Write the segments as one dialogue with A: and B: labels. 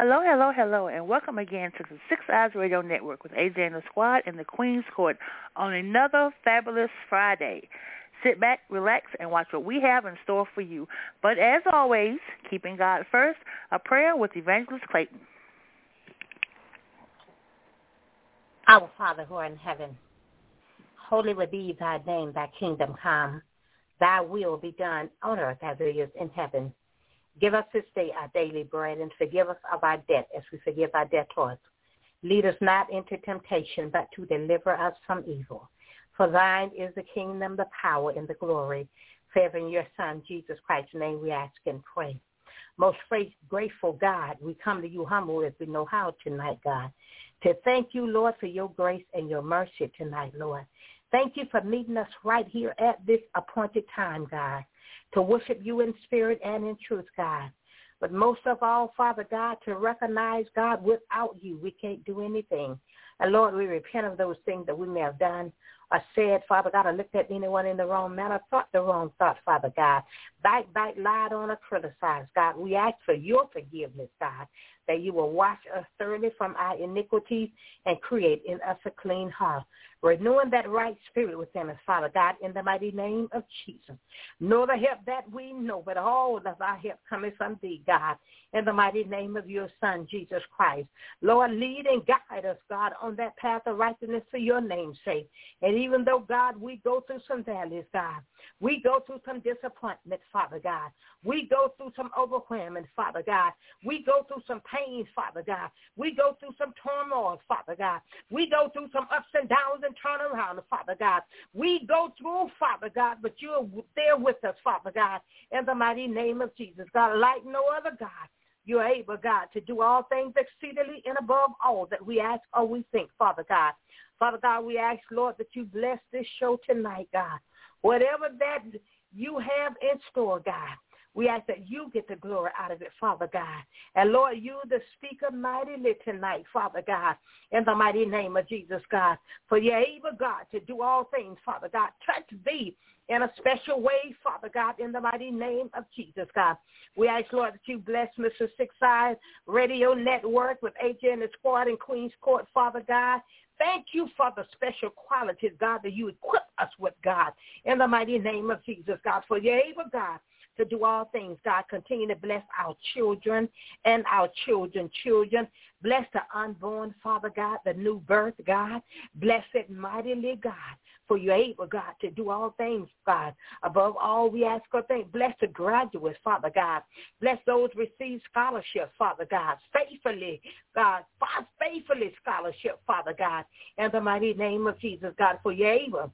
A: Hello, hello, hello, and welcome again to the Six Eyes Radio Network with AJ and the Squad in the Queen's Court on another fabulous Friday. Sit back, relax, and watch what we have in store for you. But as always, keeping God first, a prayer with Evangelist Clayton.
B: Our Father who art in heaven, holy will be thy name, thy kingdom come. Thy will be done on earth as it is in heaven. Give us this day our daily bread, and forgive us of our debt as we forgive our debtors. Lead us not into temptation, but to deliver us from evil. For thine is the kingdom, the power, and the glory. For in your Son, Jesus Christ's name, we ask and pray. Most grateful God, we come to you humble as we know how tonight, God, to thank you, Lord, for your grace and your mercy tonight, Lord. Thank you for meeting us right here at this appointed time, God, to worship you in spirit and in truth, God. But most of all, Father God, to recognize, God, without you, we can't do anything. And Lord, we repent of those things that we may have done or said, Father God, or looked at anyone in the wrong manner, thought the wrong thought, Father God. Bite, lied on, or criticized, God. We ask for your forgiveness, God, that you will wash us thoroughly from our iniquities and create in us a clean heart, renewing that right spirit within us, Father God, in the mighty name of Jesus. Know the help that we know, but all of our help coming from thee, God, in the mighty name of your Son, Jesus Christ. Lord, lead and guide us, God, on that path of righteousness for your name's sake. And even though, God, we go through some valleys, God, we go through some disappointment, Father God. We go through some overwhelming, Father God. We go through some pain, Father God. We go through some turmoil, Father God. We go through some ups and downs and turnaround, Father God. We go through, Father God, but you're there with us, Father God, in the mighty name of Jesus. God, like no other God, you're able, God, to do all things exceedingly and above all that we ask or we think, Father God. Father God, we ask, Lord, that you bless this show tonight, God. Whatever that you have in store, God, we ask that you get the glory out of it, Father God. And, Lord, you, the speaker, mightily tonight, Father God, in the mighty name of Jesus, God. For you're able, God, to do all things, Father God. Touch thee in a special way, Father God, in the mighty name of Jesus, God. We ask, Lord, that you bless Mr. Six Eyes Radio Network with AJ and the Squad in Queen's Court, Father God. Thank you for the special qualities, God, that you equip us with, God, in the mighty name of Jesus, God. For you're able, God, to do all things, God. Continue to bless our children and our children's children. Bless the unborn, Father God, the new birth, God. Bless it mightily, God. For you're able, God, to do all things, God. Above all, we ask for things. Bless the graduates, Father God. Bless those who receive scholarships, Father God. Faithfully, God. Faithfully scholarship, Father God. In the mighty name of Jesus, God. For you're able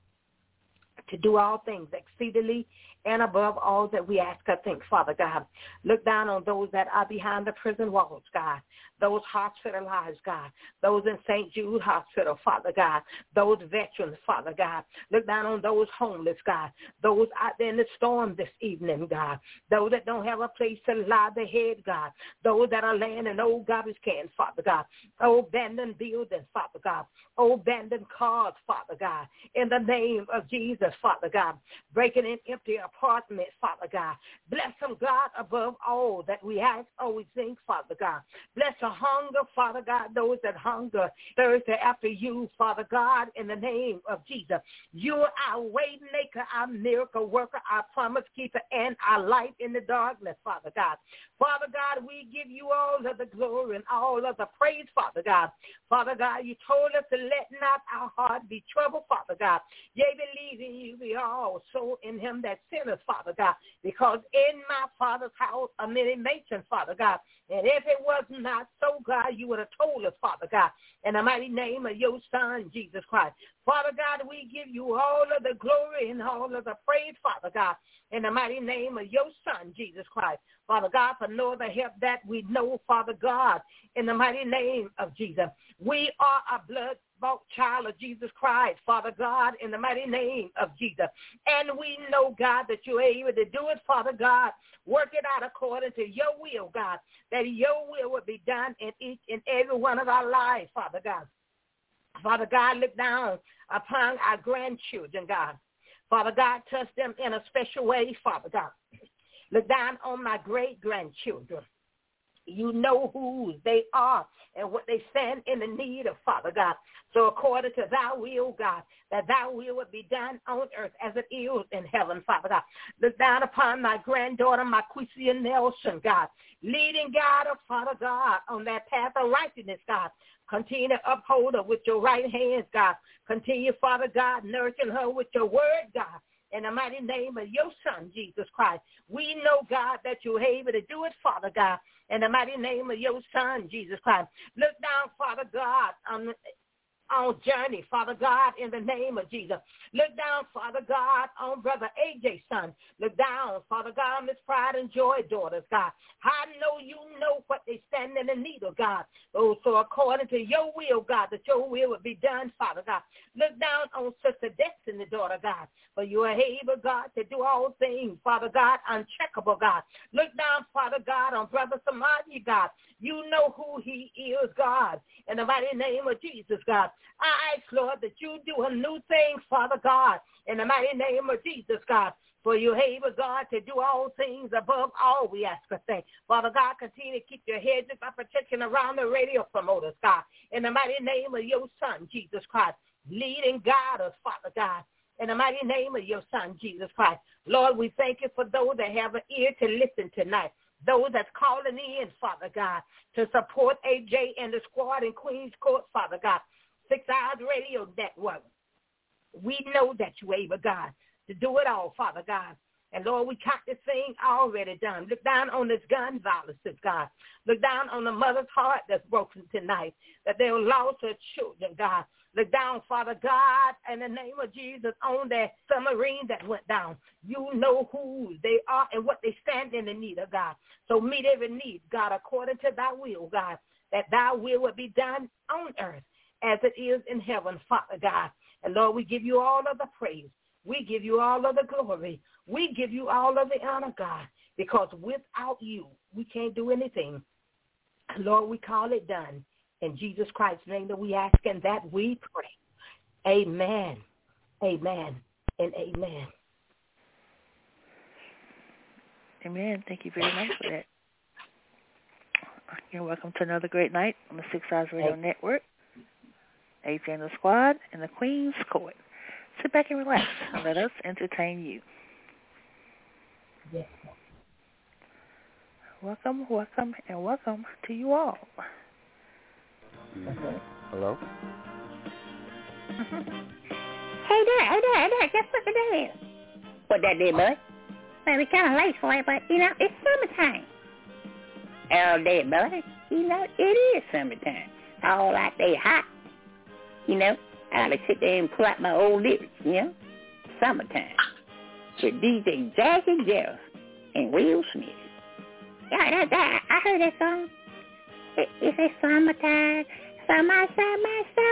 B: to do all things exceedingly and above all that we ask or think, Father God. Look down on those that are behind the prison walls, God. Those hospitalized, God. Those in St. Jude Hospital, Father God. Those veterans, Father God. Look down on those homeless, God. Those out there in the storm this evening, God. Those that don't have a place to lie their head, God. Those that are laying in old garbage cans, Father God. Old abandoned buildings, Father God. Old abandoned cars, Father God. In the name of Jesus, Father God. Breaking in empty apartments, Father God. Bless them, God, above all that we ask or we think, Father God. Bless the hunger, Father God, those that hunger, thirsty after you, Father God, in the name of Jesus. You are our way maker, our miracle worker, our promise keeper, and our light in the darkness, Father God. Father God, we give you all of the glory and all of the praise, Father God. Father God, you told us to let not our heart be troubled, Father God. Yea, believe in you, we are also in him that sinneth, Father God, because in my Father's house are many mansions, Father God. And if it was not so, God, you would have told us, Father God, in the mighty name of your Son, Jesus Christ. Father God, we give you all of the glory and all of the praise, Father God, in the mighty name of your Son, Jesus Christ. Father God, for no other help that we know, Father God, in the mighty name of Jesus. We are a blood-bought child of Jesus Christ, Father God, in the mighty name of Jesus. And we know, God, that you're able to do it, Father God. Work it out according to your will, God, that your will would be done in each and every one of our lives, Father God. Father God, look down upon our grandchildren, God. Father God, touch them in a special way, Father God. Look down on my great-grandchildren. You know who they are and what they stand in the need of, Father God. So according to thy will, God, that thy will would be done on earth as it is in heaven, Father God. Look down upon my granddaughter, Marquisia Nelson, God. Leading God, Father God, on that path of righteousness, God. Continue to uphold her with your right hands, God. Continue, Father God, nourishing her with your word, God. In the mighty name of your Son, Jesus Christ. We know, God, that you're able to do it, Father God. In the mighty name of your Son, Jesus Christ. Look down, Father God, on Journey, Father God, in the name of Jesus. Look down, Father God, on Brother AJ's son. Look down, Father God, on Miss Pride and Joy daughters, God. I know you know what they stand in the need of, God. Oh, so according to your will, God, that your will would be done, Father God. Look down on Sister Destiny, daughter, God. For you are able, God, to do all things, Father God, uncheckable, God. Look down, Father God, on Brother Samaji, God. You know who he is, God. In the mighty name of Jesus, God. I ask, Lord, that you do a new thing, Father God. In the mighty name of Jesus, God. For you're able, God, to do all things above all we ask for things. Father God, continue to keep your hedges of protection around the radio promoters, God. In the mighty name of your Son, Jesus Christ. Lead and guide us, Father God. In the mighty name of your Son, Jesus Christ. Lord, we thank you for those that have an ear to listen tonight. Those that's calling in, Father God, to support AJ and the squad in Queens Court, Father God. 6 Hours Radio Network. We know that you're able, God, to do it all, Father God. And, Lord, we count this thing already done. Look down on this gun violence, God. Look down on the mother's heart that's broken tonight, that they will lose their children, God. Look down, Father God, in the name of Jesus, on that submarine that went down. You know who they are and what they stand in the need of, God. So meet every need, God, according to thy will, God, that thy will would be done on earth as it is in heaven, Father God. And, Lord, we give you all of the praise. We give you all of the glory. We give you all of the honor, God, because without you, we can't do anything. Lord, we call it done. In Jesus Christ's name that we ask and that we pray. Amen, amen, and amen.
A: Amen. Thank you very much for that. You're welcome to another great night on the 6 Hours Radio Network. AJ and the Squad in the Queen's Court. Sit back and relax and let us entertain you.
B: Yes.
A: Welcome, welcome, and welcome to you all.
C: Hello?
D: Hey there, guess what today is?
B: What that did, bud?
D: Well, we kind of late for it, but, it's summertime.
B: All day, bud.
D: It is summertime. All out there hot. I gotta sit there and pull out my old lyrics, Summertime. With DJ Jackie Jeff and Will Smith. Yeah, I heard that song. It says summertime, summertime.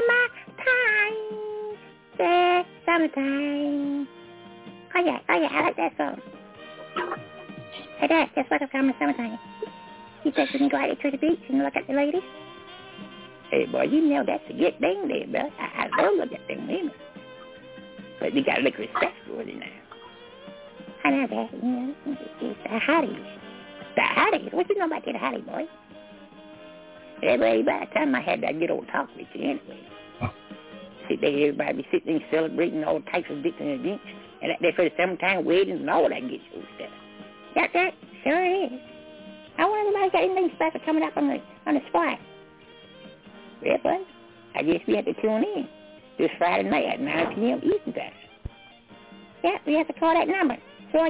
D: Yeah, summertime. Oh yeah, I like that song. Hey, Dad, guess what? It's coming summertime. You said you can go out there to the beach and look at the ladies? Hey, boy, you know that's a good thing there, bro. I love looking at them women. But you gotta look respectful now. I know that, it's the hotties. The hotties? What you know about that hottie, boy? Everybody, by the time I had that good old talk with you anyway. Sit there, everybody be sitting and celebrating all types of different events. And that there for the summertime weddings and all that good stuff. That sure is. I wonder if anybody's got anything special coming up on the spot. Yeah, boy. I guess we have to tune in this Friday night at 9 p.m. Eastern Time. Yeah, we have to call that number,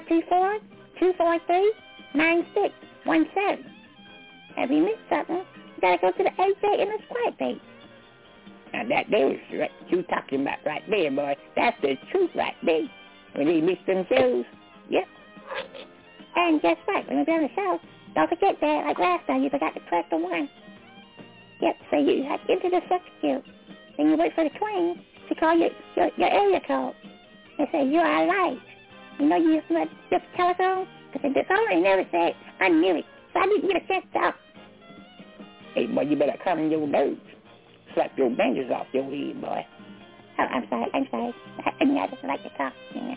D: 424-243-9617. Have you missed something? You got to go to the AJ and the Squad page. Now, that there is what you talking about right there, boy. That's the truth right there. When they miss them shows, yep. And guess what? When we're on the show, don't forget that, like last time, you forgot to press the 1. Yep, so you have to enter the substitute. Then you wait for the Queen to call your area code. And say, you are live. You use the telephone? Because the phone never said, I knew it. So I didn't get a chance to talk. Hey, boy, you better calm your nerves. Slap your fingers off your head, boy. Oh, I'm sorry. I just like to talk.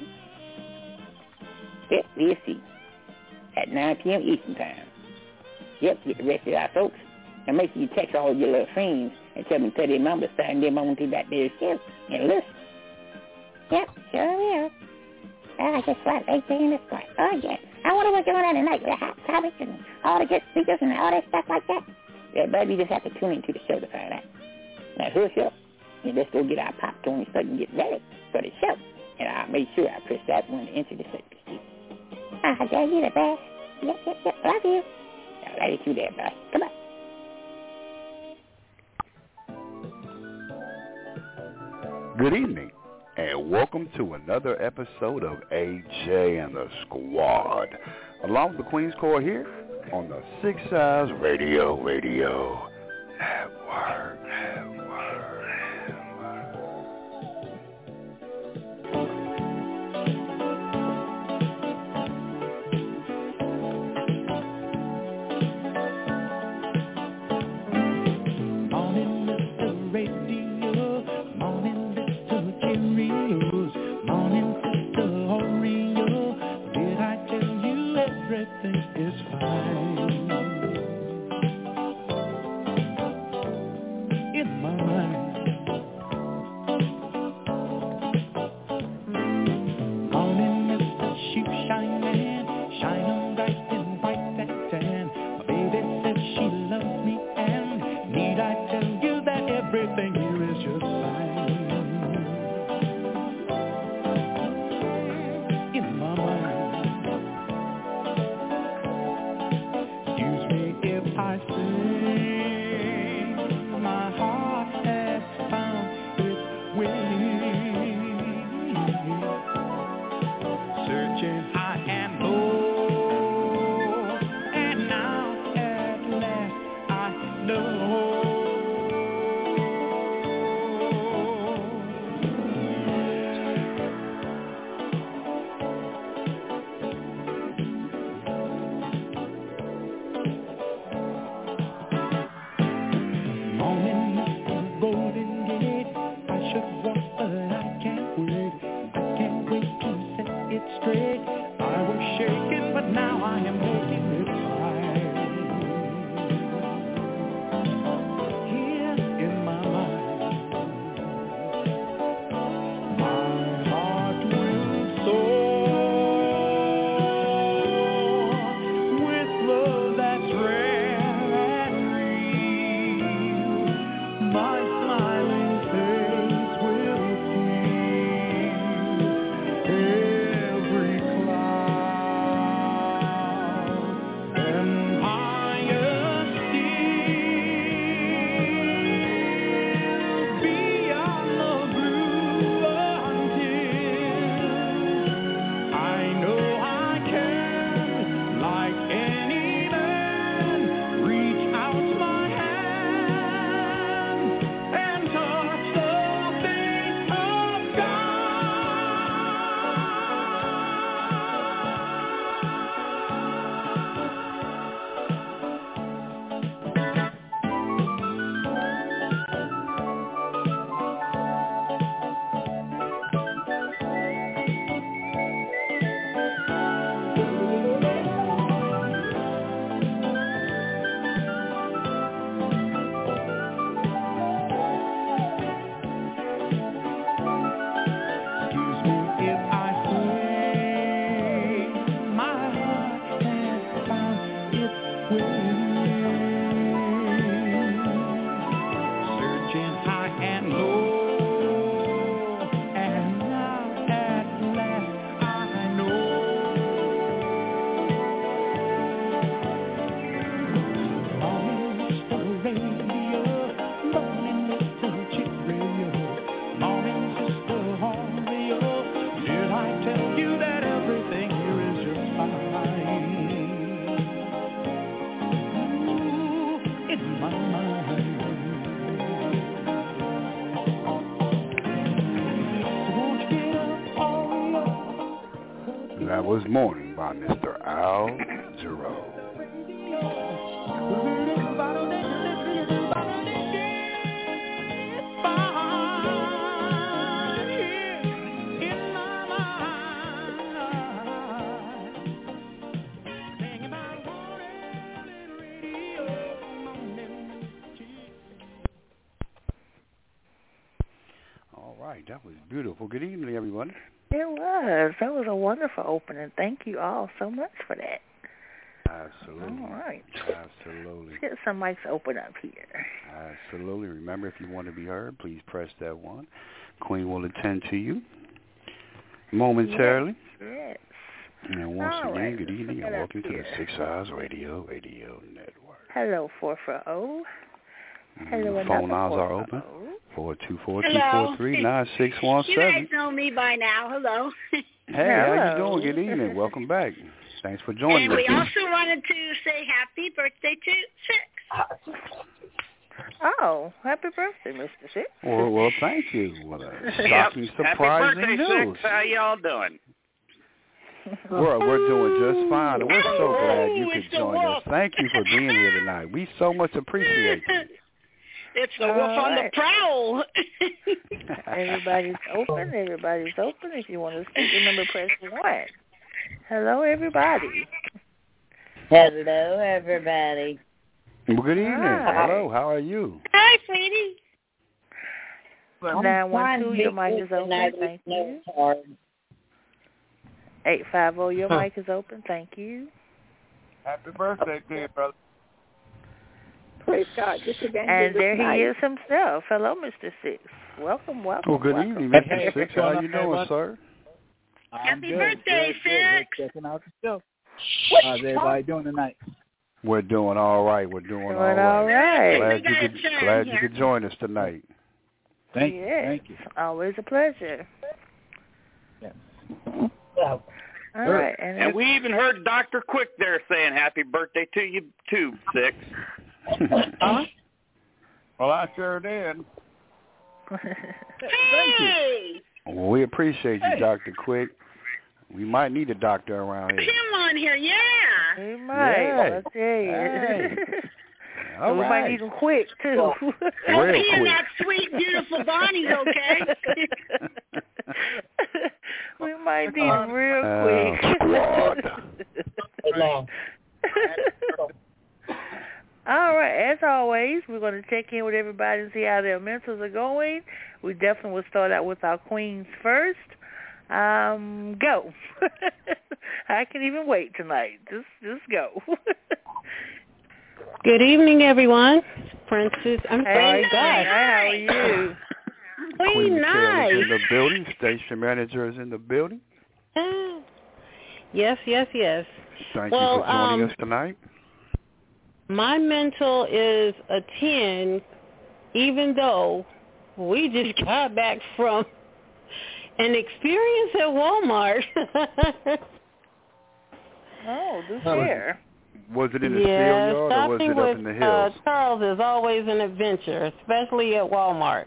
D: Yep, we'll see. At 9 p.m. Eastern Time.
C: Yep, get the rest of our folks. And make sure you text all your little friends and tell them to their mama, sign them on to back there too and listen.
D: Yep, sure will. I just like AJ in the Squad. Oh, yeah. I wonder what's going on tonight with the hot topics and all the good speakers and all that stuff like that.
C: Yeah, baby, you just have to tune into the show to find out. Now, hush up, and let's go get our popcorn so we can get ready for the show. And I'll make sure I press that one to enter the circus.
D: Dad, you're the best. Yep. Love you.
C: All right, you there, bye. Come on.
E: Good evening, and welcome to another episode of AJ and the Squad, along with the Queen's Court here on the Six Eyes Radio Network. That was Morning by Mr. Al Jarreau. right. That was beautiful. Good evening, everyone.
A: It was. That was a wonderful opening. Thank you all so much for that.
E: Absolutely.
A: All right.
E: Absolutely.
A: Let's get some mics open up here.
E: Absolutely. Remember, if you want to be heard, please press that 1. Queen will attend to you momentarily.
A: Yes.
E: And once
A: All
E: again,
A: right.
E: good evening and welcome to the
A: here.
E: 6 Eyes Radio Network.
A: Hello, 440. Hello,
E: phone lines are open. 424-243-9617.
F: You guys know me by now. Hello.
E: Hey, how you doing? Good evening. Welcome back. Thanks for joining
F: us. And we
E: us.
F: also wanted to say happy birthday to Six.
A: Oh, happy birthday, Mr. Six.
E: Well, thank you. What a shocking, surprising
G: happy birthday,
E: news.
G: Six. How y'all doing?
E: We're doing just fine. We're so glad you could join us. Thank you for being here tonight. We so much appreciate you.
F: It's the wolf on the prowl.
A: Everybody's open. Everybody's open. If you want to speak, remember press 1. Hello, everybody.
H: Hello, everybody.
E: Well, good evening.
A: Hi.
E: Hello. How are you?
F: Hi, sweetie.
A: 912, your mic is open. Thank you. 850, your mic is open. Thank you.
G: Happy birthday to you, brother.
C: Praise God.
A: And there he is himself. Hello, Mr. Six. Welcome.
E: Well, good evening, Mr. Six. How you doing, sir?
F: Happy birthday, Six.
I: Checking out the show. How's everybody doing tonight?
E: We're doing all right. We're doing all
A: right.
E: Glad you could join us tonight.
I: Thank you.
A: Always a pleasure.
I: Yes.
A: All right.
G: And we even heard Dr. Quick there saying happy birthday to you, too, Six.
I: Huh? Well, I sure did.
F: Thank you.
E: Well, we appreciate you, Dr. Quick. We might need a doctor around here.
F: Him on here, yeah.
A: We might.
E: Yeah.
A: I'll tell you.
E: Hey.
A: We might need him quick, too.
F: Hope he and that sweet, beautiful Bonnie's okay.
A: We might need him real quick. All right. As always, we're going to check in with everybody and see how their mentals are going. We definitely will start out with our queens first. Go. I can even wait tonight. Just go.
J: Good evening, everyone. Princess, I'm sorry,
A: God.
J: God.
A: How are you?
E: Queen
J: nice.
E: is in the building. Station manager is in the building.
J: Yes.
E: Thank you for joining us tonight.
J: My mental is a 10, even though we just got back from an experience at Walmart.
A: Oh, do share.
E: Was it in the steel yard or was it up in the hills?
J: Charles is always an adventure, especially at Walmart.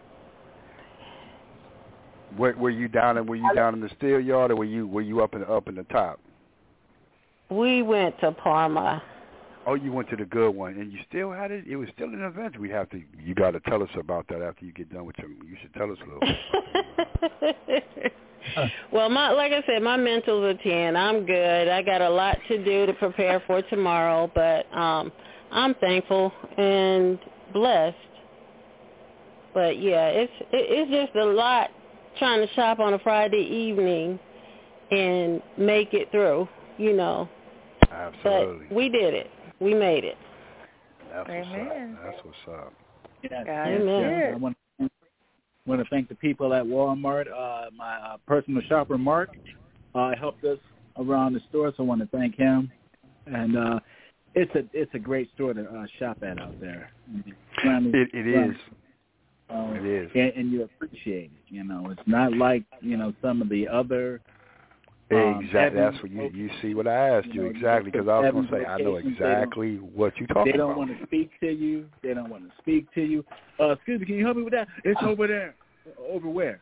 E: Were you down in the steel yard or were you up in the top?
J: We went to Parma.
E: Oh, you went to the good one, and you still had it. It was still an event. You got to tell us about that after you get done with you should tell us a little bit.
J: Well, like I said, my mental's a 10. I'm good. I got a lot to do to prepare for tomorrow, but I'm thankful and blessed. But yeah, it's just a lot trying to shop on a Friday evening and make it through,
E: Absolutely.
J: But we did it. We made it.
A: Amen.
E: That's what's up.
I: Yes,
J: Amen.
I: I want to thank the people at Walmart. My personal shopper, Mark, helped us around the store, so I want to thank him. And it's a great store to shop at out there.
E: It is. It is.
I: And you appreciate it. It's not like, some of the other...
E: Exactly. That's what you see what I asked you exactly, because I was going to say I know exactly what you're talking about.
I: They don't want to speak to you. Excuse me, can you help me with that? It's over there. Over where?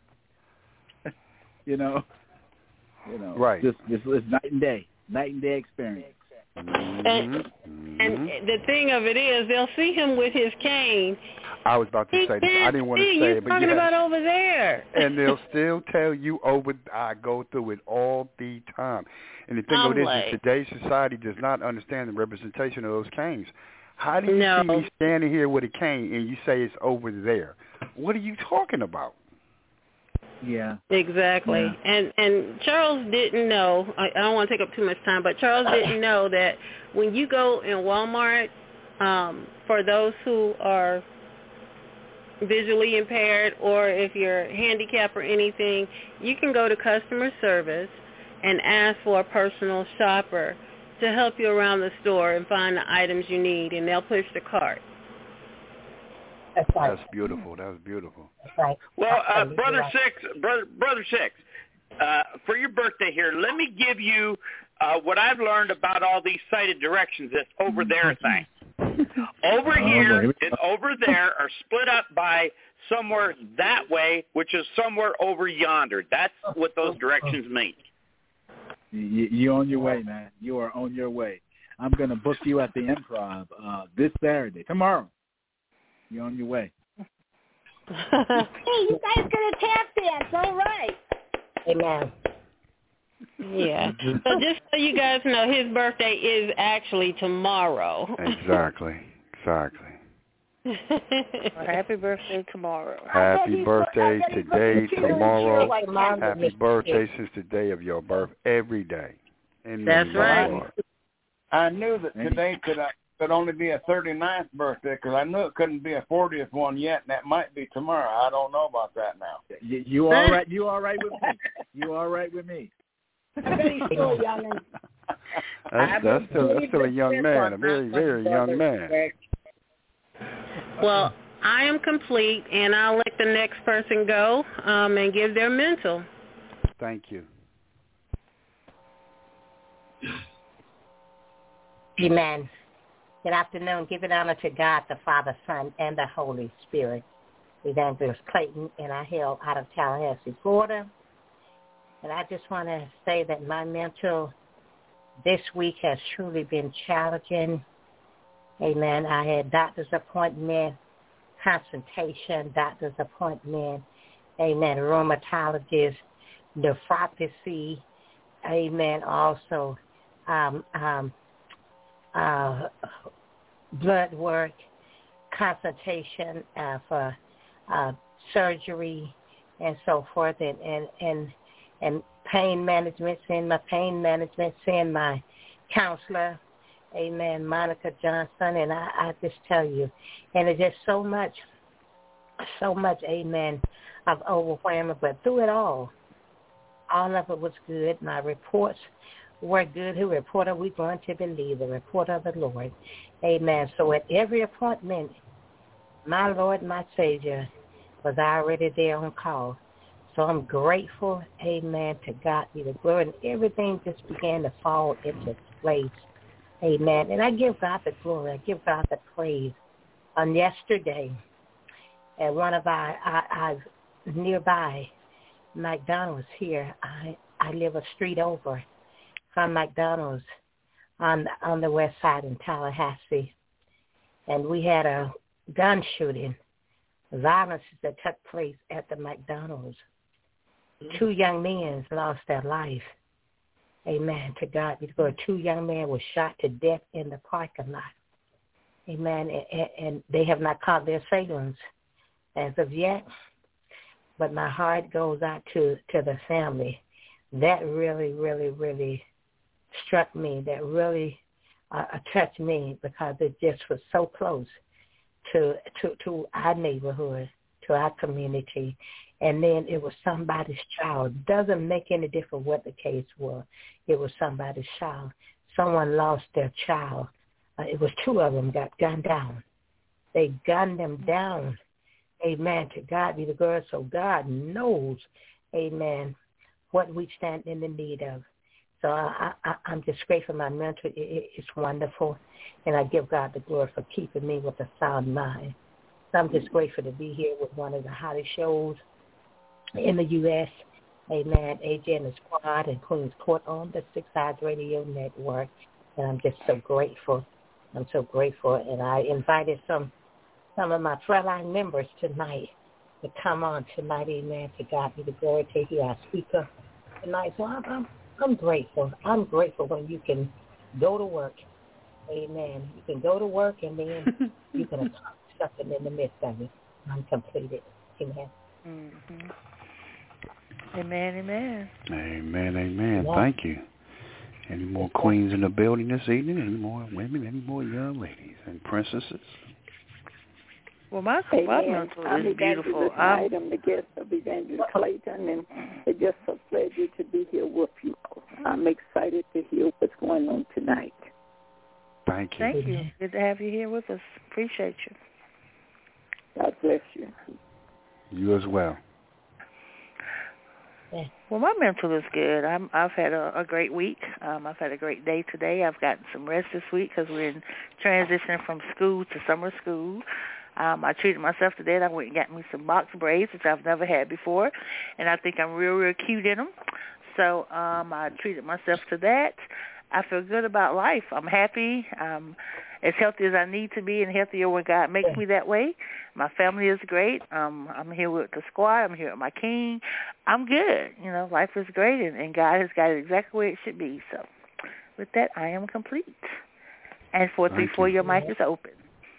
E: Right.
I: It's night and day experience.
J: And the thing of it is, they'll see him with his cane.
E: I was about to say this. I didn't want to say it, but
J: talking about over there.
E: And they'll still tell you I go through it all the time. And the thing of it is today's society does not understand the representation of those canes. How do you see me standing here with a cane and you say it's over there? What are you talking about?
I: Yeah.
J: Exactly.
I: Yeah.
J: And Charles didn't know, I don't want to take up too much time, but Charles didn't know that when you go in Walmart, for those who are visually impaired or if you're handicapped or anything, you can go to customer service and ask for a personal shopper to help you around the store and find the items you need, and they'll push the cart.
B: That's right.
E: That's beautiful. That's beautiful.
B: That's right.
G: Well, Brother Six, for your birthday here, let me give you what I've learned about all these sighted directions, this over there thing. Over here and over there are split up by somewhere that way, which is somewhere over yonder. That's what those directions mean.
I: You're on your way, man. You are on your way. I'm going to book you at the Improv this Saturday, tomorrow. You're on your way.
H: Hey, you guys gonna tap dance? All right.
B: Amen.
J: Yeah. So just so you guys know, his birthday is actually tomorrow.
E: Exactly.
A: Well, happy birthday tomorrow.
E: Happy birthday today, tomorrow. Happy birthday since the day of your birth, every day.
J: That's right.
K: I knew that today could only be a 39th birthday because I knew it couldn't be a 40th one yet, and that might be tomorrow. I don't know about that now.
I: You all right? You all right with me? You all right with me?
H: I bet he's still young.
E: That's still a young man, a very, very young man.
J: Well, I am complete, and I'll let the next person go and give their mental.
E: Thank you.
B: Amen. Good afternoon. Giving honor to God, the Father, Son, and the Holy Spirit. Evangelist Clayton, and I hail out of Tallahassee, Florida. And I just want to say that my mental this week has truly been challenging. Amen. I had doctor's appointment, consultation, doctor's appointment, amen, rheumatologist, nephropathy, amen, also blood work, consultation for surgery and so forth, and pain management, seeing my pain management, seeing my counselor, amen, Monica Johnson, and I just tell you, and it's just so much, amen, of overwhelming, but through it all of it was good. My reports were good. Who report are we going to believe? The report of the Lord, amen. So at every appointment, my Lord, my Savior, was already there on call. So I'm grateful, amen, to God be the glory. And everything just began to fall into place, amen. And I give God the glory. I give God the praise. On yesterday, at one of our nearby McDonald's here, I live a street over from McDonald's on the west side in Tallahassee. And we had a gun shooting, violence that took place at the McDonald's. 2 young men lost their life. Amen. To God be the glory. 2 young men were shot to death in the parking lot. Amen. And they have not caught their assailants as of yet. But my heart goes out to the family. That really, really, really struck me. That really touched me because it just was so close to our neighborhood, to our community. And then it was somebody's child. Doesn't make any difference what the case was. It was somebody's child. Someone lost their child. It was 2 of them got gunned down. They gunned them down. Amen. To God be the glory. So God knows, amen, what we stand in the need of. So I'm just grateful. My mentor is wonderful. And I give God the glory for keeping me with a sound mind. So I'm just grateful to be here with one of the hottest shows in the U.S., amen, AJ and the Squad and Queen's Court on the 6 Eyes Radio Network. And I'm just so grateful. I'm so grateful. And I invited some of my Frontline members tonight to come on tonight, amen, to God be the glory, to hear our speaker tonight. So I'm grateful. I'm grateful when you can go to work, amen. You can go to work and then you can accomplish something in the midst of it. I'm completed, amen.
A: Mm-hmm. Amen, amen.
E: Amen, amen. Thank you. Any more queens in the building this evening? Any more women? Any more young ladies and princesses?
A: Well, my mental is beautiful.
C: I'm the guest of Evangelist Clayton, and it's just a pleasure to be here with you. I'm excited to hear what's going on tonight.
E: Thank you.
A: Thank you. Good to have you here with us. Appreciate you.
C: God bless you.
E: You as well.
A: Well, my mental is good. I've had a great week. I've had a great day today. I've gotten some rest this week because we're in transition from school to summer school. I treated myself today. I went and got me some box braids, which I've never had before, and I think I'm real cute in them. So I treated myself to that. I feel good about life. I'm happy. I'm as healthy as I need to be and healthier when God makes me that way. My family is great. I'm here with the squad. I'm here with my king. I'm good. You know, life is great, and God has got it exactly where it should be. So with that, I am complete. And 434, your mic is open.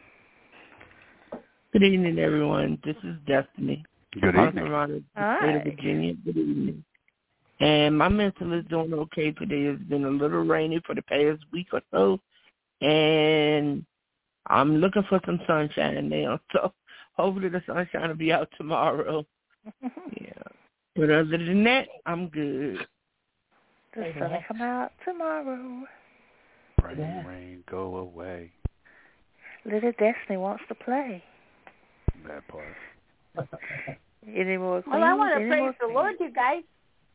L: Good evening, everyone. This is Destiny.
E: Good evening.
L: I'm from the state of Virginia. Good evening. And my mental is doing okay today. It's been a little rainy for the past week or so, and I'm looking for some sunshine now. So hopefully the sunshine will be out tomorrow. Yeah. But other than that, I'm good.
A: The sun will come out tomorrow.
E: Rain, go away.
A: Little Destiny wants to play.
E: That part.
A: Any more queens?
H: Well, I want to praise the Lord, you guys.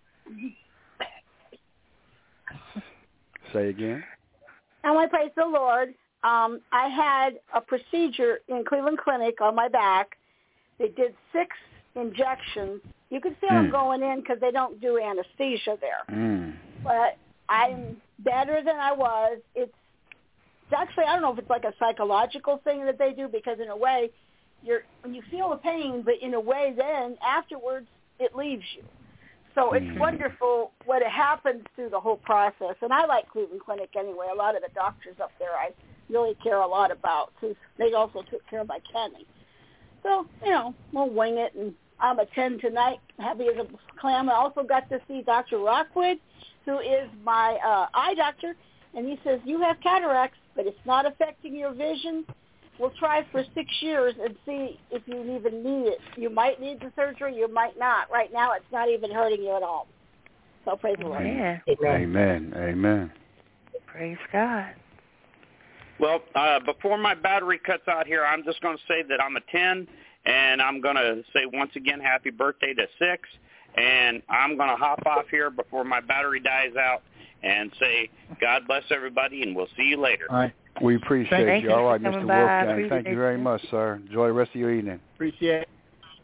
E: Say again.
H: I want to praise the Lord. I had a procedure in Cleveland Clinic on my back. They did 6 injections. You could feel them going in because they don't do anesthesia there. But I'm better than I was. It's actually, I don't know if it's like a psychological thing that they do, because in a way, when you feel the pain, but in a way then afterwards it leaves you. So it's wonderful what happens through the whole process. And I like Cleveland Clinic anyway. A lot of the doctors up there I really care a lot about. So they also took care of my Kenny. So, we'll wing it. And I'm a 10 tonight, happy as a clam. I also got to see Dr. Rockwood, who is my eye doctor. And he says, you have cataracts, but it's not affecting your vision. We'll try for 6 years and see if you even need it. You might need the surgery. You might not. Right now, it's not even hurting you at all. So praise the Lord.
A: Yeah.
E: Amen. Amen.
A: Praise God.
G: Well, before my battery cuts out here, I'm just going to say that I'm a 10, and I'm going to say once again happy birthday to 6, and I'm going to hop off here before my battery dies out and say God bless everybody, and we'll see you later.
E: All right. We appreciate you. All right, Mr. Wolfgang. Thank you very much, sir. Enjoy the rest of your evening.
I: Appreciate it.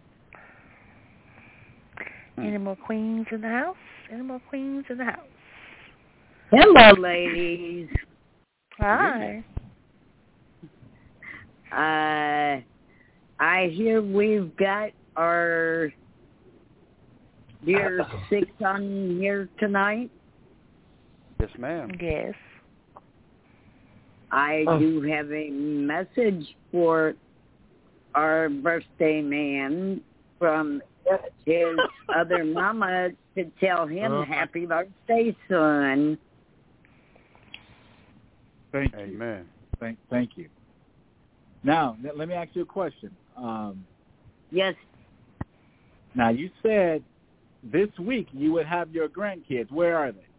A: Any more queens in the house? Any more queens in the house?
M: Hello, ladies.
A: Hi.
M: I hear we've got our dear 6 on here tonight.
E: Yes, ma'am.
A: Yes.
M: I do have a message for our birthday man from his other mama to tell him happy birthday, son.
I: Thank you.
E: Amen.
I: Thank you. Now, let me ask you a question.
M: Yes.
I: Now, you said this week you would have your grandkids. Where are they?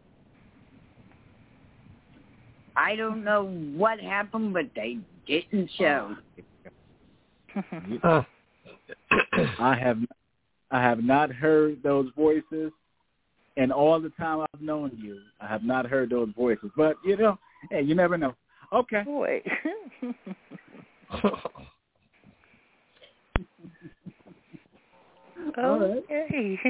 M: I don't know what happened, but they didn't show.
I: I have not heard those voices, and all the time I've known you, I have not heard those voices. But hey, you never know. Okay.
A: Wait. Okay.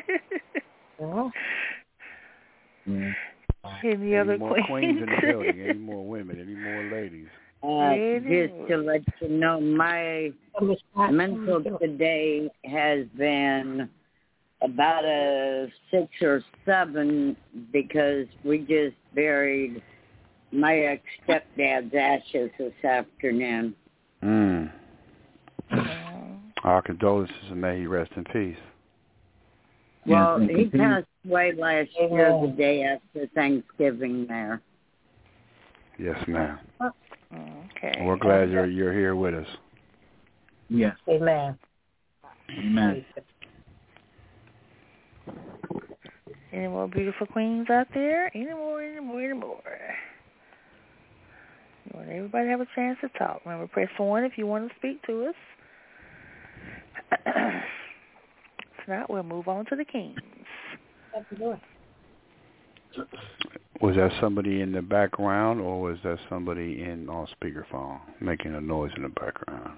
A: Any other
E: more queens in the building? Any more women? Any more ladies?
M: Just to let you know, my mental today has been about a 6 or 7 because we just buried my ex-stepdad's ashes this afternoon.
E: Our condolences, and may he rest in peace.
M: Well,
I: Yes,
M: he passed away last year, the day after Thanksgiving there.
E: Yes, ma'am.
A: Okay.
E: We're glad you're here with us.
I: Yes.
B: Amen.
I: Amen.
A: Any more beautiful queens out there? Any more? You want everybody to have a chance to talk. Remember, press 1 if you want to speak to us. If not, we'll move on to the kings.
E: Was that somebody in the background, or was that somebody on speakerphone making a noise in the background?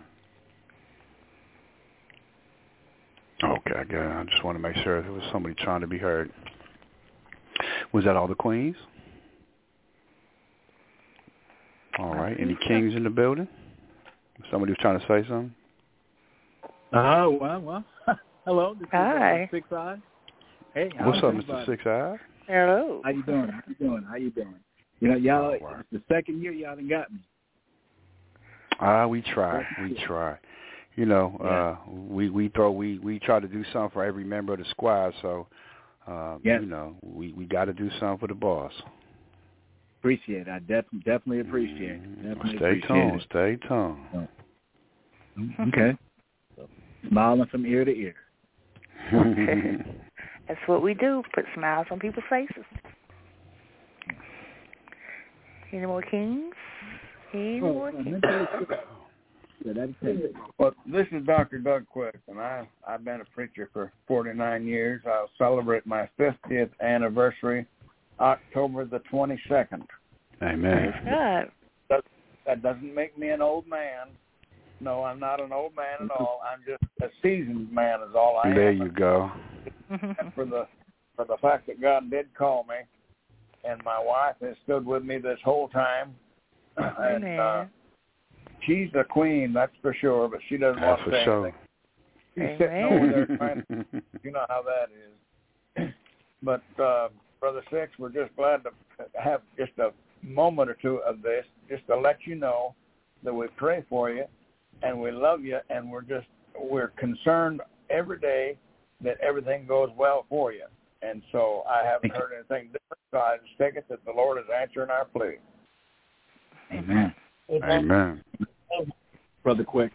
E: Okay, I got it. I just want to make sure if it was somebody trying to be heard. Was that all the queens? All right. Any kings in the building? Somebody was trying to say something?
I: Well. Hello. This
A: Hi.
I: Is 6 Eye. Hey.
E: What's up, Mr. 6 Eye?
A: Hello.
I: How you doing? You know, y'all, it's the second year y'all done got me.
E: We try. You know, we try to do something for every member of the squad, so you know, we got to do something for the boss.
I: Appreciate it. I definitely appreciate it.
E: Stay tuned.
I: Okay. Smiling from ear to ear.
A: That's what we do, put smiles on people's faces. Any more kings?
K: Well, this is Dr. Doug Quick, and I've been a preacher for 49 years. I'll celebrate my 50th anniversary October the 22nd.
E: Amen.
K: That doesn't make me an old man. No, I'm not an old man at all. I'm just a seasoned man is all I am.
E: There you go.
K: For the fact that God did call me, and my wife has stood with me this whole time. And she's a queen, that's for sure, but she doesn't want to say anything. She's sitting over there trying to, you know how that is. But, Brother Six, we're just glad to have just a moment or two of this, just to let you know that we pray for you, and we love you, and we're concerned every day that everything goes well for you. And so I haven't heard anything different, so I just take it that the Lord is answering our plea.
I: Amen.
E: Amen.
I: Brother Quick.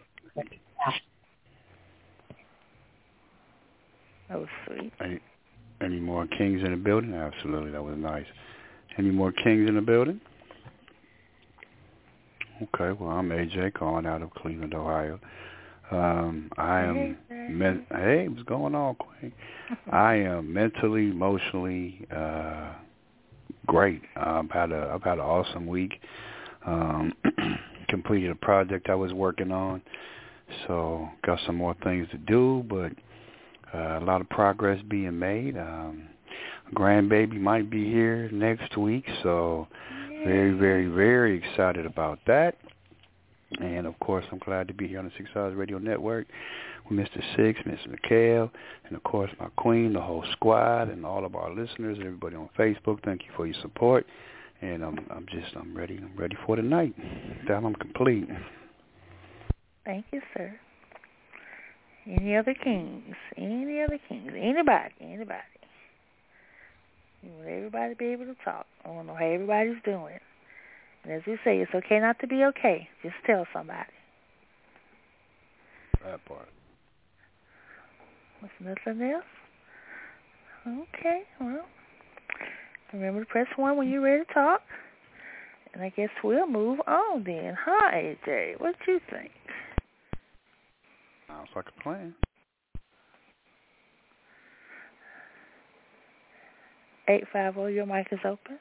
A: That was sweet.
E: Any more kings in the building? Absolutely, that was nice. Any more kings in the building? Okay, well, I'm AJ calling out of Cleveland, Ohio. I am hey, what's going on, Queen? I am mentally, emotionally great. I've had an awesome week. Completed a project I was working on, so got some more things to do, but a lot of progress being made. Grandbaby might be here next week, so very, very, very excited about that. And, of course, I'm glad to be here on the 6 Hours Radio Network with Mr. Six, Mr. McHale, and, of course, my queen, the whole squad, and all of our listeners, everybody on Facebook. Thank you for your support. And I'm ready. I'm ready for tonight. That I'm complete.
A: Thank you, sir. Any other kings? Anybody? You want everybody to be able to talk. I want to know how everybody's doing. And as we say, it's okay not to be okay. Just tell somebody.
E: That part.
A: What's nothing else? Okay, well, remember to press 1 when you're ready to talk. And I guess we'll move on then. Hi, AJ. What you think?
E: Sounds like a plan.
A: 850, your mic is open.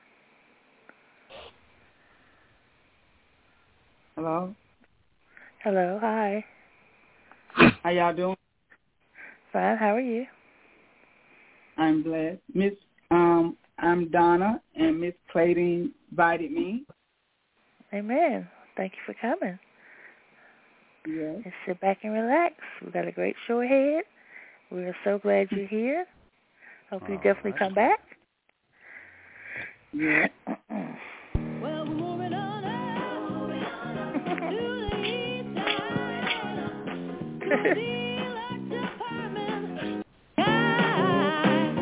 N: Hello?
A: Hello, hi.
N: How y'all doing?
A: Fine, how are you?
N: I'm blessed. I'm Donna, and Miss Clayton invited me.
A: Amen. Thank you for coming.
N: Yes.
A: Just sit back and relax. We've got a great show ahead. We're so glad you're here. Hope you definitely come back.
N: Yeah.
O: Well, we're moving on to the east side. To the electric department.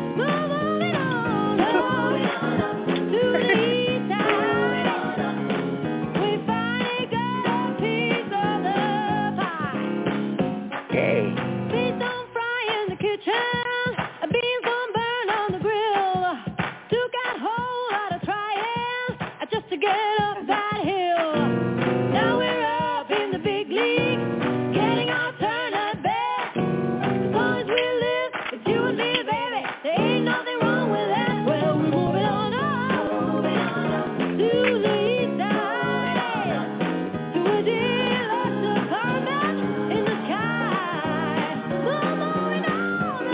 A: Okay.
O: Beans don't fry in the kitchen. Beans don't burn on the grill. Took a whole lot of trying just to get up that hill. Now we're up in the big league, getting our turn at bat. As long as we live, it's you and me, baby. There ain't nothing wrong with that. Well, we're moving on up to the east side, to a deluxe apartment in the sky. We're moving on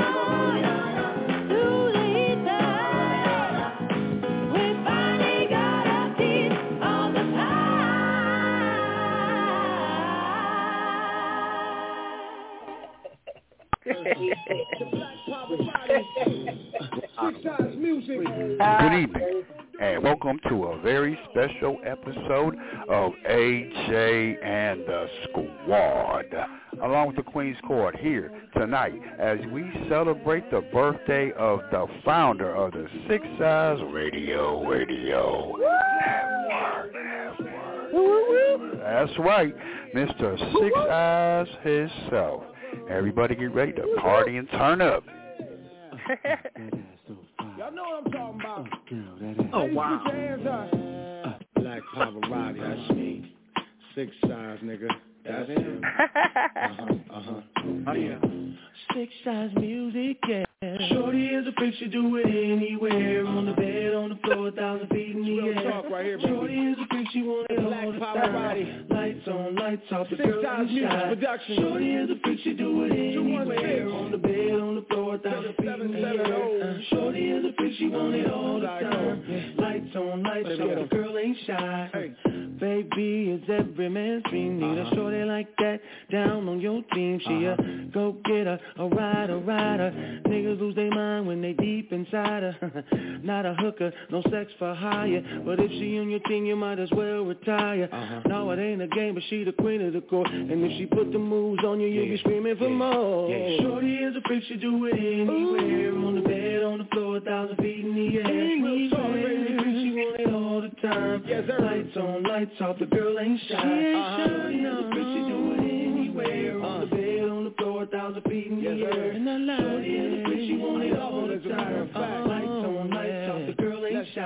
O: to the east side. We finally got a piece of the
E: Good evening, and welcome to a very special episode of AJ and the Squad, along with the Queen's Court here tonight as we celebrate the birthday of the founder of the Six Eyes Radio Network. That's right, Mr. Six Eyes himself. Everybody get ready to party and turn up.
P: Y'all know what I'm talking about.
Q: Oh, wow.
P: Put your hands up.
Q: Black Pavarotti, that's me. Six Eyes, nigga. That's him. Oh, yeah. Six Eyes music, yeah. Shorty is a freak, she do it anywhere. On the bed, on the floor, 1,000 feet in the air.
P: Talk right here, baby.
Q: Shorty is a freak, she want it
P: Black
Q: all the
P: Pavarotti.
Q: time. Lights on, lights off, the
P: Six
Q: girl
P: Eyes music
Q: inside.
P: production.
Q: Shorty is a freak, she do it anywhere. On the bed, on the floor, 1,000 feet in the air. Shorty is a freak, she want it all the time. Lights on, lights off, the girl ain't shy. Baby, it's every man's dream. Need a shorty like that down on your team. She a go-getter, a rider. Niggas lose their mind when they deep inside her. Not a hooker, no sex for hire. But if she on your team, you might as well retire. No, it ain't a game, but she the queen of the court. And if she put the moves on you, you'll be screaming for more. Shorty is a freak, she do it anywhere. On the bed, on the floor, 1,000 feet in the air. She want it all the time. Lights on, lights off, the girl ain't shy. Shorty is a freak, she do it anywhere. On the bed, on the floor, 1,000 feet in the air. And I love Shorty is a freak, she want it all the time. Lights on, lights off, the girl ain't shy.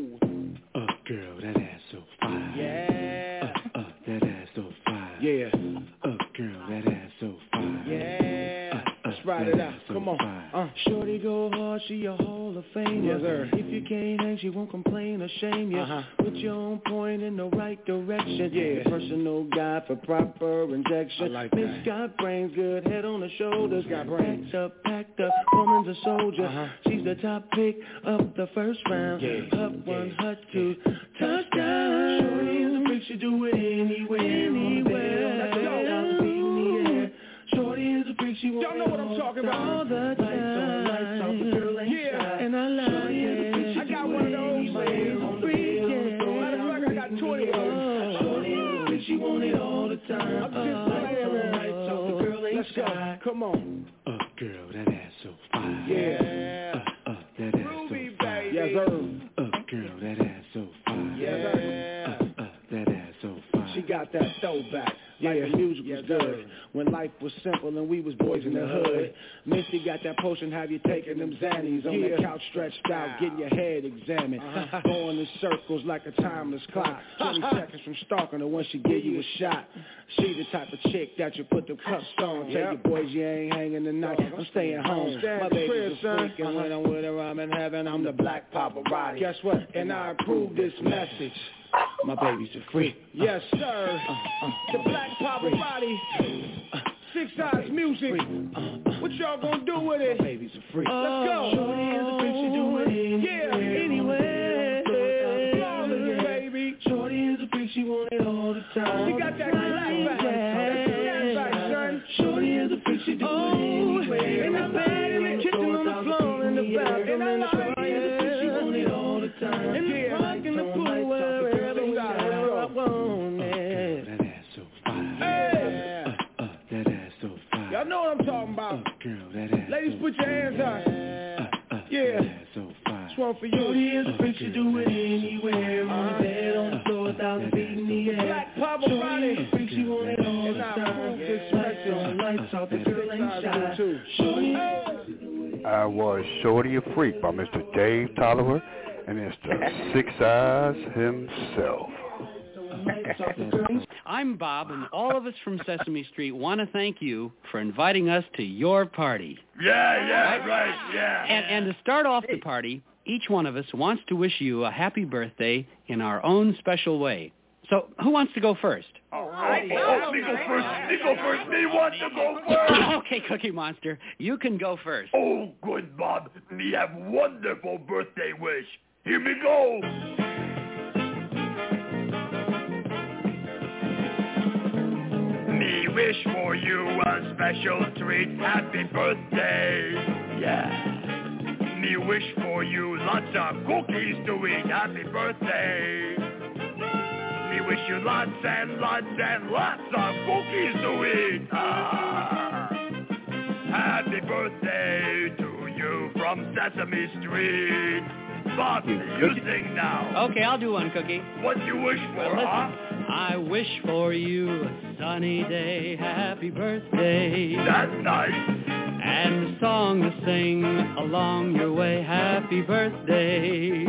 Q: Girl, that ass so fine.
P: Yeah.
Q: That ass so fine.
P: Yeah.
Q: Girl, that ass so fine.
P: Yeah. Let's ride it out. Come on.
Q: Shorty go hard, she a Hall of Famer.
P: Yes, sir.
Q: If you can't hang, she won't complain or shame you. Put you on point in the right direction.
P: Yeah.
Q: Personal guide for proper injection.
P: I like
Q: Miss
P: that.
Q: got brains, good head on her shoulders.
P: Got brains.
Q: Packed up, woman's a soldier. She's the top pick of the first round. Hut one, hut two, touchdown. Shorty is a freak, she do it anywhere.
P: Let's go.
Q: Shorty is a freak, she want
P: Y'all know what I'm talking about.
Q: all the time. Lights off, the girl ain't shy. And I love it.
P: I got one of those. Matter of fact, I got 20 of those.
Q: Shorty is a freak, she want it all the time.
P: I'm just playing, man.
Q: Lights off, the girl ain't
P: Let's go.
Q: shy.
P: Come on.
Q: Girl, that ass so fine.
P: Yeah.
Q: That ass
P: Ruby,
Q: so fine.
P: baby. Yes, sir.
Q: Girl, that ass so fine.
P: Yeah.
Q: That ass so fine.
P: She got that throwback. Like the music was good. When life was simple and we was boys in the hood. Missy got that potion, have you taking them Xannies on the couch stretched out, getting your head examined. Going in circles like a timeless clock. 20 seconds from stalking her when she give you a shot. She the type of chick that you put the cuffs on. Tell your boys you ain't hanging tonight, I'm staying home. My baby's a freak and when I'm with her I'm in heaven. I'm the Black Pavarotti. Guess what? And I approve this message. My baby's a freak. Yes, sir. The Black Pavarotti. Six Eyes music. What y'all gonna do with it? My baby's a freak. Let's go.
Q: Shorty is a freak, she do it anywhere.
P: Baby.
Q: Shorty is a freak, she want it all the time.
P: She got that black back. That's back, son.
Q: Shorty is a freak, she do it anywhere.
P: In the bed, in the kitchen, on the floor, in the bathroom, in the light.
Q: She want it all the time.
P: In the park, in the pool, wherever we got it.
Q: That ass so fine.
P: Hey.
Q: That ass so fine.
P: Y'all know what I'm talking about.
Q: Girl, that ass
P: Ladies,
Q: so
P: put your hands up. Yeah.
Q: That ass so fine.
P: This one for you.
Q: Shorty is a freak, she do it anywhere. On the bed, on the floor, 1,000 feet in the air.
P: Black Pavarotti.
Q: Shorty is a freak, she want it all the time. Lights off, the girl ain't shy. Shorty.
E: I was Shorty a Freak by Mr. Dave Tolliver and Mr. Six Eyes himself.
R: I'm Bob, and all of us from Sesame Street want to thank you for inviting us to your party.
S: Yeah.
R: And to start off the party, each one of us wants to wish you a happy birthday in our own special way. So, who wants to go first?
S: Me go first. Me want to go first.
R: Okay, Cookie Monster, you can go first.
S: Oh, good, Bob. Me have wonderful birthday wish. Here we go. Me wish for you a special treat. Happy birthday. Yeah. Me wish for you lots of cookies to eat. Happy birthday. Me wish you lots and lots and lots of cookies to eat. Happy birthday to you from Sesame Street. Bob, you sing now.
R: Okay, I'll do one, Cookie.
S: What you wish for, huh?
R: I wish for you a sunny day, happy birthday.
S: That's nice.
R: And a song to sing along your way, happy birthday.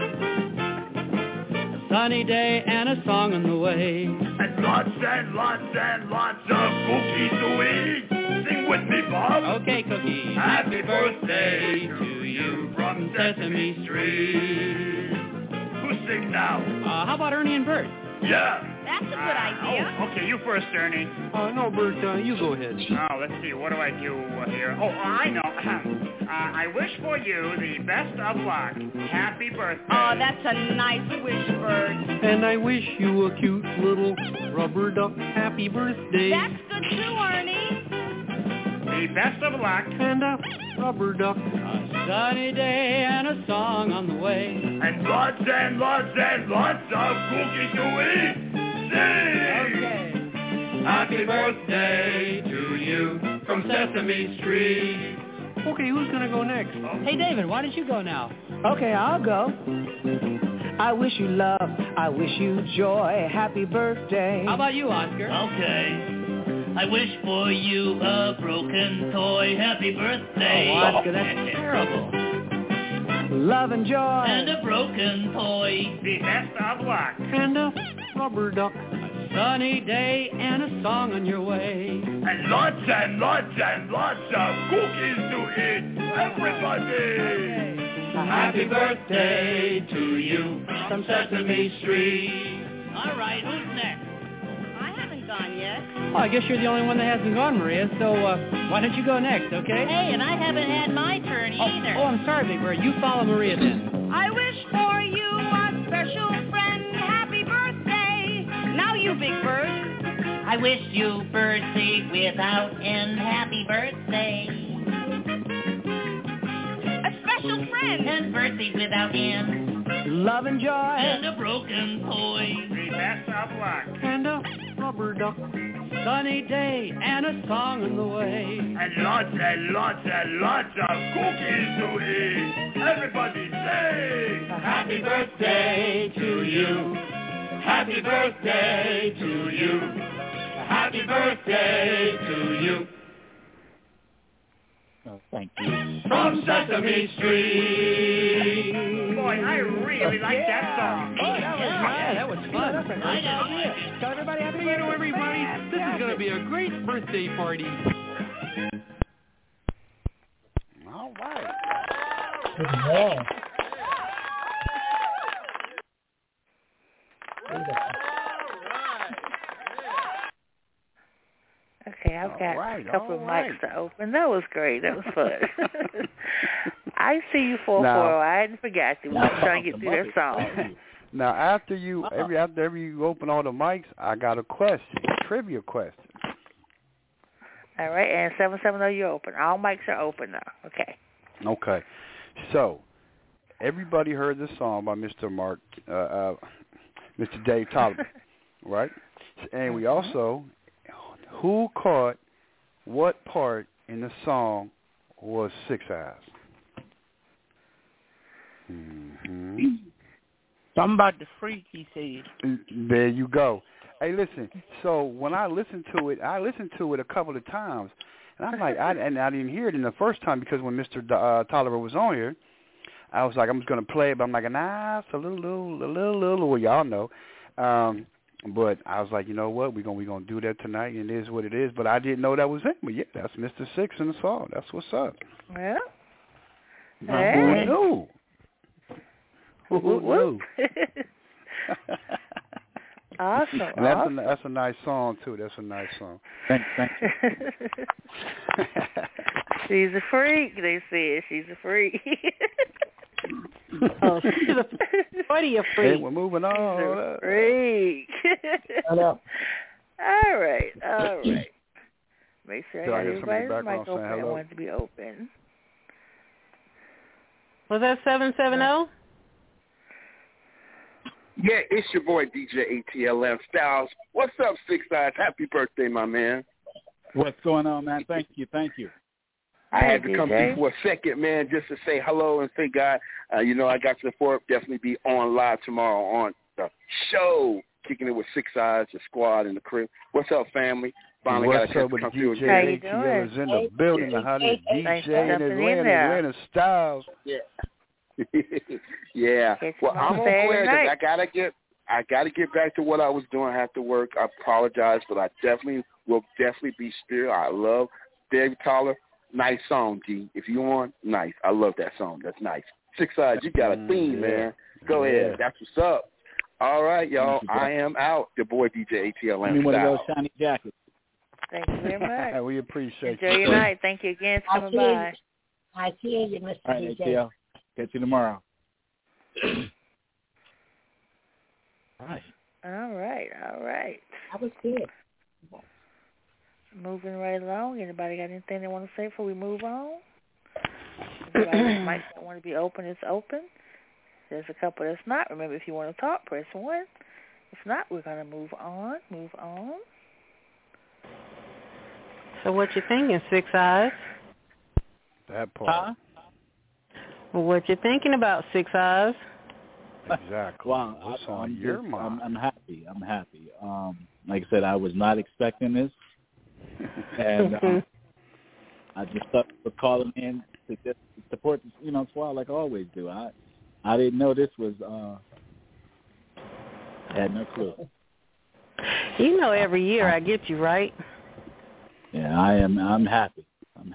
R: A sunny day and a song on the way.
S: And lots and lots and lots of cookies to eat. Sing with me, Bob.
R: Okay, Cookie.
S: Happy birthday to you from Sesame Street. Who sings now?
R: How about Ernie and Bert?
S: Yeah.
F: That's a good idea.
G: Oh, okay, you first, Ernie.
R: No, Bert, you go ahead.
G: Oh, let's see. What do I do here? Oh, I know. I wish for you the best of luck. Happy birthday.
F: Oh, that's a nice wish, Bert.
R: And I wish you a cute little rubber duck happy birthday.
F: That's good too, Ernie.
G: The best of luck.
R: And a rubber duck. A sunny day and a song on the way.
S: And lots and lots and lots of cookies to eat. Sing!
R: Okay.
S: Happy birthday to you from Sesame Street.
R: Okay, who's going to go next? Hey, David, why don't you go now?
T: Okay, I'll go. I wish you love, I wish you joy, happy birthday.
R: How about you, Oscar?
U: Okay. I wish for you a broken toy, happy birthday.
R: Oh, Oscar, that's terrible.
T: Love and joy.
U: And a broken toy.
G: The best of luck.
R: And a rubber duck. A sunny day and a song on your way.
S: And lots and lots and lots of cookies to eat. Everybody.
U: Happy birthday to you from Sesame Street. All right, who's next?
F: I haven't gone yet.
R: Well, I guess you're the only one that hasn't gone, Maria, so why don't you go next, okay?
F: Hey, and I haven't had my turn either.
R: Oh, I'm sorry, Big Bird. You follow Maria then.
F: I wish for you a special friend, happy birthday. Now you, Big Bird.
U: I wish you birthday without end, happy birthday.
F: A special friend.
U: And birthday without end.
T: Love and joy.
U: And a broken toy.
G: The best of luck.
R: And a rubber duck. Sunny day and a song on the way.
S: And lots and lots and lots of cookies to eat. Everybody sing!
U: Happy birthday to you. Happy birthday to you. Happy birthday to you.
I: Oh, thank you.
U: From Sesame Street.
G: Boy, I really like that song.
R: Oh, that was fun.
T: That's a great idea. Tell everybody happy birthday.
R: Everybody, this is going to be a great birthday party.
E: All right.
B: Yeah.
A: Okay, I've got a couple of mics to open. That was great. That was fun. I see you for a while. I hadn't forgot you. I'm trying to get through that song.
E: Now, after you open all the mics, I got a question, a trivia question.
A: All right, and 770, you're open. All mics are open now. Okay.
E: Okay. So, everybody heard this song by Mr. Dave Tolliver, right? And we also, who caught what part in the song was Six Eyes? Mm-hmm.
L: Something about the freak, he said.
E: There you go. Hey, listen. So when I listened to it a couple of times, and I'm like, I didn't hear it in the first time because when Mr. Tolliver was on here, I was like, I'm just gonna play it, but I'm like, nah, it's a little. Well, y'all know. But I was like, you know what? We're gonna do that tonight, and it is what it is. But I didn't know that was him. But yeah, that's Mr. Six in the song. That's what's up.
A: Yeah.
E: Hey. Who knew?
A: Awesome.
E: And that's a nice song too. That's a nice song.
I: Thank you.
A: She's a freak. They said she's a freak.
J: Oh, she's a freak.
E: Hey, we're moving on.
A: She's a freak. All right. Make sure I got everybody's mic open. I want it to be open.
J: Was that 770?
D: Yeah, it's your boy DJ ATLM Styles. What's up, Six Eyes? Happy birthday, my man.
I: What's going on, man? Thank you.
D: I had to come through for a second, man, just to say hello and say, God, I got your support. Definitely be on live tomorrow on the show, kicking it with Six Eyes, the squad, and the crib. What's up, family? Finally got a chance to come through.
E: DJ ATL is in the building. The hottest DJ in Atlanta, Styles.
D: Yeah. Yeah. Well, I'm on clear because I gotta get back to what I was doing after work. I apologize, but I will be still. I love David Tyler. Nice song, G. If you want, nice. I love that song. That's nice. Six Eyes, you got a theme, man. Go ahead. That's what's up. All right, y'all. I am out. Your boy DJ ATLM.
I: Give me one of those shiny jackets.
A: Thank you very much.
E: We appreciate
A: you. Enjoy your night. Thank you again for coming by.
B: I see you, Mr.
I: All right,
B: DJ.
I: ATL. Catch you tomorrow.
A: All right.
B: That was good.
A: Moving right along. Anybody got anything they want to say before we move on? Anybody might want to be open, it's open. There's a couple that's not. Remember, if you want to talk, press 1. If not, we're going to move on.
J: So what you thinking, Six Eyes?
E: That part.
J: Well, what you thinking about, Six Eyes?
E: Exactly.
I: Well,
E: what's on your mind?
I: I'm happy. Like I said, I was not expecting this. And I just thought for calling in to just support, Squad like I always do. I didn't know this was. I had no clue.
J: Every year I get you right.
I: Yeah, I am. I'm happy.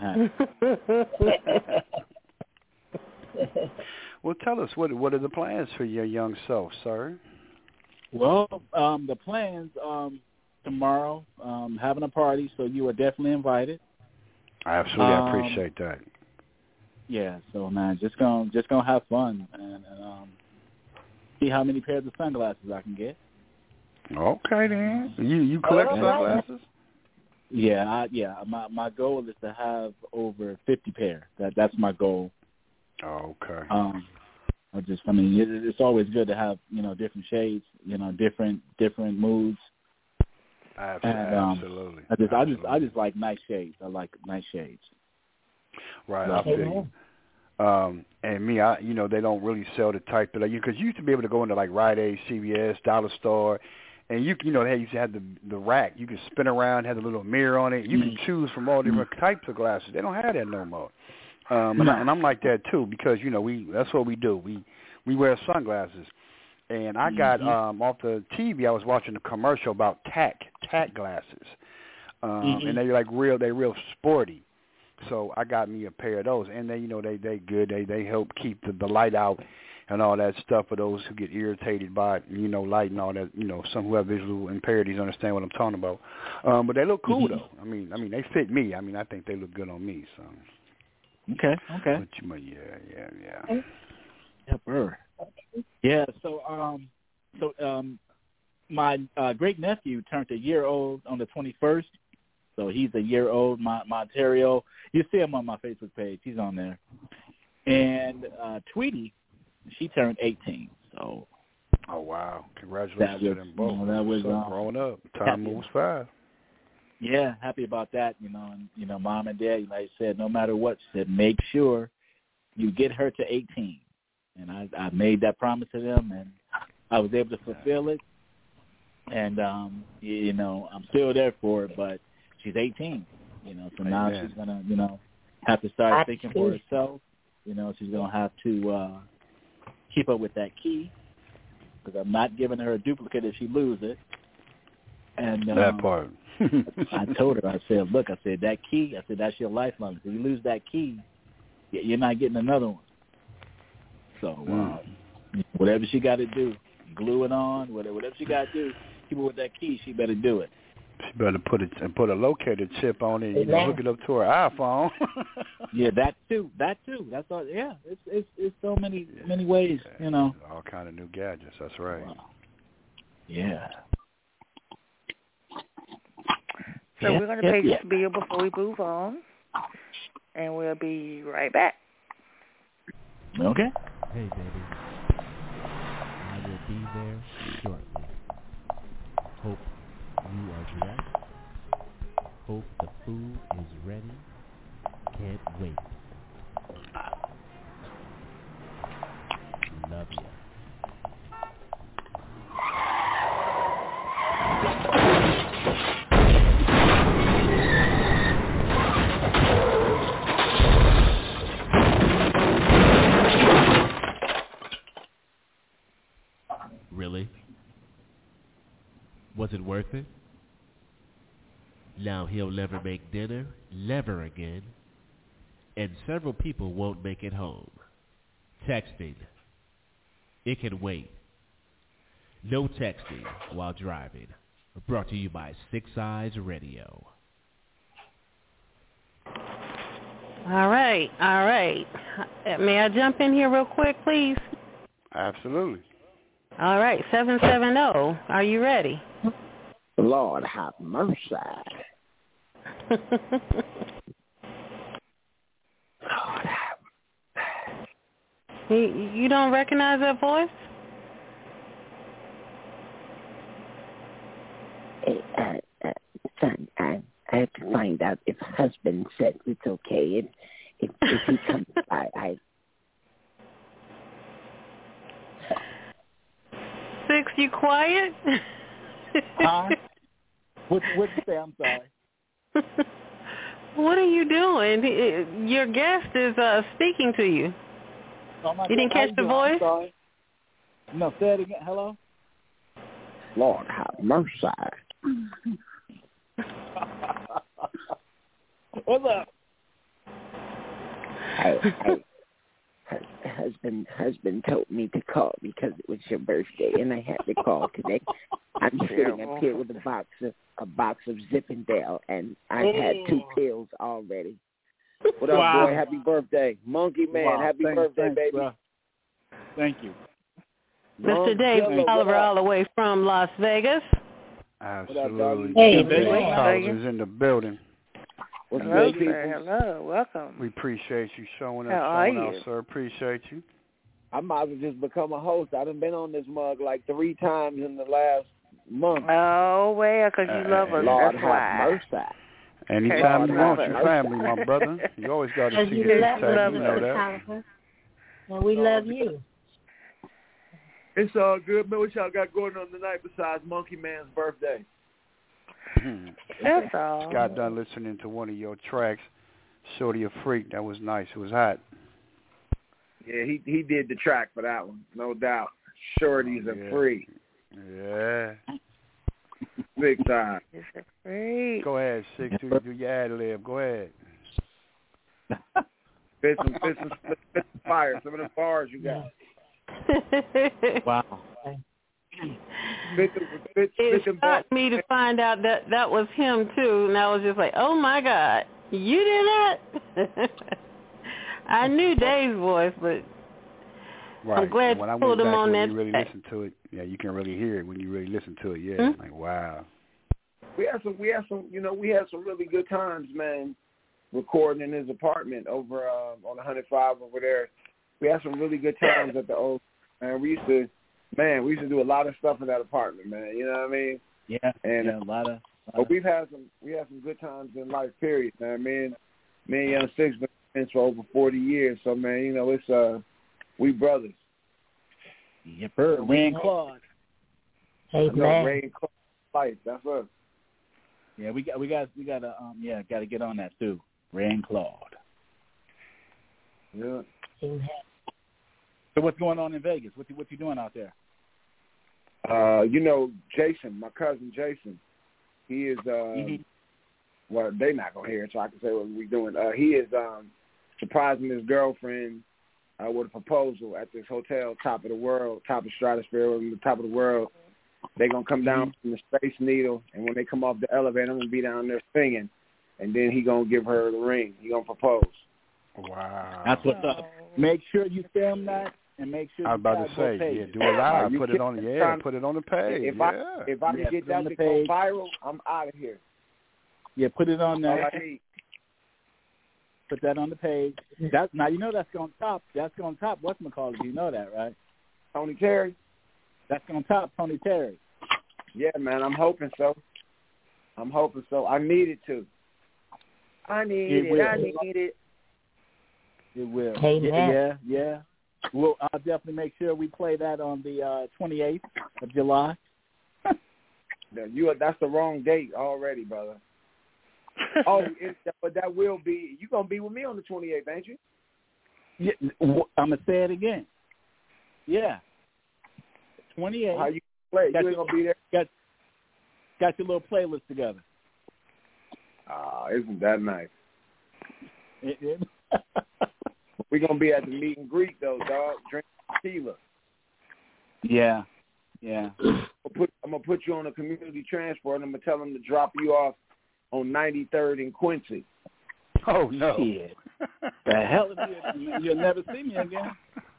E: Well, tell us what are the plans for your young self, sir?
I: Well, the plans. Tomorrow, having a party, so you are definitely invited.
E: Absolutely, I appreciate that.
I: Yeah, so man, just gonna have fun and see how many pairs of sunglasses I can get.
E: Okay, then. You collect sunglasses?
I: Yeah, My goal is to have over 50 pair. That's my goal.
E: Okay.
I: It's always good to have different shades, different moods.
E: Absolutely.
I: I just like nice shades. I like nice shades.
E: Right, I feel you. And me, they don't really sell the type that because you used to be able to go into like Rite Aid, CVS, Dollar Store, and they used to have the rack. You could spin around, have a little mirror on it. You can choose from all different types of glasses. They don't have that no more. And I'm like that too because that's what we do. We wear sunglasses. And I got off the TV. I was watching a commercial about tack glasses, and they're real sporty. So I got me a pair of those, and they they good. They help keep the light out and all that stuff for those who get irritated by light and all that. Some who have visual impairments understand what I'm talking about. But they look cool though. I mean they fit me. I think they look good on me. So
I: okay.
E: But yeah.
I: Yeah, so my great nephew turned a year old on the 21st, so he's a year old. My Ontario, you see him on my Facebook page. He's on there. And Tweety, she turned 18. So.
E: Oh wow! Congratulations to them both.
I: That was
E: growing up. Time moves fast.
I: Yeah, happy about that. And Mom and Dad, like I said, no matter what, said make sure you get her to 18. And I made that promise to them, and I was able to fulfill it. And you know, I'm still there for it, but she's 18. You know, so now she's gonna, you know, have to start thinking for herself. You know, she's gonna have to keep up with that key, because I'm not giving her a duplicate if she loses it. And
E: that part.
I: I told her, I said, look, I said, that key, I said, that's your lifeline. If you lose that key, you're not getting another one. So whatever she got to do, glue it on, whatever she got to do, keep her with that key, she better do it.
E: She better put a locator chip on it, you know, hook it up to her iPhone.
I: Yeah, that too. That's all. Yeah, it's so many ways, you know.
E: All kind of new gadgets. That's right.
I: Wow. Yeah.
A: So we're going to pay this bill before we move on, and we'll be right back.
I: Okay.
C: Hey, baby. I will be there shortly. Hope you are dressed. Hope the food is ready. Can't wait. Love ya. Really? Was it worth it? Now he'll never make dinner, never again, and several people won't make it home. Texting. It can wait. No texting while driving. Brought to you by Six Eyes Radio.
J: All right. May I jump in here real quick, please?
E: Absolutely.
J: All right, 770. Are you ready?
L: Lord have mercy.
J: You don't recognize that voice?
L: Son, I have to find out if husband said it's okay. And if he comes by,
J: Six, you quiet?
I: Huh? What'd you say? I'm sorry.
J: What are you doing? Your guest is speaking to you.
I: Oh,
J: you didn't catch the voice?
I: I'm sorry. No, say it again. Hello?
L: Lord have mercy.
I: What's up?
L: Husband told me to call because it was your birthday, and I had to call today. I'm sitting up here with a box of Zippendale, and I've had 2 pills already. What up, boy? Happy birthday, Monkey Man!
I: Wow.
L: Happy birthday, baby!
I: Bro. Thank you,
J: Mr. Dave Oliver, all the way from Las Vegas.
E: Absolutely.
J: Hey,
E: Dave Oliver's in the building.
A: Hello, sir. Hello. Welcome.
E: We appreciate you showing us.
A: How
E: sir. Appreciate you.
L: I might as well just become a host. I done been on this mug like 3 times in the last month.
A: Oh, well, because you love us.
L: Lord
A: That's why.
E: Anytime you want your family, my brother. You always got to see the tag. You know that.
B: And we love you.
V: It's all good, man. What y'all got going on tonight besides Monkey Man's birthday?
A: That's all.
E: Got done listening to one of your tracks, Shorty a Freak. That was nice. It was hot.
V: Yeah, he did the track for that one, no doubt. Shorty's a freak.
E: Yeah.
V: Big time.
A: It's a freak.
E: Go ahead, Six. Do your ad lib. Go ahead.
V: Spit some fire. Some of the bars you got.
I: Wow.
J: It shocked me to find out that was him too, and I was just like, "Oh my God, you did that!" I knew Dave's voice, but
E: right.
J: I'm glad
E: when
J: you
E: I
J: pulled
E: went
J: him
E: back,
J: on
E: when
J: that.
E: you really listen to it, yeah, you can really hear it when you really listen to it. Yeah, like wow.
V: We had some really good times, man, recording in his apartment over on 105 over there. We had some really good times at the old man. We used to do a lot of stuff in that apartment, man. You know what I mean?
I: Yeah.
V: And
I: a lot of.
V: But we had some good times in life. Period, man. Me and Young Six been friends for over 40 years. So man, you know it's we brothers.
I: Yep. Ray and Claude.
B: Hey, man.
V: Ray and Claude. life. That's us.
I: Yeah, we got to get on that too. Ray and Claude.
V: Yeah.
I: So what's going on in Vegas? What you doing out there?
V: Jason, my cousin Jason, he is well, they're not gonna hear it, so I can say what we're doing. He is surprising his girlfriend with a proposal at this hotel, top of the world, top of Stratosphere, on the top of the world. They're gonna come down from the Space Needle, and when they come off the elevator, I'm gonna be down there singing, and then he gonna give her the ring. He gonna propose.
E: Wow.
I: That's what's up. Make sure you film that, and make sure.
E: I was about to say, do it live. Put it on the page.
V: If I can get that to go viral, I'm out of here.
I: Yeah, put it on there.
V: All I need.
I: Put that on the page. That's that's gonna top. That's gonna top whatchamacallit. You know that, right?
V: Tony Terry.
I: That's gonna top Tony Terry.
V: Yeah, man. I'm hoping so. I need it to. I need it.
I: It will.
B: Amen.
I: Yeah. Well, I'll definitely make sure we play that on the 28th of July.
V: That's the wrong date already, brother. But that will be. You gonna be with me on the 28th, ain't you?
I: Yeah, I'm gonna say it again. Yeah. 28th.
V: How you play? You ain't gonna be there.
I: Got your little playlist together.
V: Isn't that nice? We're going to be at the meet and greet, though, dog. Drink tequila.
I: Yeah.
V: I'm going to put you on a community transport, and I'm going to tell them to drop you off on 93rd and Quincy.
E: Oh, no.
I: Shit. The hell is it? You'll never see me again.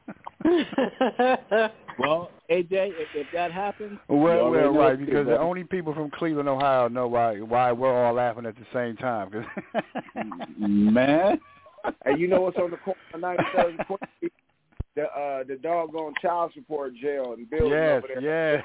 I: Well, AJ, if that happens...
E: Well, right, because the only people from Cleveland, Ohio know why we're all laughing at the same time.
V: Man. And you know what's on the corner of 93rd and Quincy? The doggone child support jail and building over there.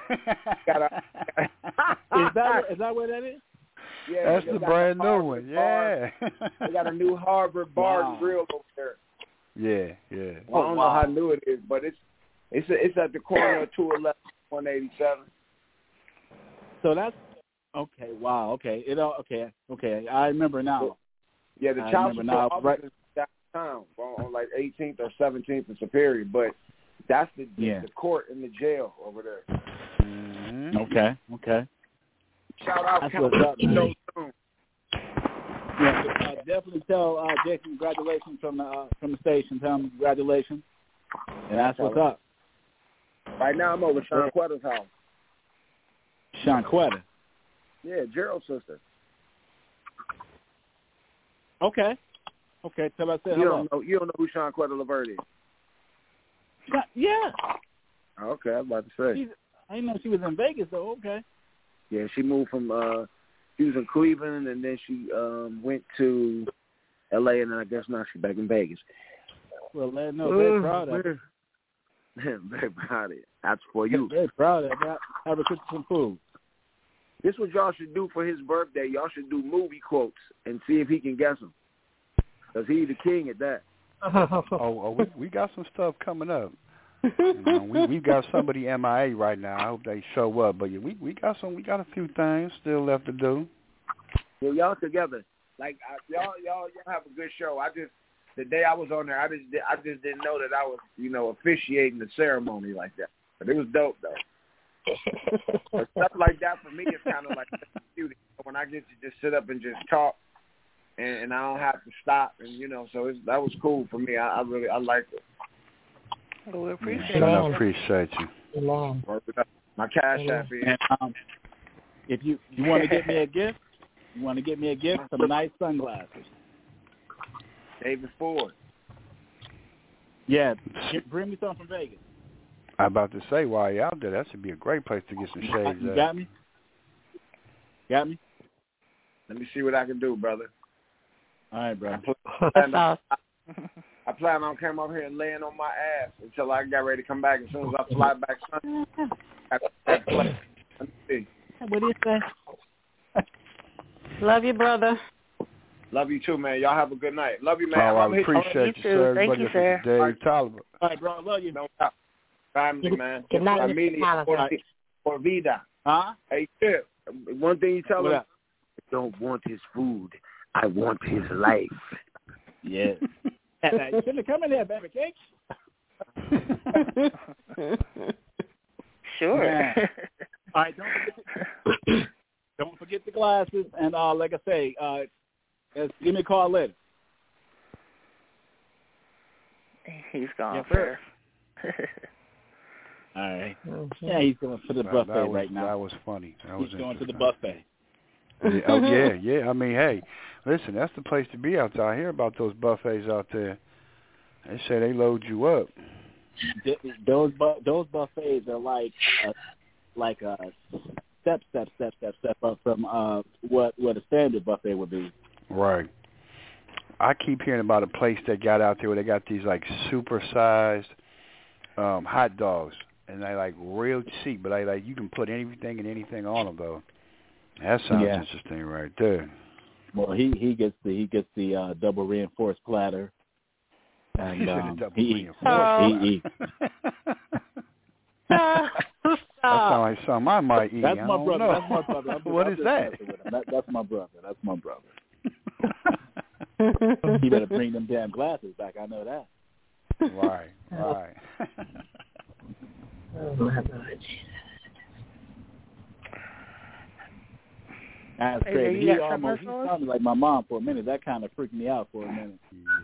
I: Is that where that is?
V: Yeah,
E: that's the brand new one. Yeah.
V: They got a new Harvard Bar and Grill over there.
E: Yeah.
V: Well, I don't know how new it is, but it's at the corner of 211 187.
I: So that's okay. Wow. Okay. Okay. I remember now.
V: Yeah, the child support office is downtown on like 18th or 17th in Superior, but that's the court and the jail over there.
E: Mm-hmm.
I: Okay.
V: Shout out.
I: That's what's up, man. Yeah, definitely tell Jason congratulations from the station. Tell him congratulations. And that's what's up.
V: Right now I'm over Sean Quetta's house.
I: Sean Quetta?
V: Yeah, Gerald's sister.
I: Okay. Tell us that.
V: You don't know who Sean Quetta Levert is?
I: Yeah.
V: Okay, I was about to say.
I: I didn't know she was in Vegas though. Okay.
V: Yeah, she moved from she was in Cleveland, and then she went to L.A., and then I guess now she's back in Vegas.
I: Well, very proud of it.
V: Very proud of it. That's for you.
I: Very proud of it. Have a cook some food.
V: This is what y'all should do for his birthday. Y'all should do movie quotes and see if he can guess them. Because he's the king at that.
E: We got some stuff coming up. We got somebody MIA right now. I hope they show up. But we got a few things still left to do.
V: Well, y'all together, like y'all have a good show. The day I was on there, I just didn't know that I was officiating the ceremony like that. But it was dope though. Stuff like that for me is kind of like therapeutic. When I get to just sit up and just talk, and I don't have to stop, and so that was cool for me. I liked it.
A: Well, we appreciate
E: you. I appreciate you.
V: My cash app is.
I: And, if you want to get me a gift, some nice sunglasses.
V: David Ford.
I: Yeah, bring me some from Vegas.
E: I'm about to say, while you're out there, that should be a great place to get some shades.
I: You got me? Got me?
V: Let me see what I can do, brother.
I: All right, bro.
V: I plan on coming over here and laying on my ass until I get ready to come back. As soon as I fly back Sunday, let me see.
I: What do you say?
J: Love you, brother.
V: Love you too, man. Y'all have a good night. Love you, man.
E: I appreciate you, sir.
A: Thank you, sir.
E: Dave Tolliver.
I: All right, bro. I love you.
V: No doubt. Family, man.
B: Good night, Mr. Tolliver.
V: Por vida.
I: Huh?
V: Hey, Chip. One thing you tell him,
I: I
V: don't want his food. I want his life.
I: Yes. You shouldn't come in here, baby cakes.
A: Sure.
I: All right, don't forget the glasses, and like I say, give me a call later.
A: He's gone
I: yes,
A: first.
I: All right. Yeah, he's going to the buffet right now.
E: That was funny.
I: He's going to the buffet.
E: Yeah, yeah. I mean, hey, listen, that's the place to be out there. I hear about those buffets out there. They say they load you up.
I: Those buffets are like a step up from what a standard buffet would be.
E: Right. I keep hearing about a place that got out there where they got these like super-sized hot dogs, and they like real cheap, but they like you can put anything and anything on them though. That sounds interesting right there.
I: Well, he gets the double reinforced platter, and he eats.
E: That sounds like something I might eat.
I: That's my brother.
E: Know.
I: That's my brother.
E: What is that?
I: That's my brother. That's my brother. You better bring them damn glasses back. I know that.
E: Right.
B: Oh my God.
I: That's crazy. He sounded like my mom for a minute. That kind of freaked me out for a minute.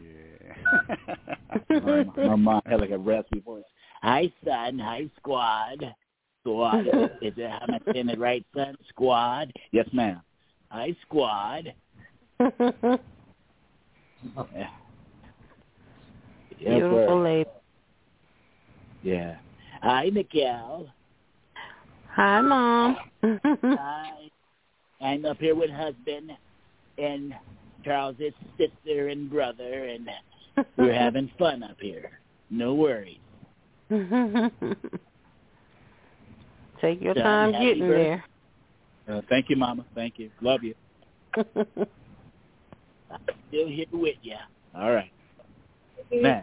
I: Yeah. My mom had like a raspy voice. Hi, son. Hi, squad. Squad. Is it, am I saying it right, son? Squad. Yes, ma'am. Hi, squad. Yeah.
J: Beautiful lady.
I: Yeah. Hi, Miguel.
J: Hi, Mom.
I: Hi. I'm up here with husband and Charles's sister and brother, and we're having fun up here. No worries.
J: Take your time getting there.
I: Thank you, Mama. Thank you. Love you. I'm still here with you. All right. Man.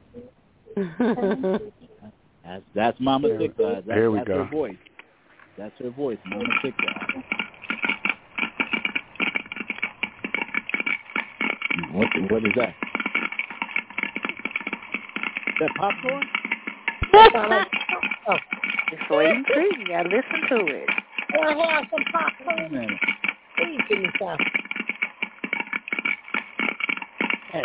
I: That's Mama Six Eyes.
E: Here we
I: that's
E: go.
I: Her voice. That's her voice, Mama Six Eyes. What is that? Is that popcorn?
A: Just wait and see. You gotta listen to it.
B: I have some popcorn. Please give me some.
I: Hey.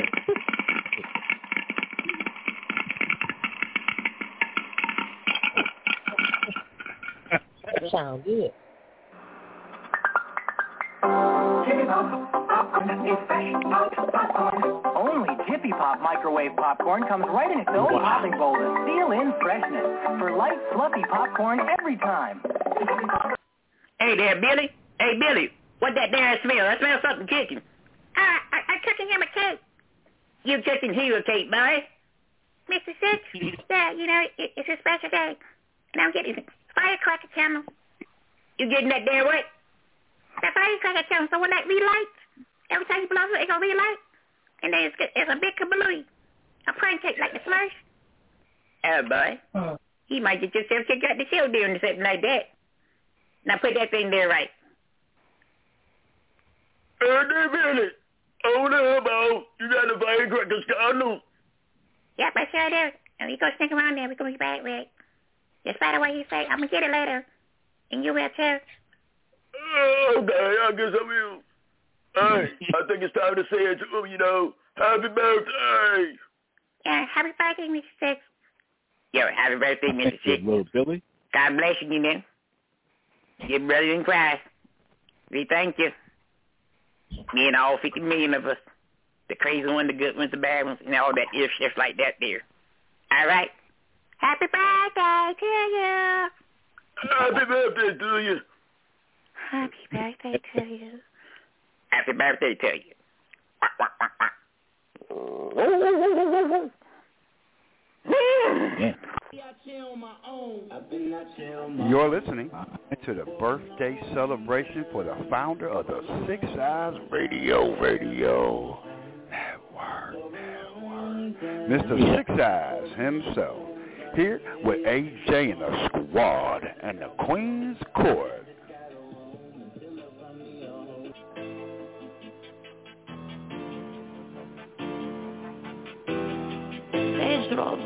B: That sounds good.
H: Only Jiffy Pop microwave popcorn comes right in its own popping bowl to seal in freshness for light, fluffy popcorn every time.
M: Hey there, Billy. Hey, Billy, what that there smell? I smell something cooking. I'm cooking him a cake. You cooking him a cake, boy? Mr. Six? Yeah, you know, it's a special day. And I'm getting firecracker channel. You getting that there what? That firecracker channel, so when that relights, every time you blow it, it's going to relight. And then it's a big kablooey. A pancake like the Slursh. Oh, boy. You might get yourself kicked out the show doing something like that. Now put that thing there right.
S: Hey, Billy. I want to help out. You got the firecracker scandal.
M: Yep, I sure do. And we go sneak around there. We're going to be back with it. Just by the way you say, I'm going to get it later. And you will, too.
S: Okay, I guess I will. Hey, I think it's time to say it to him, you know. Happy birthday.
M: Yeah, happy birthday, Mr. Six. Yo, happy birthday, Mr. Six.
I: Little Billy.
M: God bless you, man. Your brother in Christ. We thank you. Me and all 50 million of us. The crazy ones, the good ones, the bad ones, and all that if shit like that there. All right. Happy birthday to you.
S: Happy birthday to you.
M: Happy birthday to you. Happy birthday to you.
I: Yeah.
E: You're listening to the birthday celebration for the founder of the Six Eyes Radio Network. Mr. Six Eyes himself, here with AJ and the squad and the Queen's Court.
Q: miserable.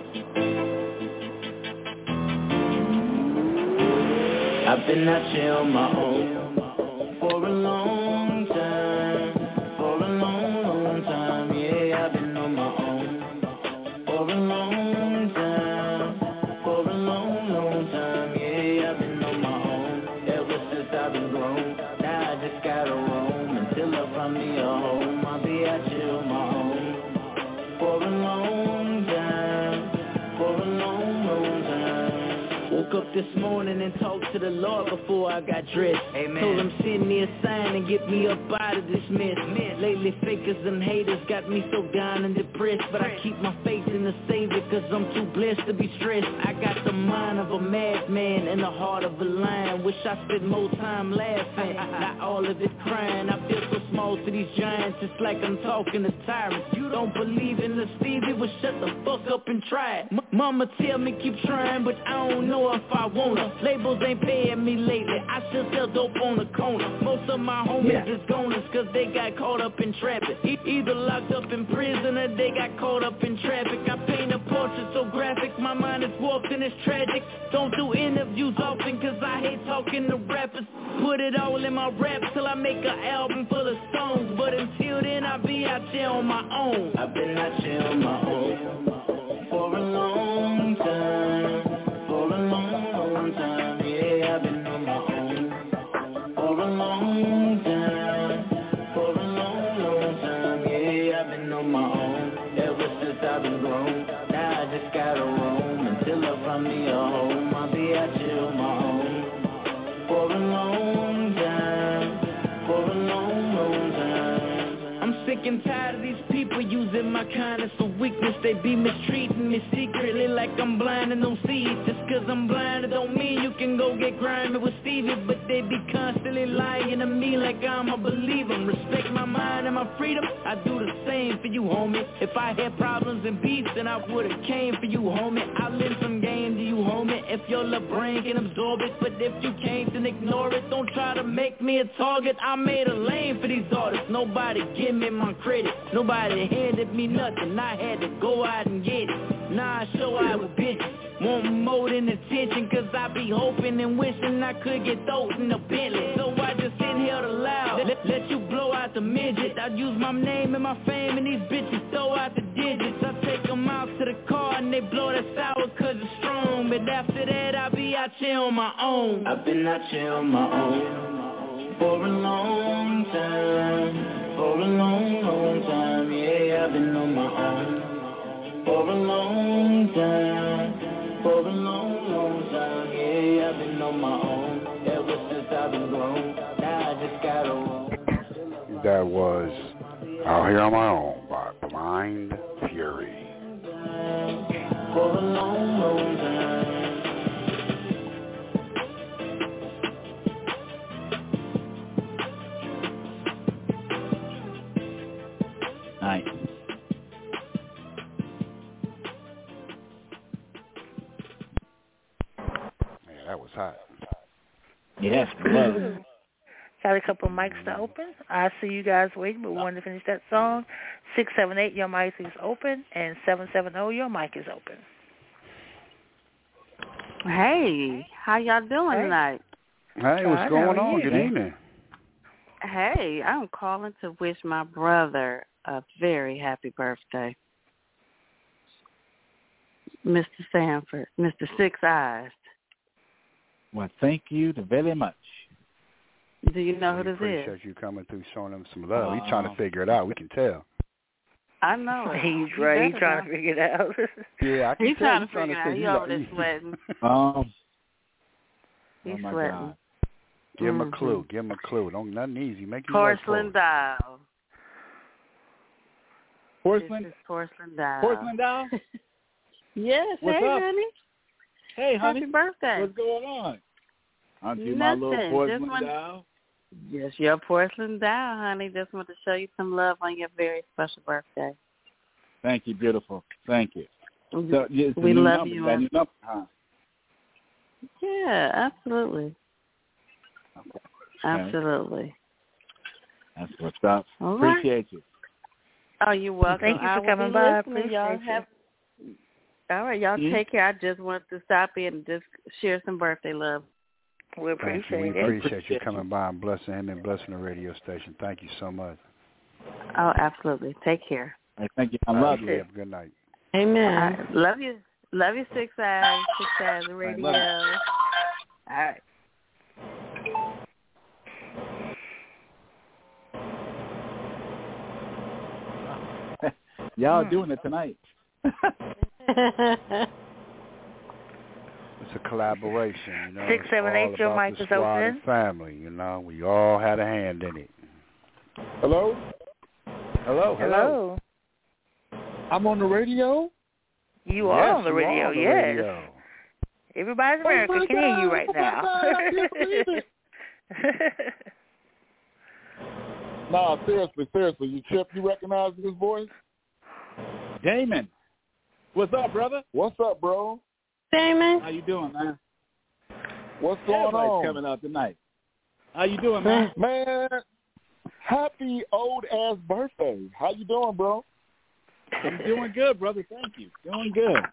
Q: I've been out here on my own for a long time, for a long, long time. Yeah, I've been on my own for a long time, for a long, long time. Yeah, I've been on my own ever since I've been grown. Now I just gotta roam until I find me a home. I'll be out here on my own for a long time, for a long, long time. Woke up this morning and talked to the Lord before I got dressed. Amen. Told him send me a sign and get me up out of this mess. Lately fakers and haters got me so down and depressed, but I keep my faith in the Savior cause I'm too blessed to be stressed. I got the mind of a madman and the heart of a lion. Wish I spent more time laughing, not all of it crying. I feel so small to these giants, it's like I'm talking to tyrants. You don't believe in the Stevie, well shut the fuck up and try it. Mama tell me keep trying, but I don't know if I wanna. Labels ain't paying me lately, I still sell dope on the corner. Most of my homies is goners cause they got caught up in traffic. Either locked up in prison or they got caught up in traffic. I paint a portrait so graphic, my mind is warped and it's tragic. Don't do interviews often cause I hate talking to rappers. Put it all in my rap till I make an album full of songs. But until then I'll be out here on my own. I've been out here on my own for a long time, for a long, long time. Yeah, I've been on my own for a long time, for a long, long time. Yeah, I've been on my own ever since I've been grown. Now I just gotta roam until I find me a home. I'll be out here on my own for a long time, for a long, long time. I'm sick and tired of these people using my kindness for weakness. They be mistreating me secretly like I'm blind and don't see it. Just cause I'm blind it don't mean you can go get grimy with Stevie. But they be constantly lying to me like I'm a believer. Respect my mind and my freedom, I do the same for you, homie. If I had problems and beef, then I would've came for you, homie. I'll lend some game to you, homie, if your little brain can absorb it. But if you can't, then ignore it. Don't try to make me a target. I made a lane for these artists. Nobody give me my credit. Nobody handed me nothing. I had to go out and get it. Now I show out with bitches. Want more than attention, cause I be hoping and wishing I could get those in a Bentley. So I just inhale the loud, let you blow out the midget. I use my name and my fame and these bitches throw out the digits. I take them out to the car and they blow that sour cause it's strong. But after that I be out here on my own. I've been out here on my own for a long time, for a long, long time. Yeah, I've been on my own for a long time, for a long, long time. Yeah, I've been on my own ever since I've been grown. Now I just gotta roam.
E: That was Out Here on My Own by Blind Fury.
Q: For a long, long time.
I: Nice.
E: Yeah, that was hot.
I: Yes, it was.
A: Got a couple of mics to open. I see you guys waiting, but we wanted to finish that song. 678, your mic is open, and 770, your mic is open.
K: Hey, how y'all doing tonight?
E: Hey, what's going on? Good evening.
K: Hey, I'm calling to wish my brother a very happy birthday. Mr. Sanford, Mr. Six Eyes.
I: Well, thank you very much.
K: Do you know who this is?
E: Appreciate you coming through, showing him some love. He's trying to figure it out. We can tell.
K: I know.
A: He's right. He's trying to figure it out.
E: Yeah, I can
K: He's
E: tell.
K: He's trying to figure it out. He's over there sweating. He's sweating.
E: God. Give him a clue. Give him a clue. Don't nothing easy. Make him
K: Porcelain Doll.
I: Porcelain?
K: This is Porcelain Doll.
I: Porcelain Doll?
K: Yes.
I: What's
K: hey,
I: up?
K: honey.
I: Hey, honey.
K: Happy birthday.
I: What's going on? Aren't you my little porcelain doll?
K: Yes, your porcelain doll, honey. Just want to show you some love on your very special birthday.
I: Thank you, beautiful. Thank you.
K: So,
I: we
K: love you.
I: That new number, huh?
K: Yeah, absolutely.
I: Okay.
K: Absolutely.
I: That's what's up.
K: All
I: Appreciate you.
K: Oh, you're welcome.
A: Thank you for coming by. I appreciate
K: y'all.
A: you.
K: All right, y'all take care. I just wanted to stop in and just share some birthday love.
A: We appreciate it.
E: We appreciate you coming by and blessing him and blessing the radio station. Thank you so much.
K: Oh, absolutely. Take care.
I: Hey, thank you. I love you.
E: Have a good night.
K: Amen. Love you. Love you, Six Eyes. Six Eyes Radio. All right.
I: Y'all doing it tonight.
E: It's a collaboration, you know.
A: 678, your mic is open.
E: Family, you know. We all had a hand in it.
N: Hello?
A: Hello.
N: I'm on the radio?
A: You are on the radio, yes. Everybody's America can hear you right now.
N: Nah, seriously. You Chip, you recognize this voice?
I: Damon. What's up, brother?
N: What's up, bro?
J: Damon.
I: How you doing, man?
N: What's going on?
I: Coming out tonight. How you doing, man?
N: Man, happy old-ass birthday. How you doing, bro?
I: I'm doing good, brother. Thank you. Doing good.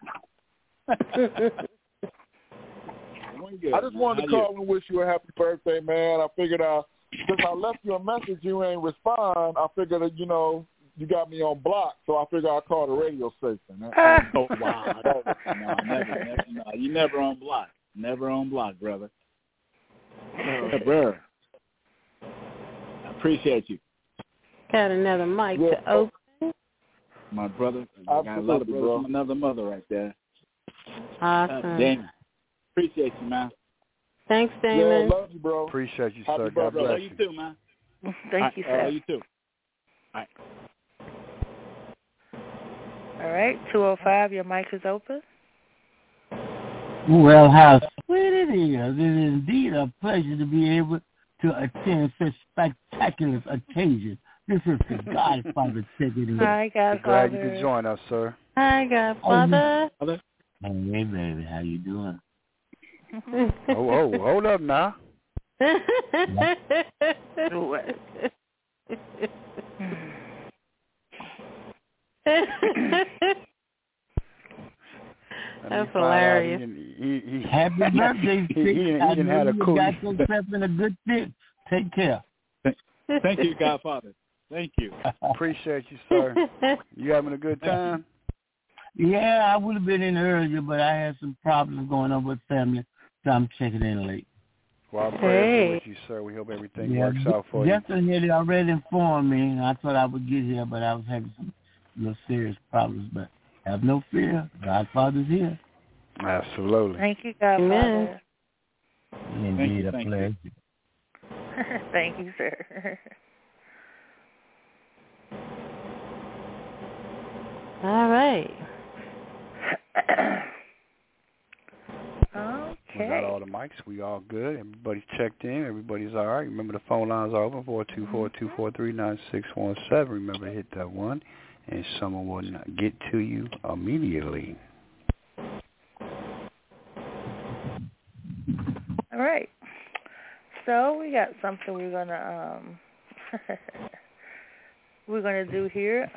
N: I just wanted to call and wish you a happy birthday, man. I figured since I left you a message, you ain't respond. I figured that, you know, you got me on block, so I figured I'd call the radio station.
I: Oh, wow. No, never. No, you never on block. Never on block, brother. Never. I appreciate you.
J: Got another mic to open.
I: My brother. I got a lot of brothers from another mother right there.
J: Awesome.
I: Damon. Appreciate you, man.
J: Thanks, Damon.
N: Yeah, love you, bro.
E: Appreciate you,
N: Happy
E: sir.
N: birthday.
E: God bless
I: Love you too, man.
A: Thank you, sir.
I: You too. All right.
A: All right, 205, your mic is open.
O: Well, how sweet it is. It is indeed a pleasure to be able to attend such spectacular occasions. This is the Godfather taking it.
A: Hi, Godfather.
E: Glad you could join us, sir.
J: Hi, Godfather.
O: Hey, baby, how you doing?
E: Oh, hold up now.
J: That's hilarious.
O: Happy birthday,
E: he didn't have a cool.
O: Got yourself in a good fit. Take care.
I: Thank you, Godfather. Thank you.
E: Appreciate you, sir. You having a good time?
O: Yeah, I would have been in earlier, but I had some problems going on with family, so I'm checking in late.
E: Well, I'm praying with you, sir. We hope everything works out for you.
O: Justin had already informed me. I thought I would get here, but I was having some little serious problems. But have no fear. Godfather's here.
E: Absolutely.
A: Thank you, Godfather.
O: Indeed, a pleasure.
A: Thank you, sir.
J: All right.
E: We got all the mics. We all good. Everybody's checked in. Everybody's all right. Remember, the phone lines are open, 424-243-9617. Remember to hit that one, and someone will get to you immediately.
A: All right. So we got something we're gonna do here.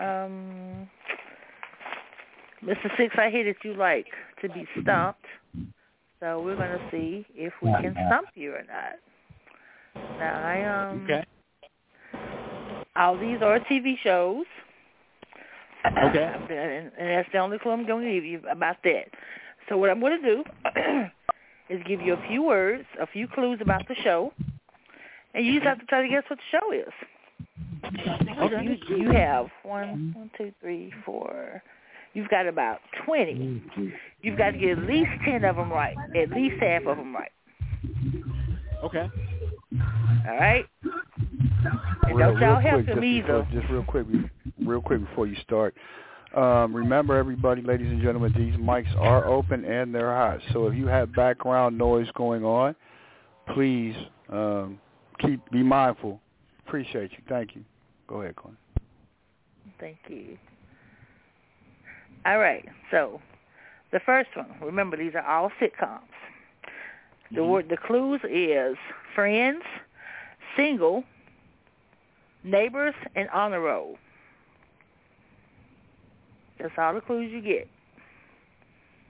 A: Mr. Six, I hear that you like to be stumped. So we're going to see if we can stump you or not. Now,
I: okay.
A: All these are TV shows.
I: Okay.
A: And that's the only clue I'm going to give you about that. So what I'm going to do is give you a few words, a few clues about the show, and you just have to try to guess what the show is. Okay. You have 1, 2, 3, 4... You've got about 20. You've got to get at least 10 of them right, at least half of them right.
I: Okay.
A: All right? And don't y'all help them either.
E: Just real quick before you start. Remember, everybody, ladies and gentlemen, these mics are open and they're hot. So if you have background noise going on, please be mindful. Appreciate you. Thank you. Go ahead, Glenn.
A: Thank you. All right, so the first one, remember these are all sitcoms. The clues is Friends, Single, Neighbors, and Honor Roll. That's all the clues you get.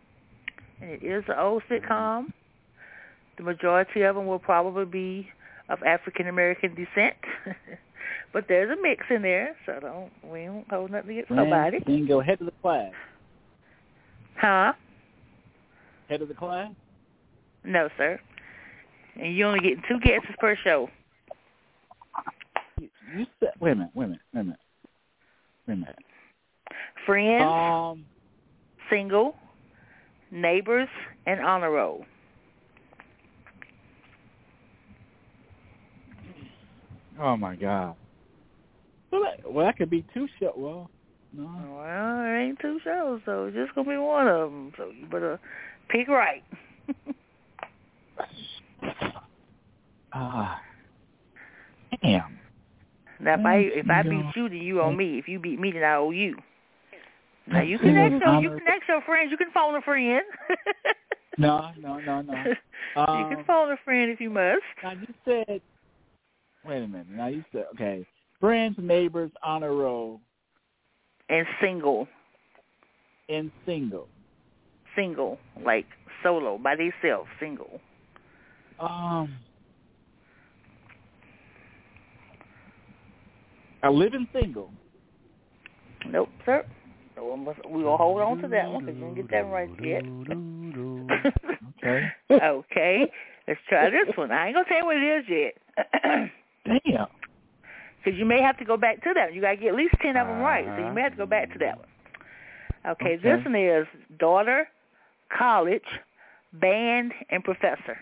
A: And it is an old sitcom. The majority of them will probably be of African American descent, but there's a mix in there, so we don't hold nothing against nobody.
I: Bingo, head of the class.
A: Huh?
I: Head of the class?
A: No, sir. And you only get 2 guesses per show.
I: You said, wait a minute.
A: Friends, Single, Neighbors, and Honor Roll.
I: Oh my God. Well, that could be 2 shows. Well, no.
A: Well, it ain't 2 shows, so it's just gonna be one of them. So you better pick right.
I: Damn.
A: Now, if I beat you, then you owe me. If you beat me, then I owe you. Now you can ask your friends. You can phone a friend.
I: No.
A: You can phone a friend if you must.
I: Now you said. Wait a minute. Now you said, okay, friends, neighbors, on a roll.
A: And single. Single, like solo, by themselves, single.
I: A living single.
A: Nope, sir. We will hold on to that one because you didn't get that right yet.
I: Okay.
A: Okay. Let's try this one. I ain't going to tell you what it is yet.
I: Damn.
A: Because you may have to go back to that one. You got to get at least 10 of them right, so you may have to go back to that one. Okay, this one is daughter, college, band, and professor.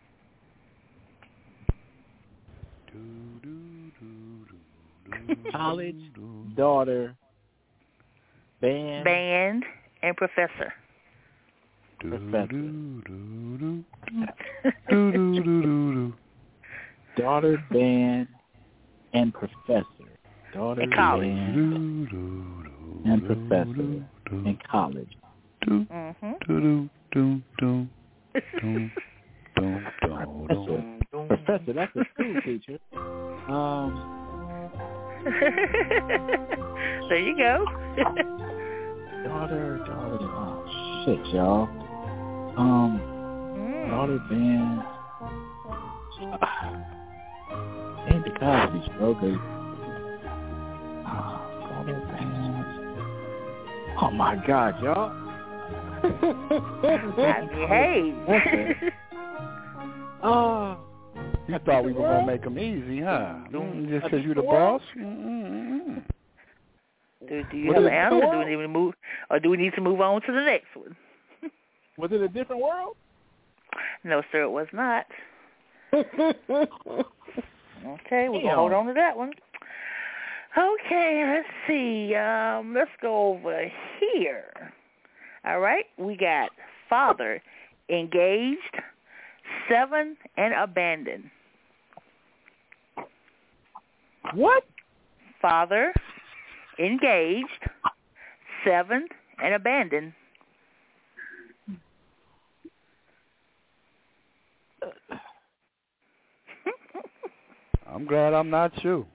I: College, daughter, band,
A: and professor.
I: Daughter, band, and professor. Daughter,
A: and college.
I: Band, and professor. In college. Professor, that's a school teacher.
A: There you go.
I: Daughter. Oh shit, y'all. Daughter band. Ain't the Cosby Show, cause daughter band. Oh my God, y'all.
A: Hey.
E: You thought we were gonna make them easy, huh? Just because you the boss.
A: Do you have an answer? Do we need to move, or do we need to move on to the next one?
I: Was it a different world?
A: No, sir, it was not. Okay, we're gonna hold on to that one. Okay, let's see. Let's go over here. All right, we got father, engaged, 7, and abandoned.
I: What?
A: Father, engaged, 7, and abandoned.
E: I'm glad I'm not you.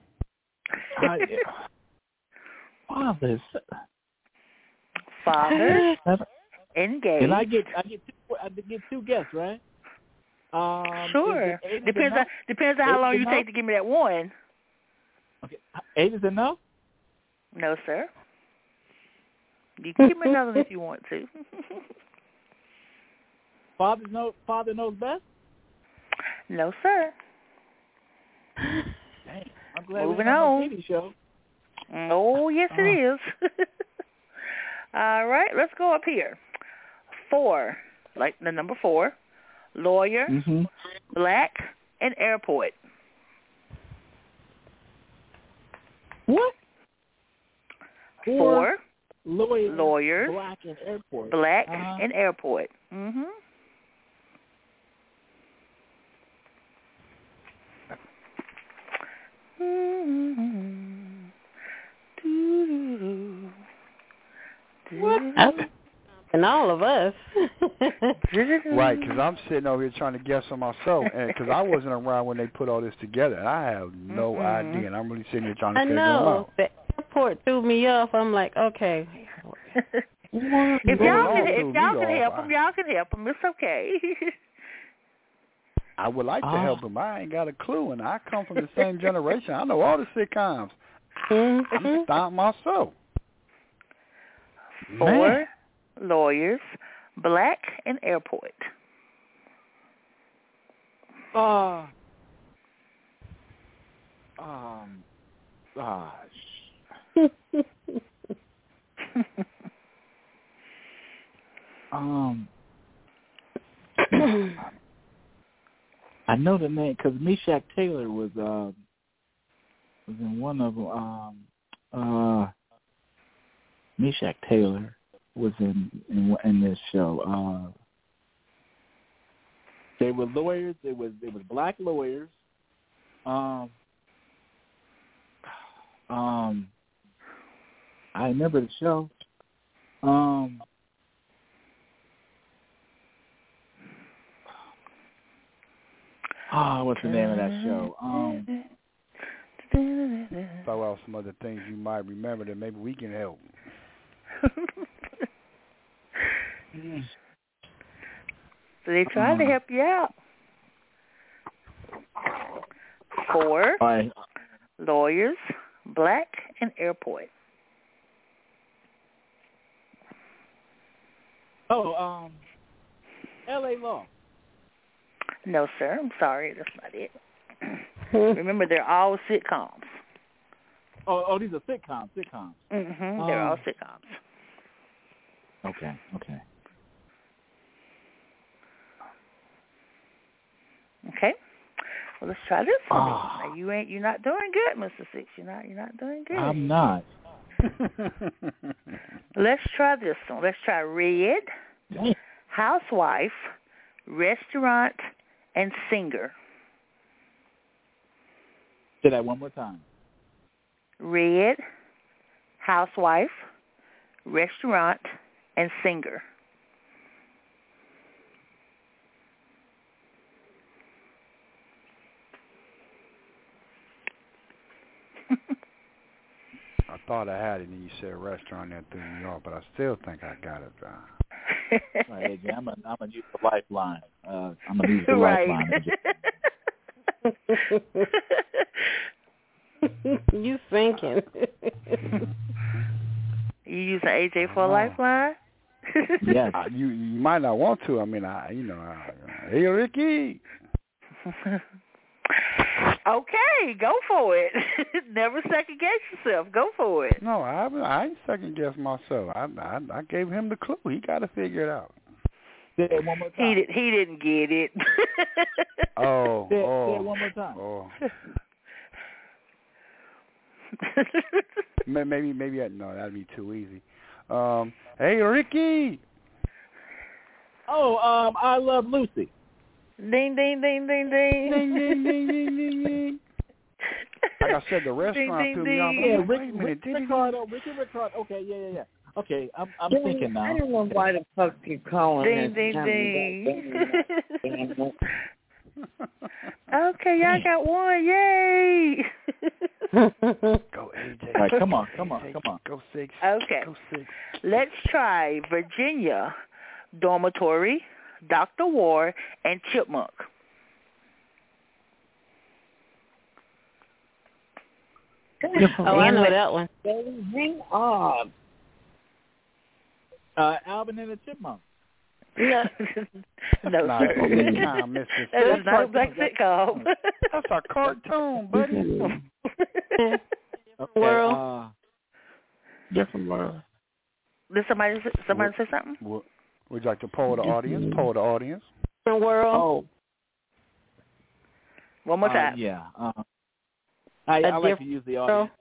A: Father, engaged.
I: And I get 2 guesses, right?
A: Sure. Depends on how long you take to give me that one.
I: Okay. 8 is enough?
A: No, sir. You can give me another one if you want to.
I: Father knows best?
A: No, sir.
I: Dang, I'm glad
A: Moving
I: we have
A: on.
I: a TV show.
A: Oh, yes, it is. All right, let's go up here. 4, like the number 4, lawyer, black, and airport.
I: What?
A: 4,
I: lawyers, black, and airport.
A: Black and airport. Mm-hmm.
J: What? And all of us.
E: Right, because I'm sitting over here trying to guess on myself, because I wasn't around when they put all this together, and I have no idea, and I'm really sitting here trying to figure it out.
J: The airport threw me off. I'm like, okay.
A: If y'all can help him, y'all can help him. It's okay.
E: I would like to help him. I ain't got a clue, and I come from the same generation. I know all the sitcoms. I'm stomped myself.
A: 4 lawyers, Black, and Airport.
I: Gosh. I know the name because Meshach Taylor was in one of them. Meshach Taylor was in this show. They were lawyers. It was black lawyers. I remember the show. What's the name of that show?
E: Throw out some other things you might remember that maybe we can help.
A: So they trying to help you out. 4 lawyers, Black, and Airport.
I: L.A. Law.
A: No, sir. I'm sorry. That's not it. Remember, they're all sitcoms.
I: Oh, these are sitcoms.
A: Mm-hmm. They're all sitcoms.
I: Okay.
A: Okay. Well, let's try this one. Now, you're not doing good, Mr. Six. You're not doing good.
I: I'm not.
A: Let's try this one. Let's try Red, Housewife, Restaurant, and Singer.
I: Say that one more time.
A: Red, Housewife, Restaurant, and Singer.
E: I thought I had it, and you said restaurant there through New York, but I still think I got it.
I: Right, I'm gonna use the lifeline. I'm gonna use the lifeline.
J: You thinking?
A: You using AJ for a lifeline?
I: Yes.
E: You might not want to. I mean, hey Ricky.
A: Okay, go for it. Never second guess yourself. Go for it.
E: No, I ain't second guess myself. I gave him the clue. He got to figure it out.
I: Say it one more time.
A: He didn't get it.
I: Say it one more time.
E: Maybe no, that'd be too easy. Hey Ricky.
I: I Love Lucy.
A: Ding, ding, ding, ding, ding.
E: Ding, ding, ding, ding, ding, ding. Like I said, the restaurant threw me off.
I: Yeah, Ricky Ricardo. Okay, yeah. Okay, I'm thinking now.
F: I don't know why the fuck you calling
A: ding, ding, ding. Okay, y'all got one. Yay.
E: Go, AJ.
I: All right, come on.
E: Go Six.
A: Okay.
E: Go Six.
A: Let's try Virginia, Dormitory, Dr. War, and Chipmunk.
J: I know that one.
F: Hang on.
I: Alvin and the Chipmunks.
A: No,
E: not a sitcom, Mr.
A: That is not a black sitcom.
E: That's a cartoon, buddy.
J: World.
F: Different world.
A: Did somebody say something?
E: Would you like to poll the audience?
J: Different world.
A: One more time.
I: Yeah. I like to use the audience.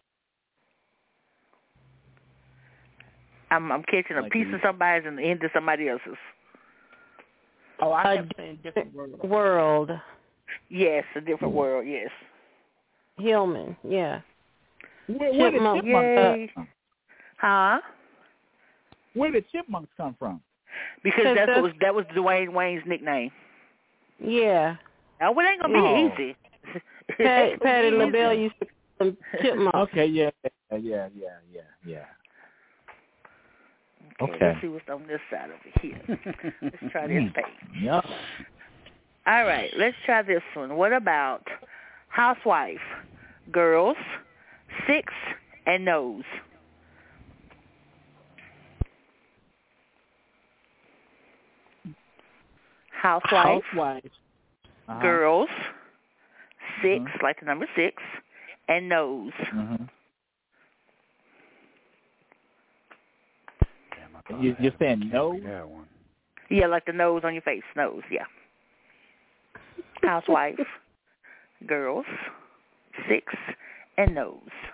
A: I'm catching a piece of somebody's and the end of somebody else's.
F: Oh, I kept saying different
J: world.
A: Yes, a different world. Yes.
J: Hillman. Yeah.
I: Where did Chipmunks come from?
A: Huh?
I: Where did Chipmunks come from?
A: Because that was Dwayne Wayne's nickname.
J: Yeah.
A: Now, it ain't gonna be easy.
J: Patty LaBelle used to call them Chipmunks.
I: Okay. Yeah.
A: Okay. Let's see what's on this side over here. Let's try this page.
I: Yep.
A: All right, let's try this one. What about housewife, girls, 6, and nose? Housewife. Girls, 6, like the number 6, and nose.
I: You're saying nose?
A: Yeah, like the nose on your face. Nose, yeah. Housewife, girls, 6, and nose.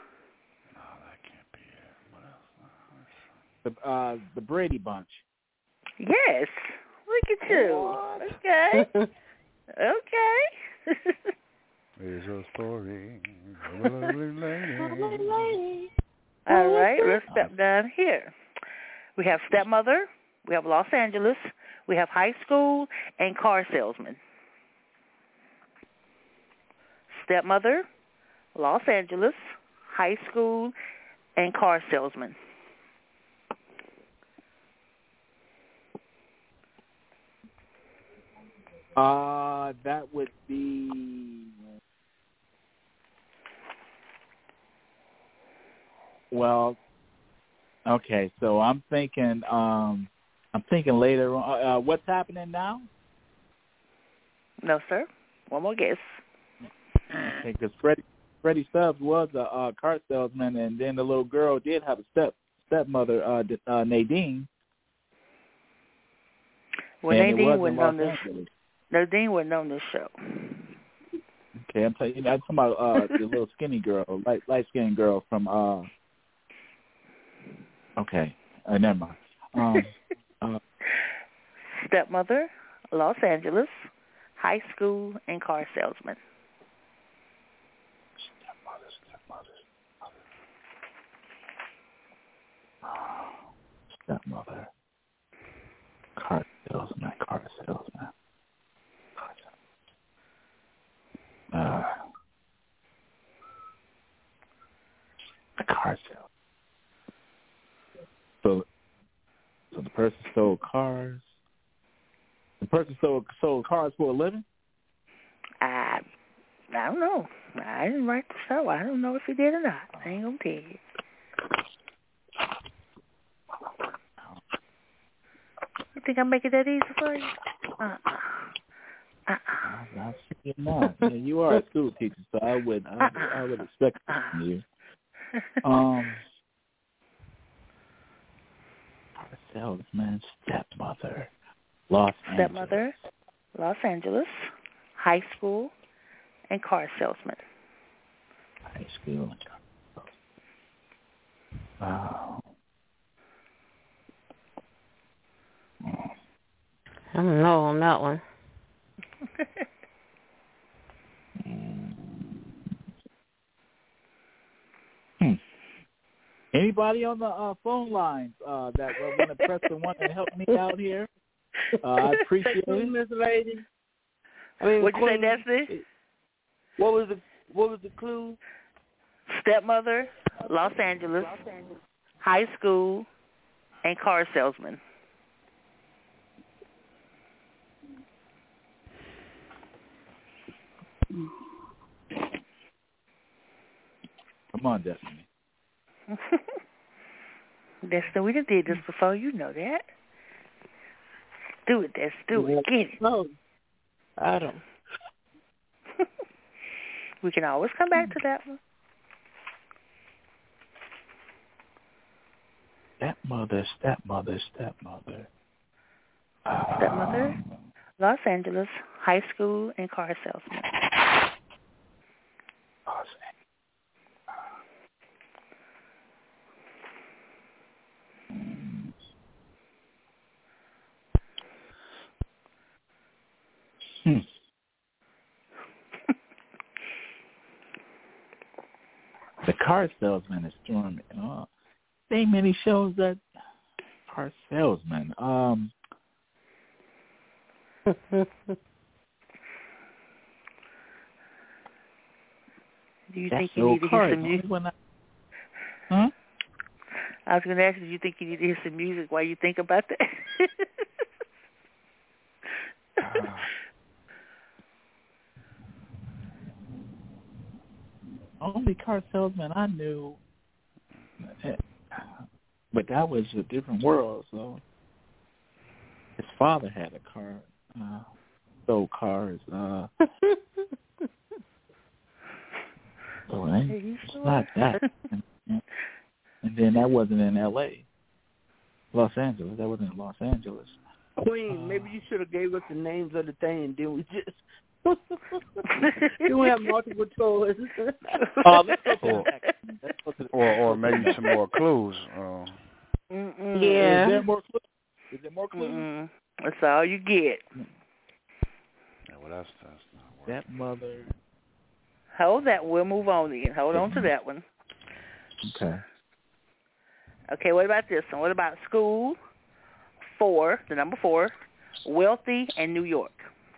I: The Brady Bunch.
A: Yes. Look at you. Okay. Okay.
E: Here's your story of a lovely lady.
A: All right, let's step down here. We have Stepmother, we have Los Angeles, we have High School, and Car Salesman. Stepmother, Los Angeles, High School, and Car Salesman.
I: That would be, well, okay, so I'm thinking later on. What's happening now?
A: No, sir. One more guess.
I: Because Freddie Stubbs was a car salesman, and then the little girl did have a stepmother, Nadine.
A: Well, Nadine wasn't on this. Nadine wasn't on this show.
I: Okay, I'm talking about the little skinny girl, light skinned girl from. Okay, never mind.
A: Stepmother, Los Angeles, High School, and Car Salesman.
I: Stepmother, car salesman. A car sale. So the person sold cars. The person sold cars for a living?
A: I don't know. I didn't write the show. I don't know if he did or not. I ain't gonna tell you. You think I'm making that easy for you?
I: I'm sure not. Yeah, you are a school teacher, so I would expect that from you. Salesman, Stepmother, Los
A: Angeles, High School, and Car Salesman.
I: High School and Car Salesman.
J: I don't know on that one.
I: Anybody on the phone lines that want to press the one and help me out here? I appreciate it,
L: Miss Lady.
A: What'd you say, Destiny?
L: What was the clue?
A: Stepmother, Los Angeles, High School, and Car Salesman.
I: Come on, Destiny.
A: Destiny, we done did this before. You know that. Do it, Destiny. Do it. Get it.
L: No, I don't.
A: We can always come back to that one.
I: Stepmother.
A: Stepmother, Los Angeles, High School, and Car Salesman.
I: Los Angeles. The Car Salesman is doing ain't many shows that Car Salesman.
A: Do you think you need to hear some music? I was going to ask you, do you think you need to hear some music while you think about that?
I: Only car salesman I knew, but that was a different world. So his father had a car, sold cars. So it's not that. And then that wasn't in L.A., Los Angeles. That wasn't in Los Angeles.
L: Queen, maybe you should have gave us the names of the thing, and then we just you have multiple choices.
E: Or maybe some more clues.
L: Yeah. Is there more clues? Is there more clues?
A: Mm-mm. That's all you get.
E: Yeah, well, that's not working.
I: That mother.
A: Hold that. We'll move on then. Hold on to that one.
I: Okay.
A: Okay, what about this one? What about school, 4, the number 4, wealthy, and New York?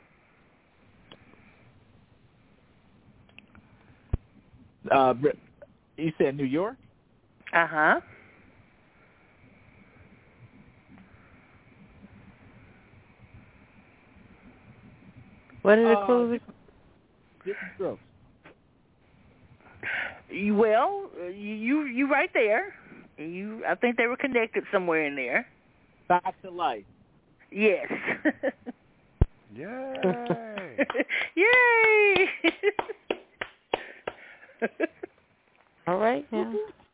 I: You said New York?
A: Uh-huh.
J: What are the clues?
I: Different strokes.
A: Well, you right there. I think they were connected somewhere in there.
I: Back to life.
A: Yes.
E: Yay!
A: Yay!
J: All right, yeah.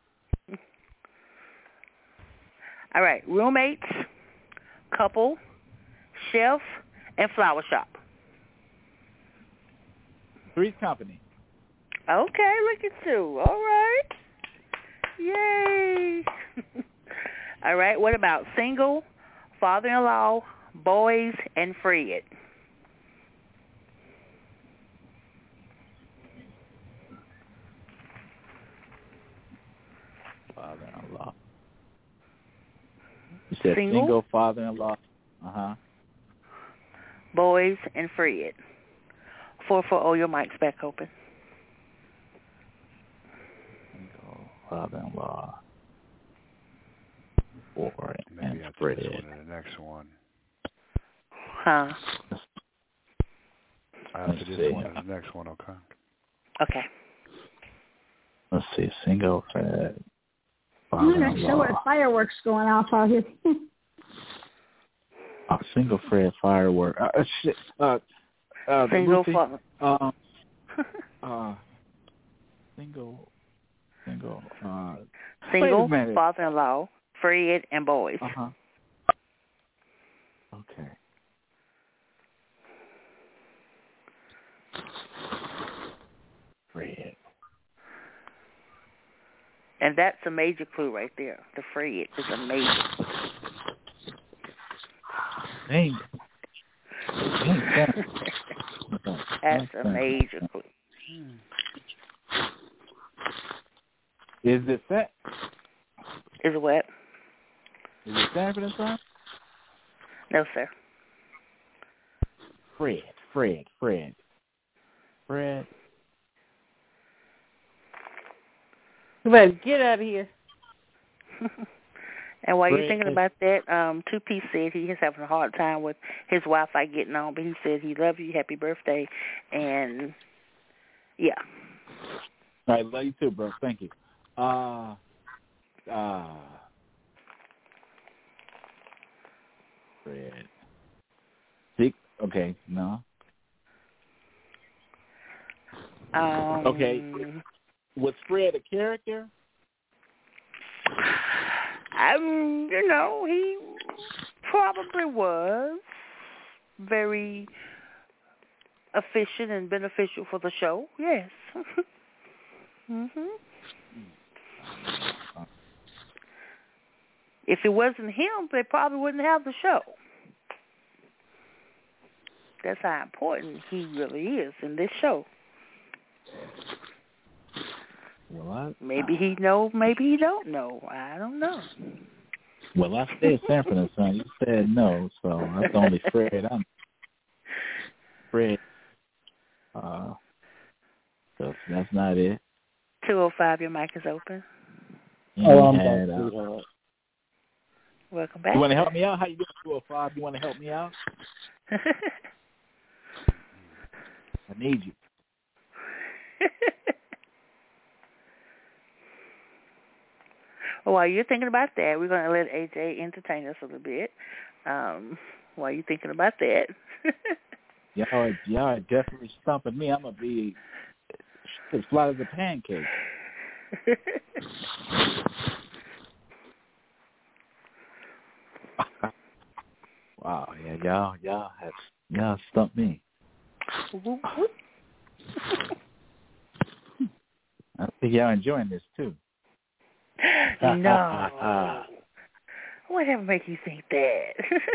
A: All right, roommates, couple, chef, and flower shop.
I: Three's Company.
A: Okay, look at you. All right. Yay. All right, what about single, father-in-law, boys, and Fred?
I: Father-in-law. You said single father-in-law. Uh-huh.
A: Boys, and Fred. 440, your mic's back open.
I: Father-in-law. Or
E: maybe
I: and Fred.
E: The next one.
A: Huh?
E: After this one, the next one, okay.
A: Okay.
I: Let's see, single Fred.
P: I'm not sure what fireworks going off out here.
I: Single Fred firework.
A: Single father. Single father-in-law, Fred, and boys.
I: Uh-huh. Okay. Fred.
A: And that's a major clue right there. The Fred is a major clue.
I: Dang.
A: That's a major clue.
I: Is it set?
A: Is it what?
I: Is it Sanford and Son?
A: No, sir.
I: Fred.
J: You better get out of here.
A: And while you're thinking about that, 2P said he is having a hard time with his Wi-Fi getting on, but he said he loves you, happy birthday, and yeah.
I: All right, love you too, bro. Thank you. Fred. Okay, no. Okay. Was Fred a character?
A: He probably was very efficient and beneficial for the show. Yes. If it wasn't him, they probably wouldn't have the show. That's how important he really is in this show.
I: Well,
A: maybe he knows, maybe he don't know. I don't know.
I: Well, I said Sanford and Son. You said no, so that's only Fred. Fred. So that's not it.
A: 205, your mic is open.
I: I'm
F: back.
A: Welcome back.
I: You want to help me out? How you doing, 205? You want to help me out? I need you.
A: Well, while you're thinking about that, we're going to let AJ entertain us a little bit. While you're thinking about that.
I: Y'all are definitely stumping me. I'm going to be as flat as a pancake. Wow, yeah, y'all stumped me. I think y'all enjoying this too.
A: No. Whatever make you think that?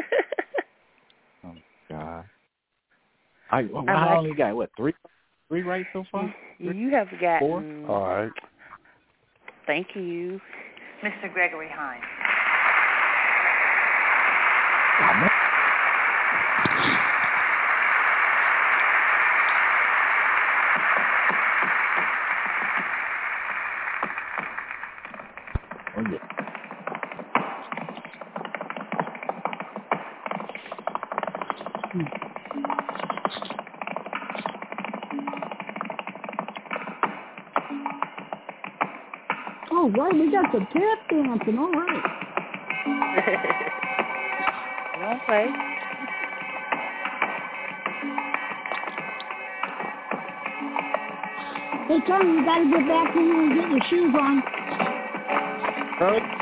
I: Oh God. I only got three right so far?
A: You have got
E: 4. All right.
A: Thank you.
H: Mr. Gregory Hines.
I: Oh, yeah.
P: Oh, right, we got the tap dancing, all right.
A: Don't play.
P: Hey, Tony, you got to get back in here and get your shoes on.
I: Right.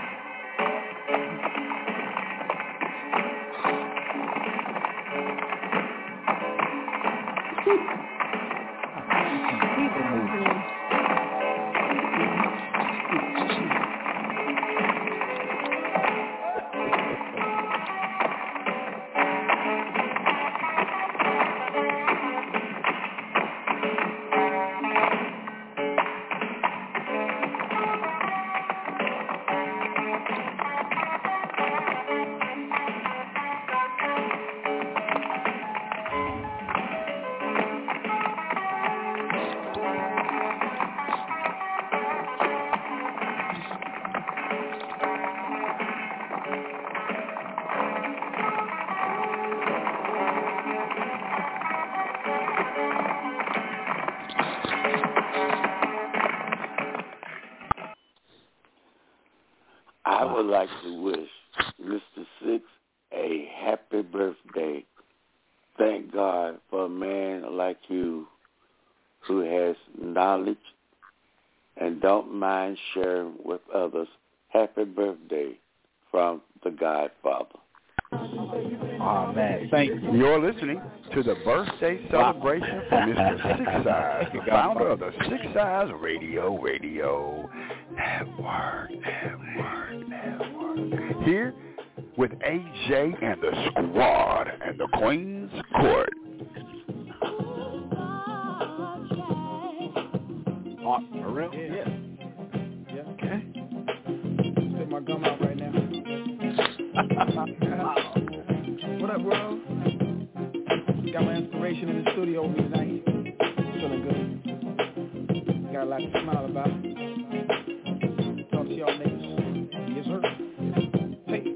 G: I would like to wish Mr. Six a happy birthday. Thank God for a man like you who has knowledge and don't mind sharing with others. Happy birthday from the Godfather.
I: Oh, man, thank you.
E: You're listening to the birthday celebration for Mr. Six Eyes, the founder of the Six Eyes Radio Network. Here with AJ and the squad and the Queen's Court.
I: Oh, for real? Yeah.
F: Okay. Take my gum out right now. What up, bro? Got my inspiration in the studio with me tonight. Feeling good. Got a lot to smile about. Talk to y'all niggas. Yes, sir. Hey.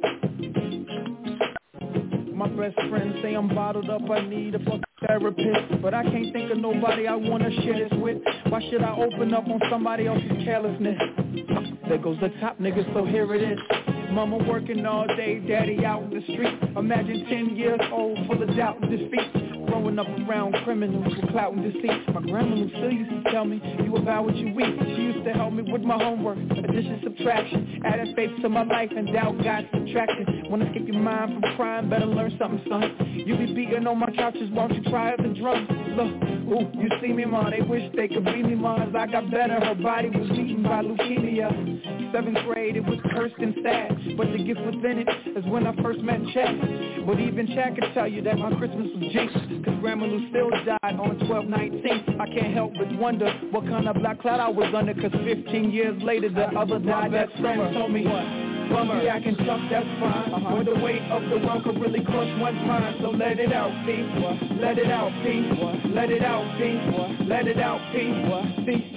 F: My best friends say I'm bottled up, I need a fucking therapist. But I can't think of nobody I wanna share this with. Why should I open up on somebody else's carelessness? There goes the top nigga, so here it is. Mama working all day, daddy out in the street. Imagine 10 years old, full of doubt and defeat. Growing up around criminals with clout and deceit. My grandma Lucille used to tell me, you about what you eat. She used to help me with my homework, addition, subtraction. Adding faith to my life and doubt got subtraction. Wanna keep your mind from crying, better learn something, son. You be beating on my couches, won't you try out the drums? Look, ooh, you see me, ma, they wish they could be me, ma. As I got better, her body was eaten by leukemia. 7th grade, it was cursed and sad. But the gift within it is when I first met Chad. But even Chad could tell you that my Christmas was jinxed. Cause Grandma Lucille died on 12/19. I can't help but wonder what kind of black cloud I was under. Cause 15 years later the other died. That friend told me, bummer, yeah, I can tough, that's fine. Or the weight of the world could really crush one's mind. So let it out, P. Let it out, P. Let it out, P. Let it out, P. See, you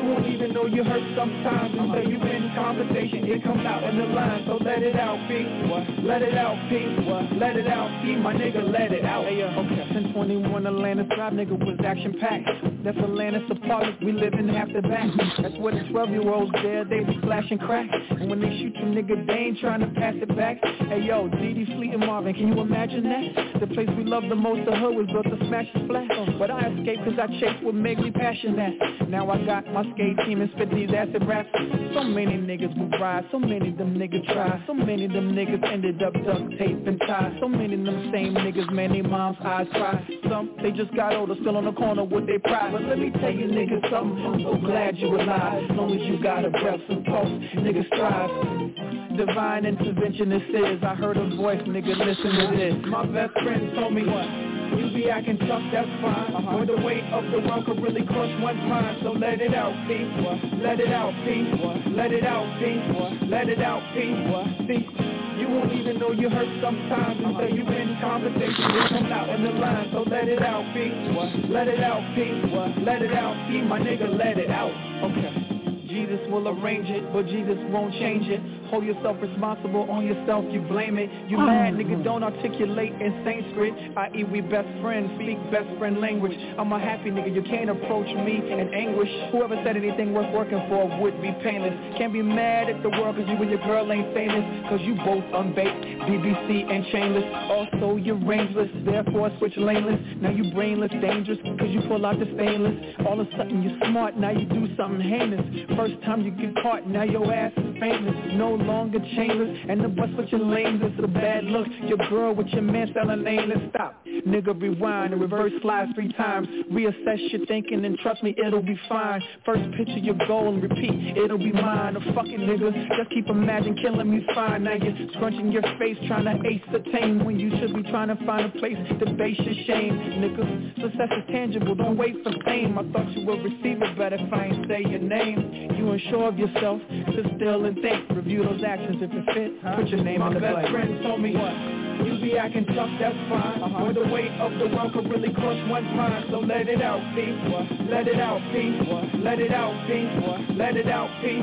F: You won't even know you hurt sometimes until you in conversation. It comes out in the line, so let it out, B. Let it out, P. Let it out, P. My nigga, let it out. Hey, okay. 1021 Atlantis Drive, nigga, was action-packed. That's Atlantis apartments, we live in half the back. That's where the 12-year-olds there, they be flashing crack. And when they shoot you, nigga, they ain't trying to pass it back. Hey, yo, D.D. Fleet and Marvin, can you imagine that? The place we love the most, the hood, was built to smash the flat. But I escaped cause I chased what made me passionate. Now I got my skate team and spit these acid raps. So many niggas will ride, so many of them niggas try. So many of them niggas ended up duct tape and tied. So many of them same niggas, man, they mom's eyes cry. Some, they just got older, still on the corner with their pride. But let me tell you niggas something, I'm so glad you alive. As long as you got a breath and pulse, niggas strive. Divine intervention this is. I heard a voice, nigga, listen to this. My best friend told me what? You be acting tough, that's fine. When the weight of the world could really crush one time. So let it out, P. Let it out, P. Let it out, P. Let it out, P. See, you won't even know you hurt sometimes until you in conversation. It comes out in the line, so let it out, P. Let it out, P. Let it out, P. My nigga, let it out. Okay. Jesus will arrange it, but Jesus won't change it. Hold yourself responsible, on yourself you blame it. You mad, nigga, don't articulate in Sanskrit, i.e. we best friends, speak best friend language. I'm a happy nigga, you can't approach me in anguish. Whoever said anything worth working for would be painless. Can't be mad at the world cause you and your girl ain't famous, cause you both unbaked, BBC and chainless. Also you're rangeless, therefore switch laneless. Now you brainless, dangerous, cause you pull out the stainless. All of a sudden you're smart, now you do something heinous. First time you get caught, now your ass is famous. No longer chainless, and the bus with your lanes, it's a bad look. Your girl with your man selling nameless. Stop, nigga, rewind and reverse slides 3 times. Reassess your thinking and trust me, it'll be fine. First picture your goal and repeat, it'll be mine. A fucking nigga, just keep imagining killing me's fine. Now you're scrunching your face trying to ace the tame when you should be trying to find a place to base your shame. Nigga, success is tangible, don't wait for fame. I thought you would receive it better if I ain't say your name. You unsure of yourself, sit still and think. Review those actions if it fits. Put your name on the plate. My best friend told me what? You be acting tough, that's fine. When the weight of the world could really crush one time. So let it out, P. Let it out, P. Let it out, P. Let it out, P.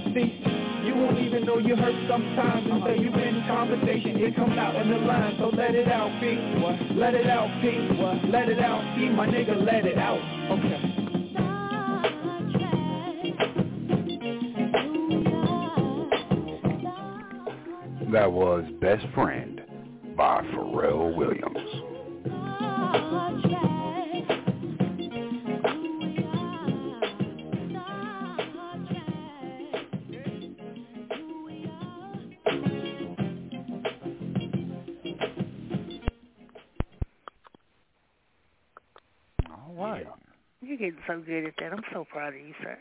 F: See, you won't even know you hurt sometimes until you in conversation. It comes out in the line. So let it out, P. Let it out, P. Let it out, P. My nigga, let it out. Okay.
E: That was Best Friend by Pharrell Williams. All right.
A: You're getting so good at that. I'm so proud of you, sir.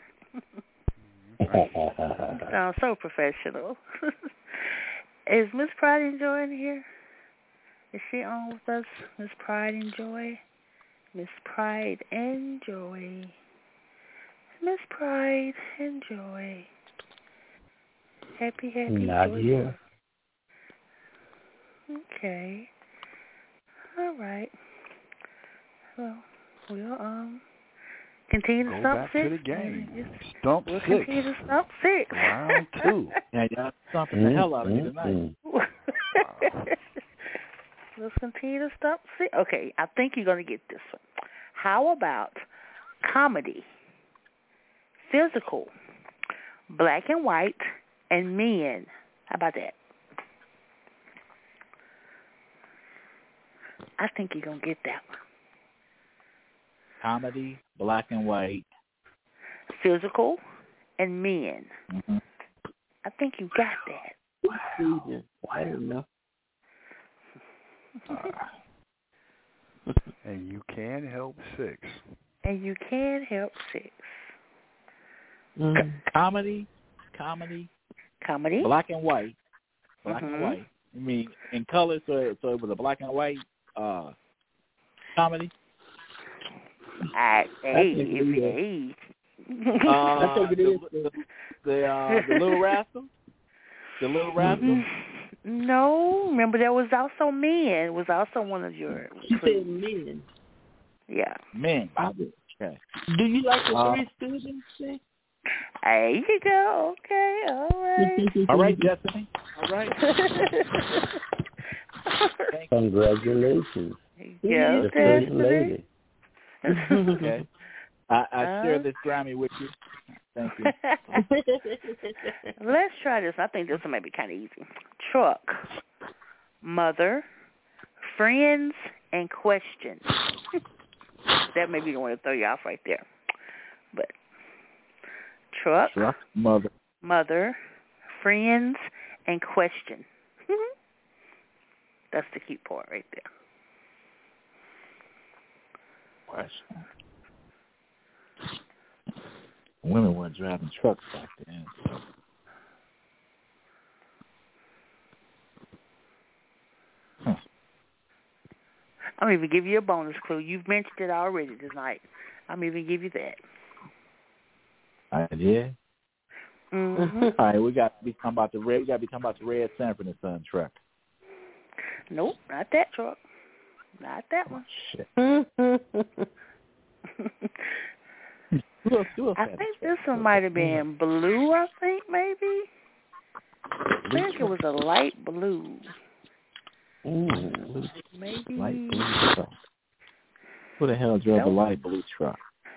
A: You sound so professional. Is Miss Pride and Joy in here? Is she on with us? Miss Pride and Joy? Miss Pride and Joy. Miss Pride and Joy. Happy,
O: Not
A: joy.
O: here.
A: Okay. All right. Well, we'll continue to
E: Go
A: stump
E: back
A: 6.
E: to the game. Stump
A: We'll
E: 6.
A: continue to stump 6.
E: Round 2.
I: Yeah, y'all stomping the hell out of me tonight.
A: Let's continue to stump 6. Okay, I think you're going to get this one. How about comedy, physical, black and white, and men? How about that? I think you're going to get that one.
I: Comedy, black and white,
A: physical, and men.
I: Mm-hmm.
A: I think you got that.
L: I don't know.
E: And you can help 6.
A: And you can help 6.
I: Comedy, black and white, and white. I mean, in color, so it was a black and white comedy.
A: Hey.
I: The Little Rascal. The Little Rascal.
A: No, remember there was also Men. It was also one of your.
L: She said Men.
A: Yeah.
I: Men. Okay.
L: Do you like the Three Stooges?
A: There you go. Okay, all right.
I: All right, Destiny. All right.
T: Congratulations.
A: Yeah,
T: the first lady.
I: Okay. I share this Grammy with you. Thank you.
A: Let's try this. I think this one may be kind of easy. Truck, mother, friends, and questions. That may be the one to throw you off right there. But truck, mother, friends, and question. That's the key part right there.
I: Question. Women weren't driving trucks back then. Huh.
A: I'm even give you a bonus clue. You've mentioned it already tonight. I'm even give you that.
I: I did.
A: Mm-hmm.
I: All right, we got to be talking about the red. We got to be talking about the red Sanford and Son truck.
A: Nope, not that truck. Not that one.
I: Shit.
A: I think this one might have been blue, I think, maybe. I think it was a light blue.
I: Ooh.
A: Maybe.
I: Light blue truck. Who the hell drove a light blue truck?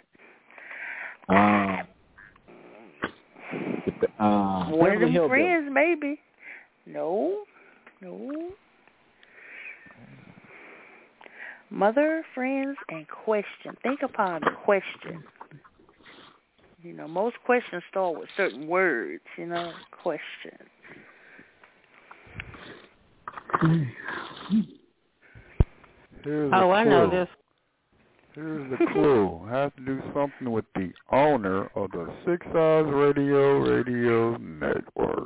A: One of them
I: Hill
A: friends, maybe. No. Mother, friends, and question. Think upon the question. You know, most questions start with certain words, you know, question.
J: I know this.
N: Here's the clue. Have to do something with the owner of the 6 Eyes Radio Network.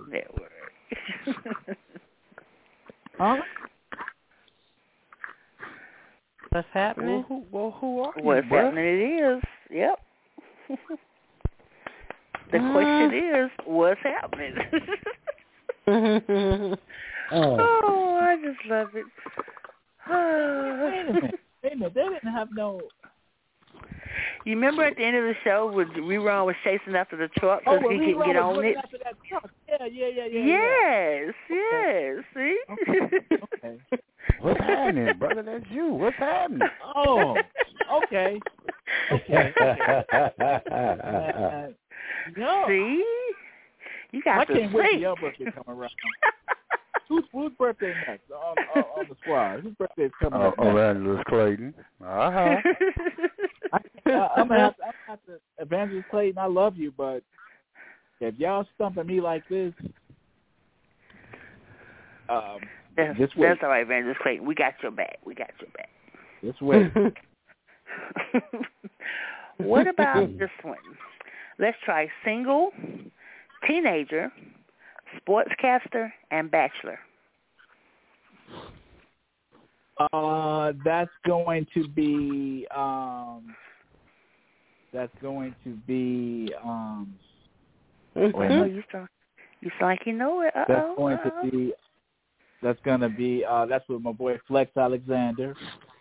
I: Huh?
J: What's happening?
N: Who are you?
A: What's happening? It is. Yep. The question is, what's happening? Oh, I just love it.
I: Wait a minute. They didn't have no...
A: You remember at the end of the show when Rerun was chasing after the truck so he couldn't get on it?
I: After that truck. Yeah.
A: Yes. See?
I: Okay.
N: What's happening, brother? That's you. What's happening?
I: Oh, okay. No.
A: See? You got to
I: can't wait till your birthday come around. Whose birthday next on the squad? Whose birthday is coming up next?
N: Evangelist Clayton. Uh-huh.
I: I'm gonna have to, Evangelist Clayton, I love you, but if y'all stumping me like this,
A: that's all right, Evangelist Clayton. We got your back.
I: This way.
A: What about this one? Let's try single, teenager, sportscaster, and bachelor.
I: That's going to be
A: you sound like you know it.
I: That's with my boy Flex Alexander.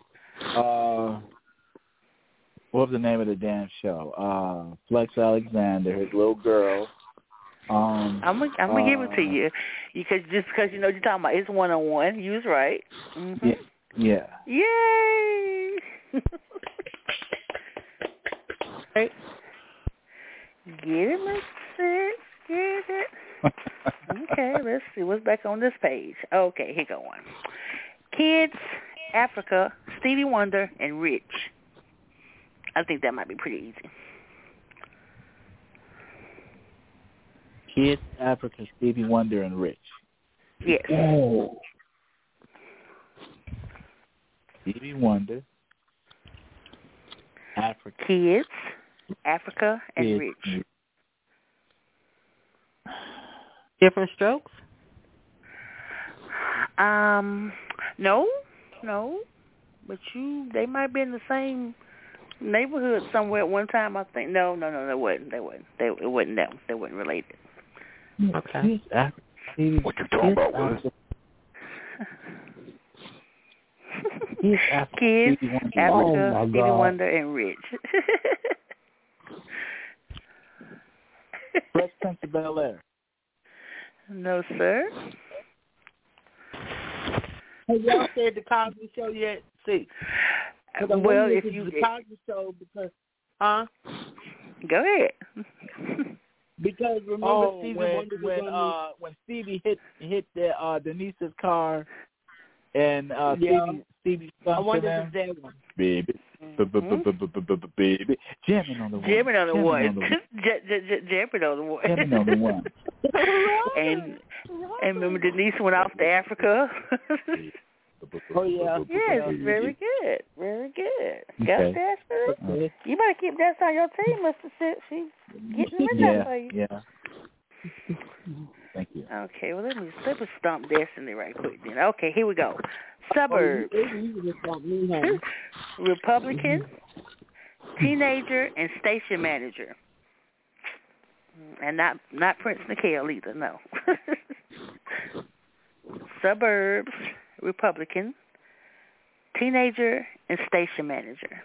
I: What was the name of the damn show? Flex Alexander, his little girl.
A: I'm gonna give it to you, because you know what you're talking about. It's 1-on-1. You was right. Mm-hmm.
I: Yeah.
A: Yay! Right. Get it, Mr. Six. Get it. Okay, let's see what's back on this page. Okay, here go one. Kids, Africa, Stevie Wonder, and Rich. I think that might be pretty easy.
I: Kids, Africa, Stevie Wonder, and Rich.
A: Yes.
I: Oh. Stevie Wonder, Africa.
A: Kids, Africa, and Rich.
J: Different strokes?
A: No. But they might be in the same neighborhood somewhere at one time, I think. No, they wasn't. It wasn't them. They weren't related.
J: Okay.
N: What you talking about, Willis?
A: Kids, Africa, Stevie Wonder, and Rich.
I: Prince of Bel-Air?
A: No, sir.
L: Have y'all said the Cosby Show yet? See.
A: Well, if you...
L: The Cosby Show because...
A: Go ahead.
L: Because remember Stevie
I: when Stevie hit Denise's car and Stevie
L: I wonder if it's that one.
I: Baby. Baby. Jamming on the one.
A: Jamming on the one. And remember Denise went off to Africa?
L: Oh, yeah.
A: Yes, very good. Very good. Got
I: Okay.
A: that, Spirit? You better keep that on your team, Mr. Six. She's getting rid of that for you.
I: Yeah. Thank you.
A: Okay, well, let me stomp Destiny right quick then. Okay, here we go. Suburbs. Republican, teenager, and station manager. And not Prince Nikhil either, no. Suburbs, Republican, teenager, and station manager.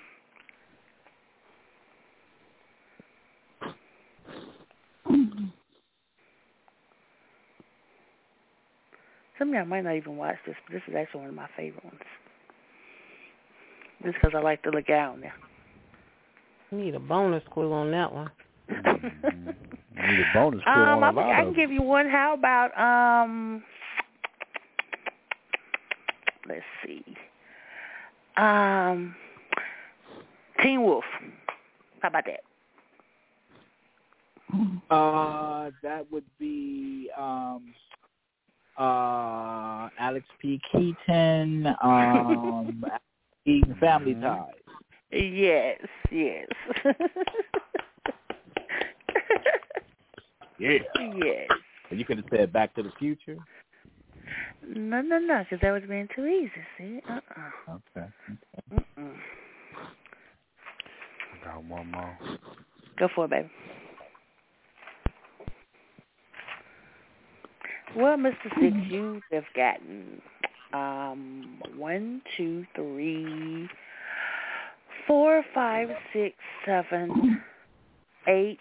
A: Some of y'all might not even watch this, but this is actually one of my favorite ones. Just because I like to look out now.
J: Need a bonus clue on that one.
I: Need a bonus clue on a lot
A: I can give you one. How about let's see. Teen Wolf. How about that?
I: That would be Alex P. Keaton, Family Ties.
A: Yes.
I: Yeah.
A: Yes.
I: You could have said Back to the Future.
A: No, because that would have been too easy. See?
I: Okay.
A: I
E: got one more.
A: Go for it, baby. Well, Mr. Six, you have gotten 1, 2, 3, 4, 5, 6, 7, 8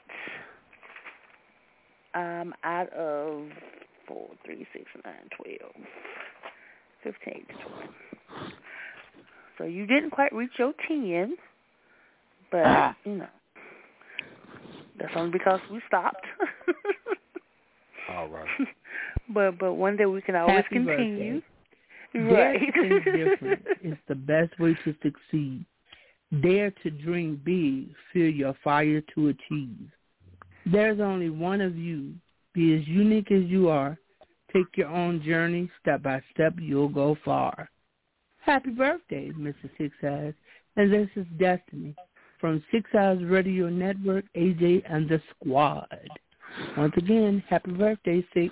A: out of 4, 3, 6, 9, 12, 15, 20. So you didn't quite reach your 10, but, that's only because we stopped.
E: All right.
A: But one day we can always
L: Happy
A: continue.
L: Birthday.
A: Right.
L: Dare to think different. It's the best way to succeed. Dare to dream big. Feel your fire to achieve. There's only one of you. Be as unique as you are. Take your own journey. Step by step, you'll go far. Happy birthday, Mr. Six Eyes. And this is Destiny from 6 Eyes Radio Network, AJ and the Squad. Once again, happy birthday, Six.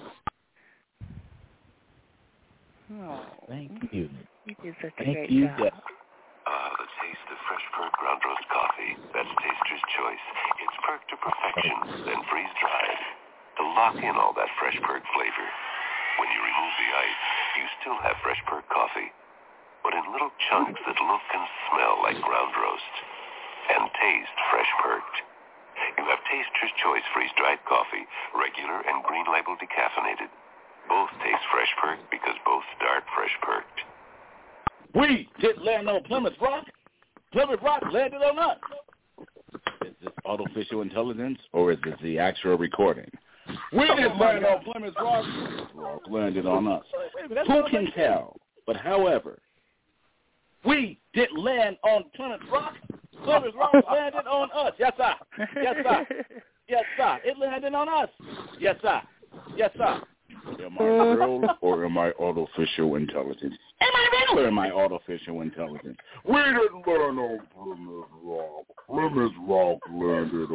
A: Oh,
I: thank you.
A: You did such a
I: Thank
A: great
I: you.
A: job.
I: Yes.
R: The taste of fresh perk ground roast coffee. That's Taster's Choice. It's perked to perfection, then freeze-dried to lock in all that fresh perk flavor. When you remove the ice, you still have fresh perk coffee, but in little chunks that look and smell like ground roast and taste fresh perked. You have Taster's Choice freeze-dried coffee, regular and green label decaffeinated. Both taste fresh perked because both start fresh perked.
U: We didn't land on Plymouth Rock. Plymouth Rock landed on us. Is this artificial intelligence or is this the actual recording? We didn't land on Plymouth Rock. Rock landed on us. Who can tell? But however, we didn't land on Plymouth Rock. Plymouth Rock landed on us. Yes, sir. Yes, sir. Yes, sir. It landed on us. Yes, sir. Yes, sir. Am I real or am I artificial intelligence? Am I real or am I artificial intelligence? We didn't land on Plymouth Rock. Plymouth Rock landed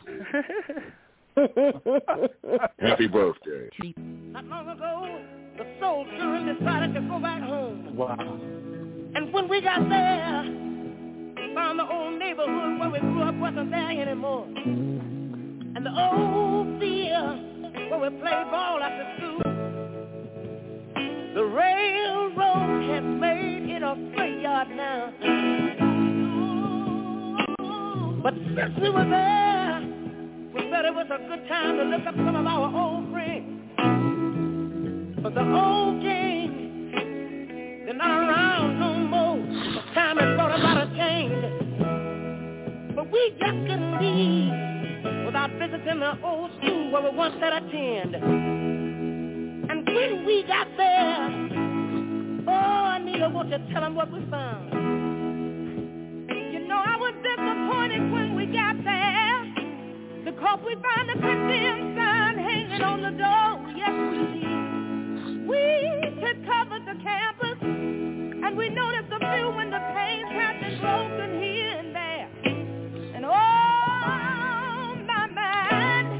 U: on. Happy birthday.
W: Not long ago, the soldier decided to go back home.
I: Wow.
W: And when we got there, we found the old neighborhood where we grew up wasn't there anymore. And the old field where we played ball after school, the railroad has made it a graveyard now. But since we were there, we thought it was a good time to look up some of our old friends. But the old gang, they're not around no more. The time has brought about a change. But we just couldn't leave without visiting the old school where we once had attend. And when we got there, oh, Anita, won't you tell them what we found? You know, I was disappointed when we got there because we found the condemned sign hanging on the door. Yes, we did. We had covered the campus, and we noticed a few when the paint had been broken here and there. And oh, my mind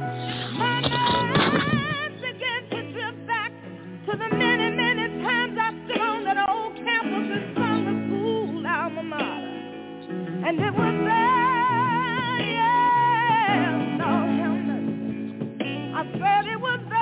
W: began to drift back to the many, many times I stood on that old campus and sung the school alma mater. And it was there, yeah, Lord have mercy. I said it was there.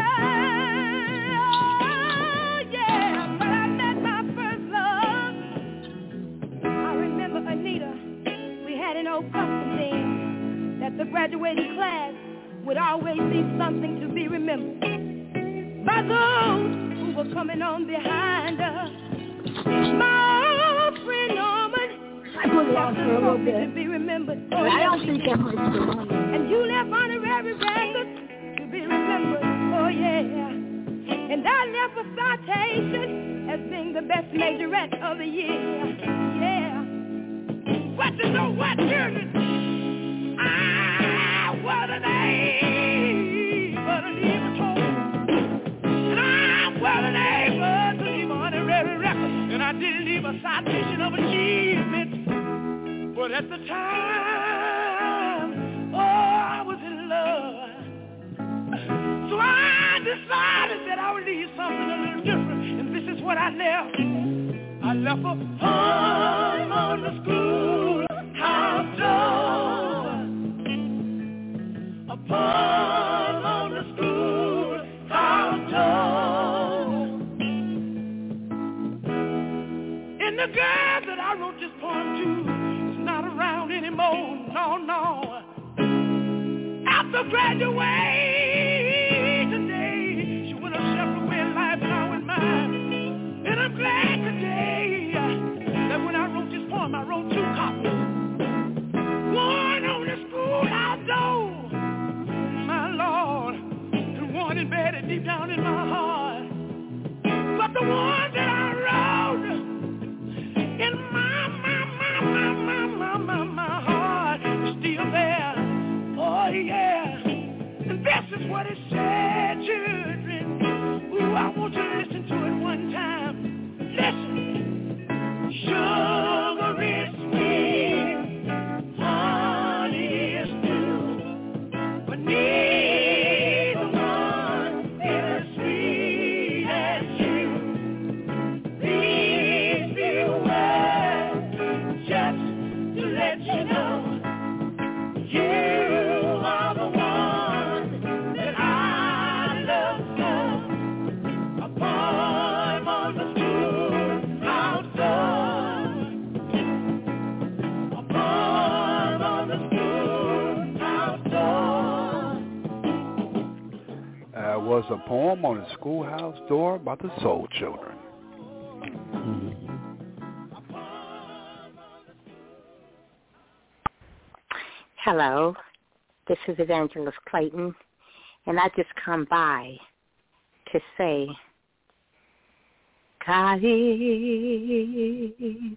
W: Anita, we had an old custom then that the graduating class would always leave something to be remembered by those who were coming on behind us. My old friend Norman,
P: I put it on for a little bit.
W: To be remembered.
P: Oh, I don't think that much for
W: and you left honorary records to be remembered. Oh yeah. And I left a citation as being the best majorette of the year. Yeah. What you know what, children? I was a name, but a evil told. And I was a name, but to leave an honorary record. And I didn't leave a citation of achievement. But at the time, oh, I was in love. So I decided that I would leave something a little different. And this is what I left. I left a poem on the schoolhouse door. A poem on the schoolhouse door. And the girl that I wrote this poem to is not around anymore. No, no. After graduation day, she went a separate way in life and I went mine. And I'm glad today that when I wrote this poem, I wrote two copies. One on the schoolhouse door, my Lord, and one embedded deep down in my heart. But the one that I wrote in my heart is still there. Oh, yeah. And this is what it said, children. Ooh, I want you to listen to it one time. Listen. Sugar is sweet, honey is too, but neither one is as sweet as you. These few words just to let you know you are the one that I love so. A poem on the schoolhouse door.
E: Was a poem on the schoolhouse door by the Soul Children.
B: Hello, this is Evangelist Clayton, and I just come by to say, God is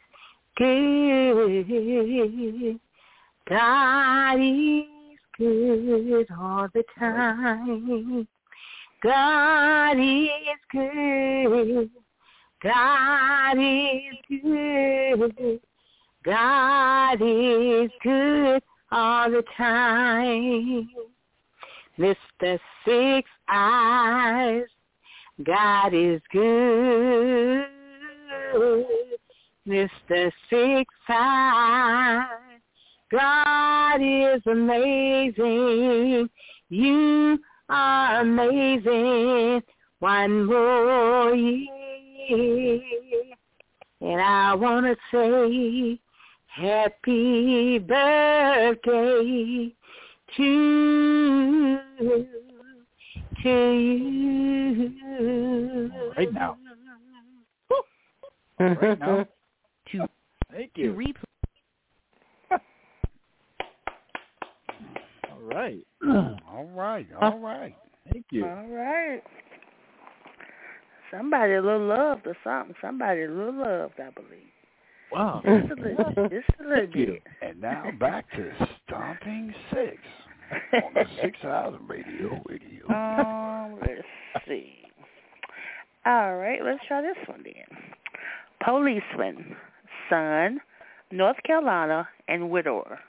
B: good. God is good all the time. God is good. God is good. God is good all the time. Mr. Six Eyes, God is good. Mr. Six Eyes, God is amazing. You are amazing. One more year, and I want to say happy birthday
L: to you.
I: Right now.
L: Right now.
I: Thank you. All right.
E: All right.
I: Thank you.
A: All right. Somebody a little loved or something. Somebody a little loved, I believe.
I: Wow.
A: Just a little bit.
E: And now back to Stomping Six on the 6 Hours Radio.
A: Let's see. All right, let's try this one then. Policeman, son, North Carolina, and widower.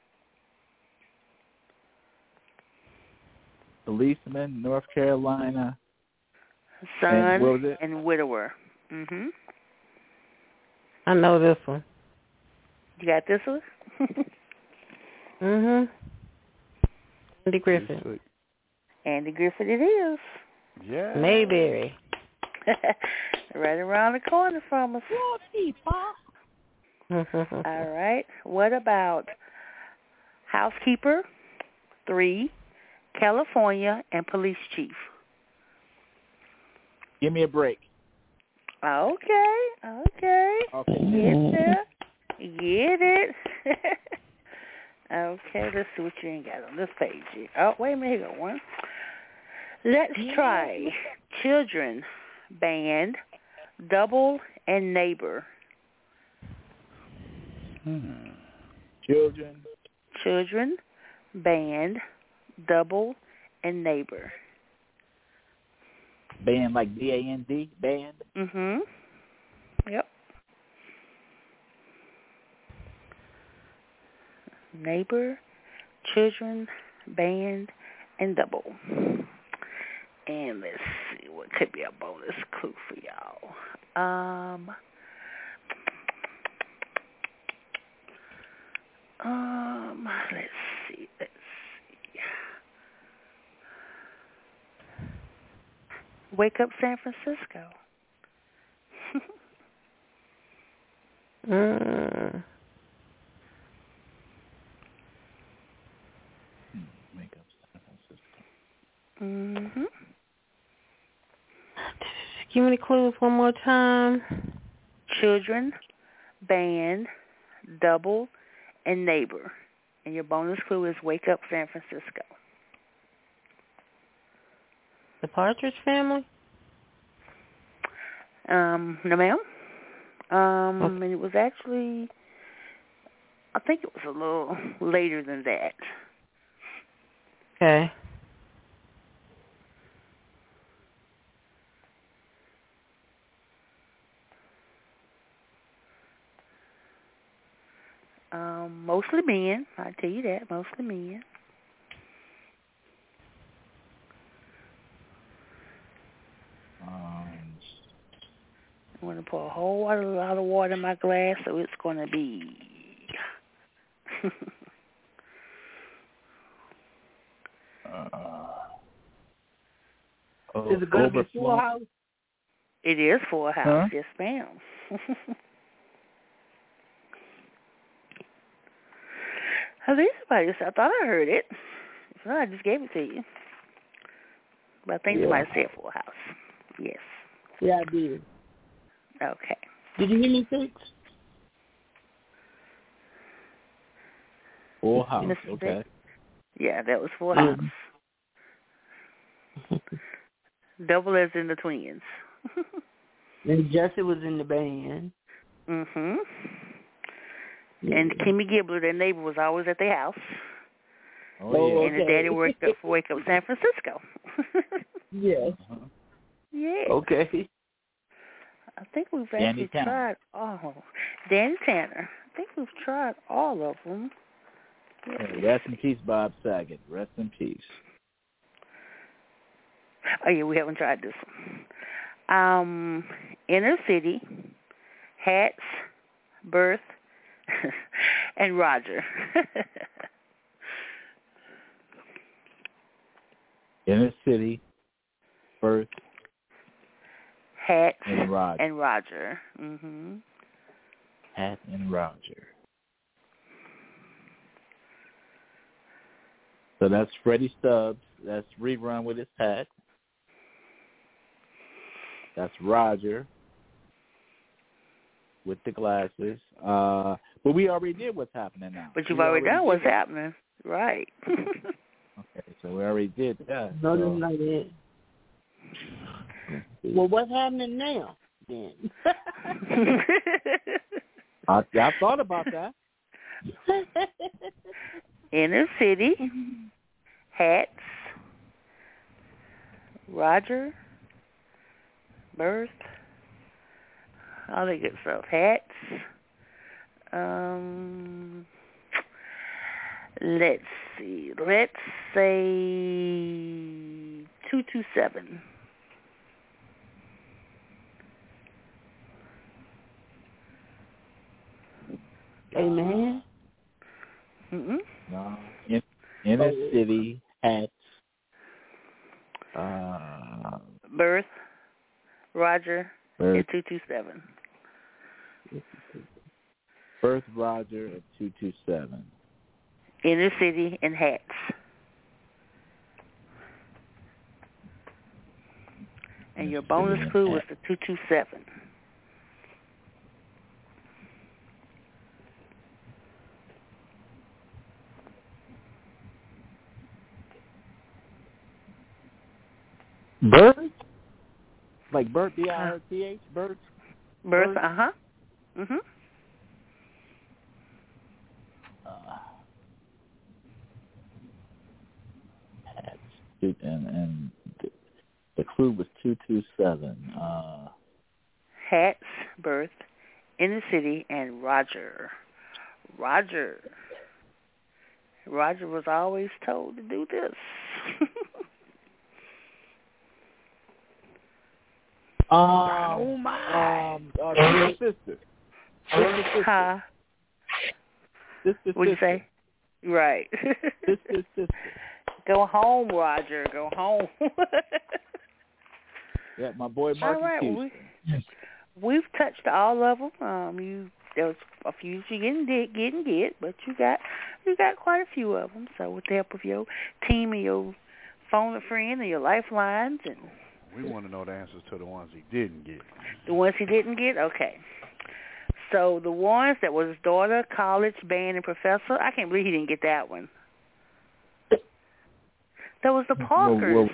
I: Policeman, North Carolina.
A: Son
I: and
A: and widower.
J: I know this one.
A: You got this one?
J: Andy Griffith.
A: Andy Griffith it is.
E: Yeah.
J: Mayberry.
A: Right around the corner from us. All right. What about housekeeper, 3, California, and police chief?
I: Give me a break.
A: Okay. Get there. Get it. Okay, let's see what you ain't got on this page here. Oh, wait a minute, here go one. Let's try children, band, double, and neighbor. Children, band, double, and neighbor.
I: Band like B-A-N-D? Band?
A: Yep. Neighbor, children, band, and double. And let's see what could be a bonus clue for y'all. Let's see. Wake Up San Francisco.
I: Wake Up San Francisco.
J: Give me the clues one more time.
A: Children, band, double, and neighbor. And your bonus clue is Wake Up San Francisco.
J: The Partridge Family?
A: No, ma'am. And it was actually, I think it was a little later than that.
J: Okay.
A: Mostly men. I tell you that. Mostly men. I'm going to pour a whole lot of water in my glass, so it's going to be...
I: Is it going to be Full House?
A: It is Full House, yes, ma'am. I think somebody said, I thought I heard it. If not, I just gave it to you. But I think somebody said Full House. Yes.
L: Yeah, I did.
A: Okay.
L: Did you hear me, Six?
I: Full House, okay.
A: Yeah, that was Full House. Double as in the twins.
L: And Jesse was in the band.
A: And Kimmy Gibbler, their neighbor, was always at their house.
L: Oh,
A: and the daddy worked up for Wake Up San Francisco.
L: Yes.
A: Yeah.
L: Okay.
A: I think we've actually tried Danny Tanner. I think we've tried all of them.
I: Hey, rest in peace, Bob Saget. Rest in peace.
A: Oh, yeah, we haven't tried this one. Inner City, Hats, Birth, and Roger.
I: Inner City, Birth,
A: Hats,
I: and Roger.
A: And Roger.
I: Hat and Roger. So that's Freddie Stubbs. That's Rerun with his hat. That's Roger with the glasses. But we already did what's happening now.
A: But you've already done what's happening. Right.
I: Okay, so we already did that.
O: No,
I: so.
O: not yet. Well, what's happening now, then?
I: I thought about that.
A: Inner City, hats, Roger, birth, all that good stuff. Hats. Let's see. Let's say 227.
O: Amen.
I: No. Inner City, hats.
A: Birth, Roger, and 227.
I: Birth, Roger, and 227.
A: Inner City and hats. And your bonus clue was the 227.
I: Birth? Like Bert, B-I-R-T-H? Bert?
A: Birth, uh-huh. Mm-hmm.
I: And the clue was 227.
A: Hats, birth, Inner City, and Roger. Roger was always told to do this.
I: Oh my! Sister.
A: What'd you say? Right.
I: Sister.
A: Go home, Roger. Go home.
I: Yeah, my boy Marcus.
A: All right, we've touched all of them. There was a few you didn't get, but you got quite a few of them. So with the help of your team and your phone a friend and your lifelines, and
E: we want to know the answers to the ones he didn't get.
A: The ones he didn't get, okay. So the ones that was daughter, college, band, and professor. I can't believe he didn't get that one. That was the Parkers.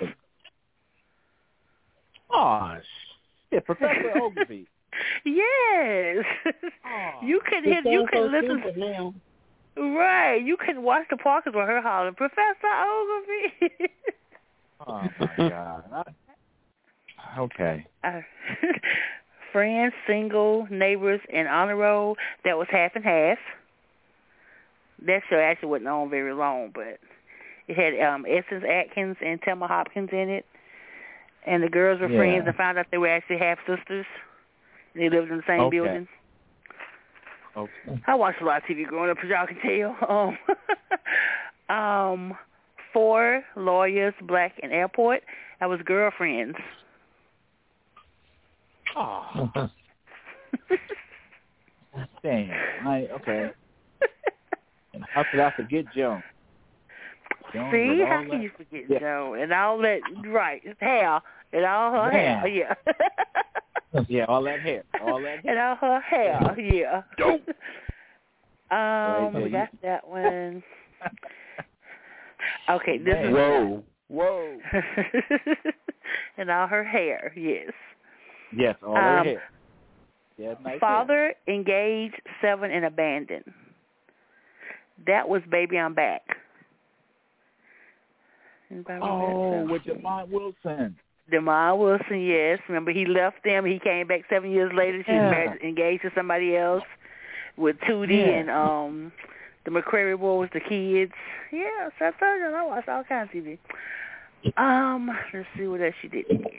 I: Oh, shit, Professor Ogilvy.
A: Yes. You can listen.
O: Now.
A: Right. You can watch the Parkers with her hollering, Professor Ogilvy.
I: Oh, my God. Okay.
A: Friends, single, neighbors, and honor roll. That was half and half. That show actually wasn't on very long, but it had Essence Atkins and Thelma Hopkins in it. And the girls were friends and found out they were actually half sisters. They lived in the same building.
I: Okay.
A: I watched a lot of TV growing up, as y'all can tell. 4 Lawyers, Black, and Airport. That was Girlfriends.
I: Oh. Damn. Okay. And how could I forget Joan?
A: See, how can you forget Joan? And all that, right, hair. And all her hair, yeah.
I: Yeah, all that hair.
A: And all her hair, yeah.
I: Dope.
A: We got that one. Okay, this is...
I: Whoa.
A: And all her hair, yes.
I: Yes, all her hair. Yeah, nice
A: Father, Engaged, 7, and Abandoned. That was Baby I'm Back.
I: With DeMond Wilson.
A: DeMond Wilson, yes. Remember, he left them. He came back 7 years later. She was married, engaged to somebody else with Tootie and the McCrary boys, the kids. Yeah, so I told you, I watched all kinds of TV. Let's see what else she didn't get.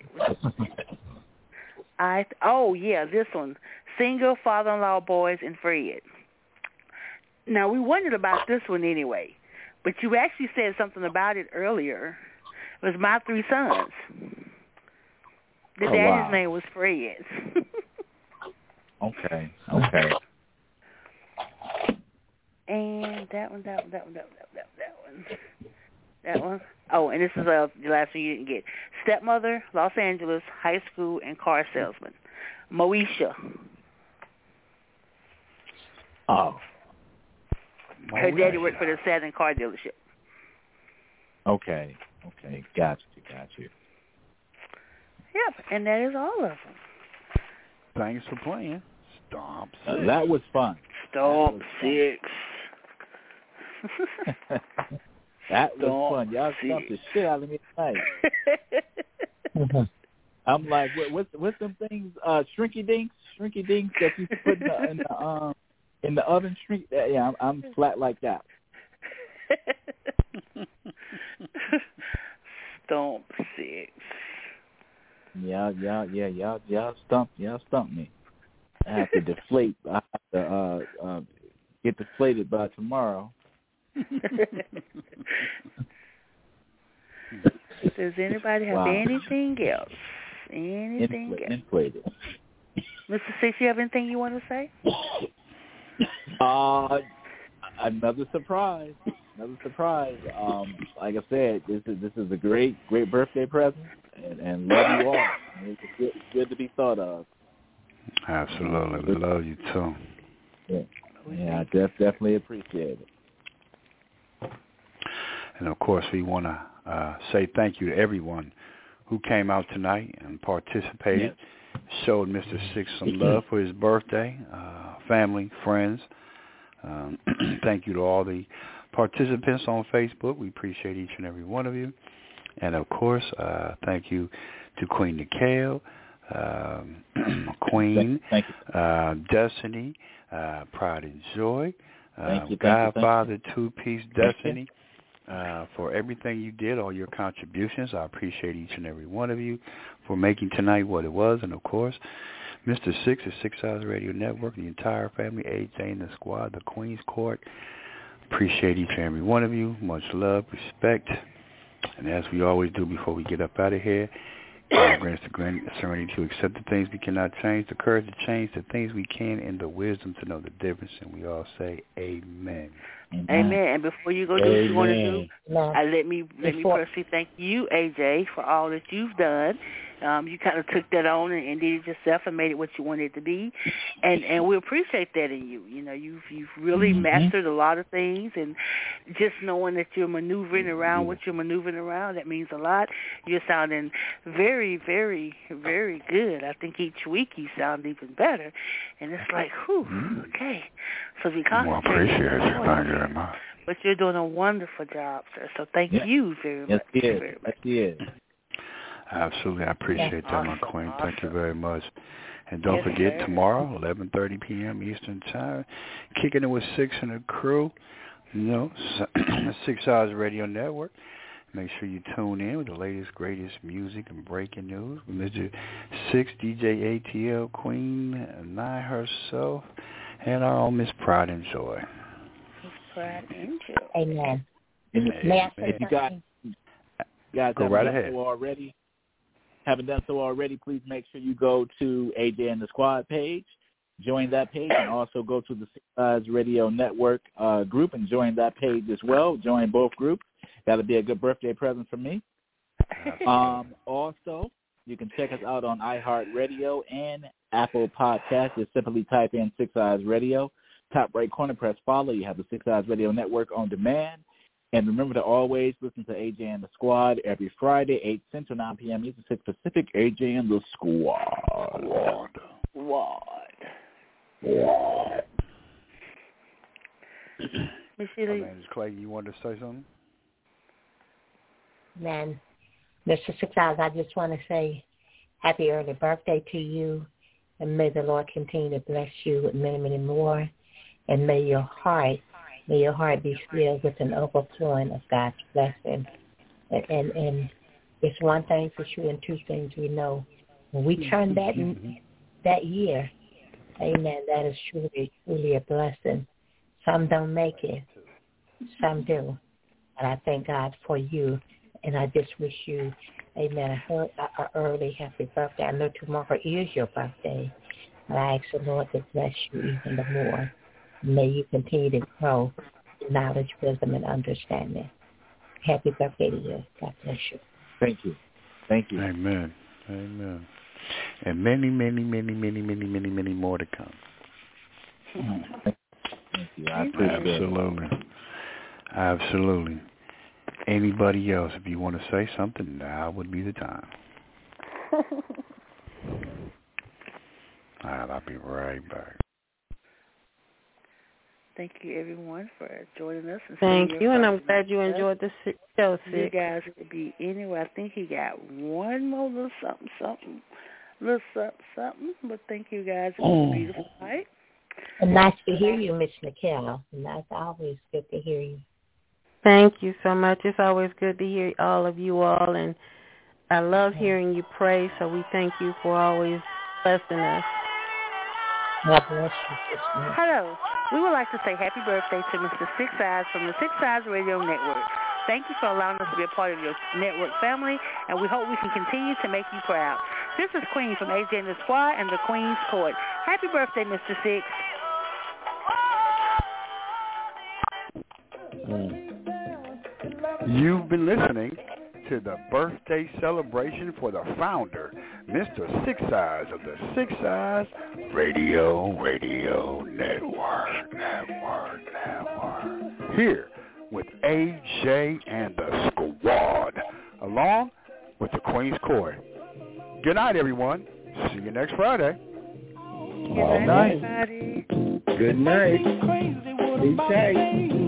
A: This one. Single, Father-in-Law, Boys, and Fred. Now, we wondered about this one anyway, but you actually said something about it earlier. It was My 3 Sons. The daddy's name was Fred.
I: Okay.
A: And that one. That one? Oh, and this is the last one you didn't get. Stepmother, Los Angeles, high school, and car salesman. Moesha.
I: Oh.
A: Her daddy worked for the Saturn car dealership.
I: Okay. Got you.
A: Yep, and that is all of them.
E: Thanks for playing. Stomp 6.
I: That was fun.
A: Stomp 6.
I: That was fun. Y'all stumped the shit out of me tonight. I'm like, what's them things? Shrinky dinks that you put in the oven. Yeah, I'm flat like that.
A: Stomp 6.
I: Yeah, y'all stumped me. I have to deflate. I have to get deflated by tomorrow.
A: Does anybody have anything else?
I: Inflated.
A: Mr. Six, you have anything you want to say?
I: Another surprise. Like I said, this is a great birthday present, and love you all. It's good to be thought of.
E: Absolutely, love you too.
I: Yeah, I definitely appreciate it.
E: And of course, we want to say thank you to everyone who came out tonight and participated, showed Mr. Six some love for his birthday, family, friends. Thank you to all the participants on Facebook. We appreciate each and every one of you. And, of course, thank you to Queen Nicole, Queen, Destiny, Pride and Joy, Godfather, Two-Piece Destiny, for everything you did, all your contributions. I appreciate each and every one of you for making tonight what it was. And, of course, Mr. Six is 6 Hours Radio Network, the entire family, AJ and the squad, the Queen's Court. Appreciate each and every one of you. Much love, respect. And as we always do before we get up out of here, God grants the serenity to accept the things we cannot change, the courage to change the things we can, and the wisdom to know the difference. And we all say amen.
A: Amen. And before you go do what you want to do, let me personally thank you, AJ, for all that you've done. You kind of took that on and did it yourself and made it what you wanted it to be, and we appreciate that in you. You know, you've really mastered a lot of things, and just knowing that you're maneuvering around what you're maneuvering around, that means a lot. You're sounding very, very, very good. I think each week you sound even better, and it's like, whew, okay. So we concentrate.
E: Well, appreciate it. Thank you very much.
A: But you're doing a wonderful job, sir. So thank you very much.
I: Yes.
E: Absolutely. I appreciate that, my queen. Thank you very much. And don't forget, tomorrow, 11:30 p.m. Eastern Time, kicking it with Six and the crew, 6 Hours Radio Network. Make sure you tune in with the latest, greatest music and breaking news with Mr. Six, DJ ATL, Queen, Nye herself, and our own Miss Pride and Joy.
A: Pride and Joy.
B: Amen.
I: If you guys
E: go right ahead.
I: Haven't done so already, please make sure you go to AJ and the Squad page, join that page, and also go to the 6 Hours Radio Network group and join that page as well. Join both groups. That'll be a good birthday present for me. Also, you can check us out on iHeartRadio and Apple Podcasts. Just simply type in 6 Hours Radio. Top right corner, press follow. You have the 6 Hours Radio Network on demand. And remember to always listen to AJ and the Squad every Friday, 8 Central, 9 p.m. Eastern, 6 Pacific. AJ and the Squad.
A: Miss
E: My name is Clay. You wanted to say something?
B: Man, Mr. 6 Hours, I just want to say happy early birthday to you, and may the Lord continue to bless you with many, many more, and may your heart be filled with an overflowing of God's blessing. And it's one thing for sure and two things we know. When we turn that year, amen, that is truly, truly a blessing. Some don't make it. Some do. And I thank God for you. And I just wish you, amen, an early happy birthday. I know tomorrow is your birthday. And I ask the Lord to bless you even the more. May you continue to grow in knowledge, wisdom, and understanding. Happy birthday to you. God bless you.
I: Thank you. Thank you.
E: Amen. Amen. And many, many, many, many, many, many, many more to come.
I: Thank you. I appreciate
E: Absolutely.
I: it.
E: Absolutely. Anybody else, if you want to say something, now would be the time. All right, I'll be right back.
A: Thank you, everyone, for joining us.
J: Thank you, and I'm glad you enjoyed the show, Sid.
A: You guys could be anywhere. I think he got one more little something, but thank you guys. It was a beautiful night.
B: And nice to hear you, Miss Nicole. And that's always good to hear you.
J: Thank you so much. It's always good to hear all of you all, and I love hearing you pray, so we thank you for always blessing us.
B: God bless you.
A: Hello. We would like to say happy birthday to Mr. Six Eyes from the Six Eyes Radio Network. Thank you for allowing us to be a part of your network family, and we hope we can continue to make you proud. This is Queen from AJ and the Squad and the Queen's Court. Happy birthday, Mr. Six.
E: You've been listening to the birthday celebration for the founder, Mr. Six Eyes of the Six Eyes Radio Network. Here with AJ and the Squad, along with the Queen's Court. Good night, everyone. See you next Friday.
A: Good night, everybody.
T: Good night. Be safe.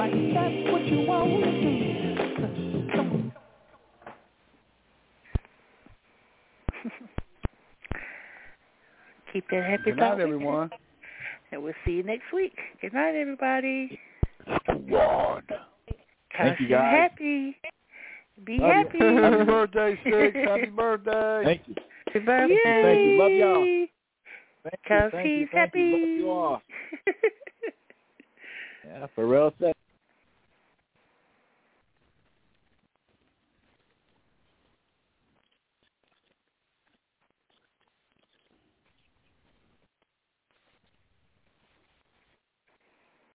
F: like that's what you want to do. Come on.
A: Keep that happy
N: Good night,
A: thought,
N: everyone.
A: And we'll see you next week. Good night, everybody.
N: Squad.
U: Thank you, guys.
A: Happy. Be
N: Love
A: happy.
N: You. Happy birthday, Six. Happy birthday.
U: Thank you.
A: Happy birthday.
U: Thank you. Love y'all.
A: Because he's happy.
U: Love you all. Yeah, Pharrell said.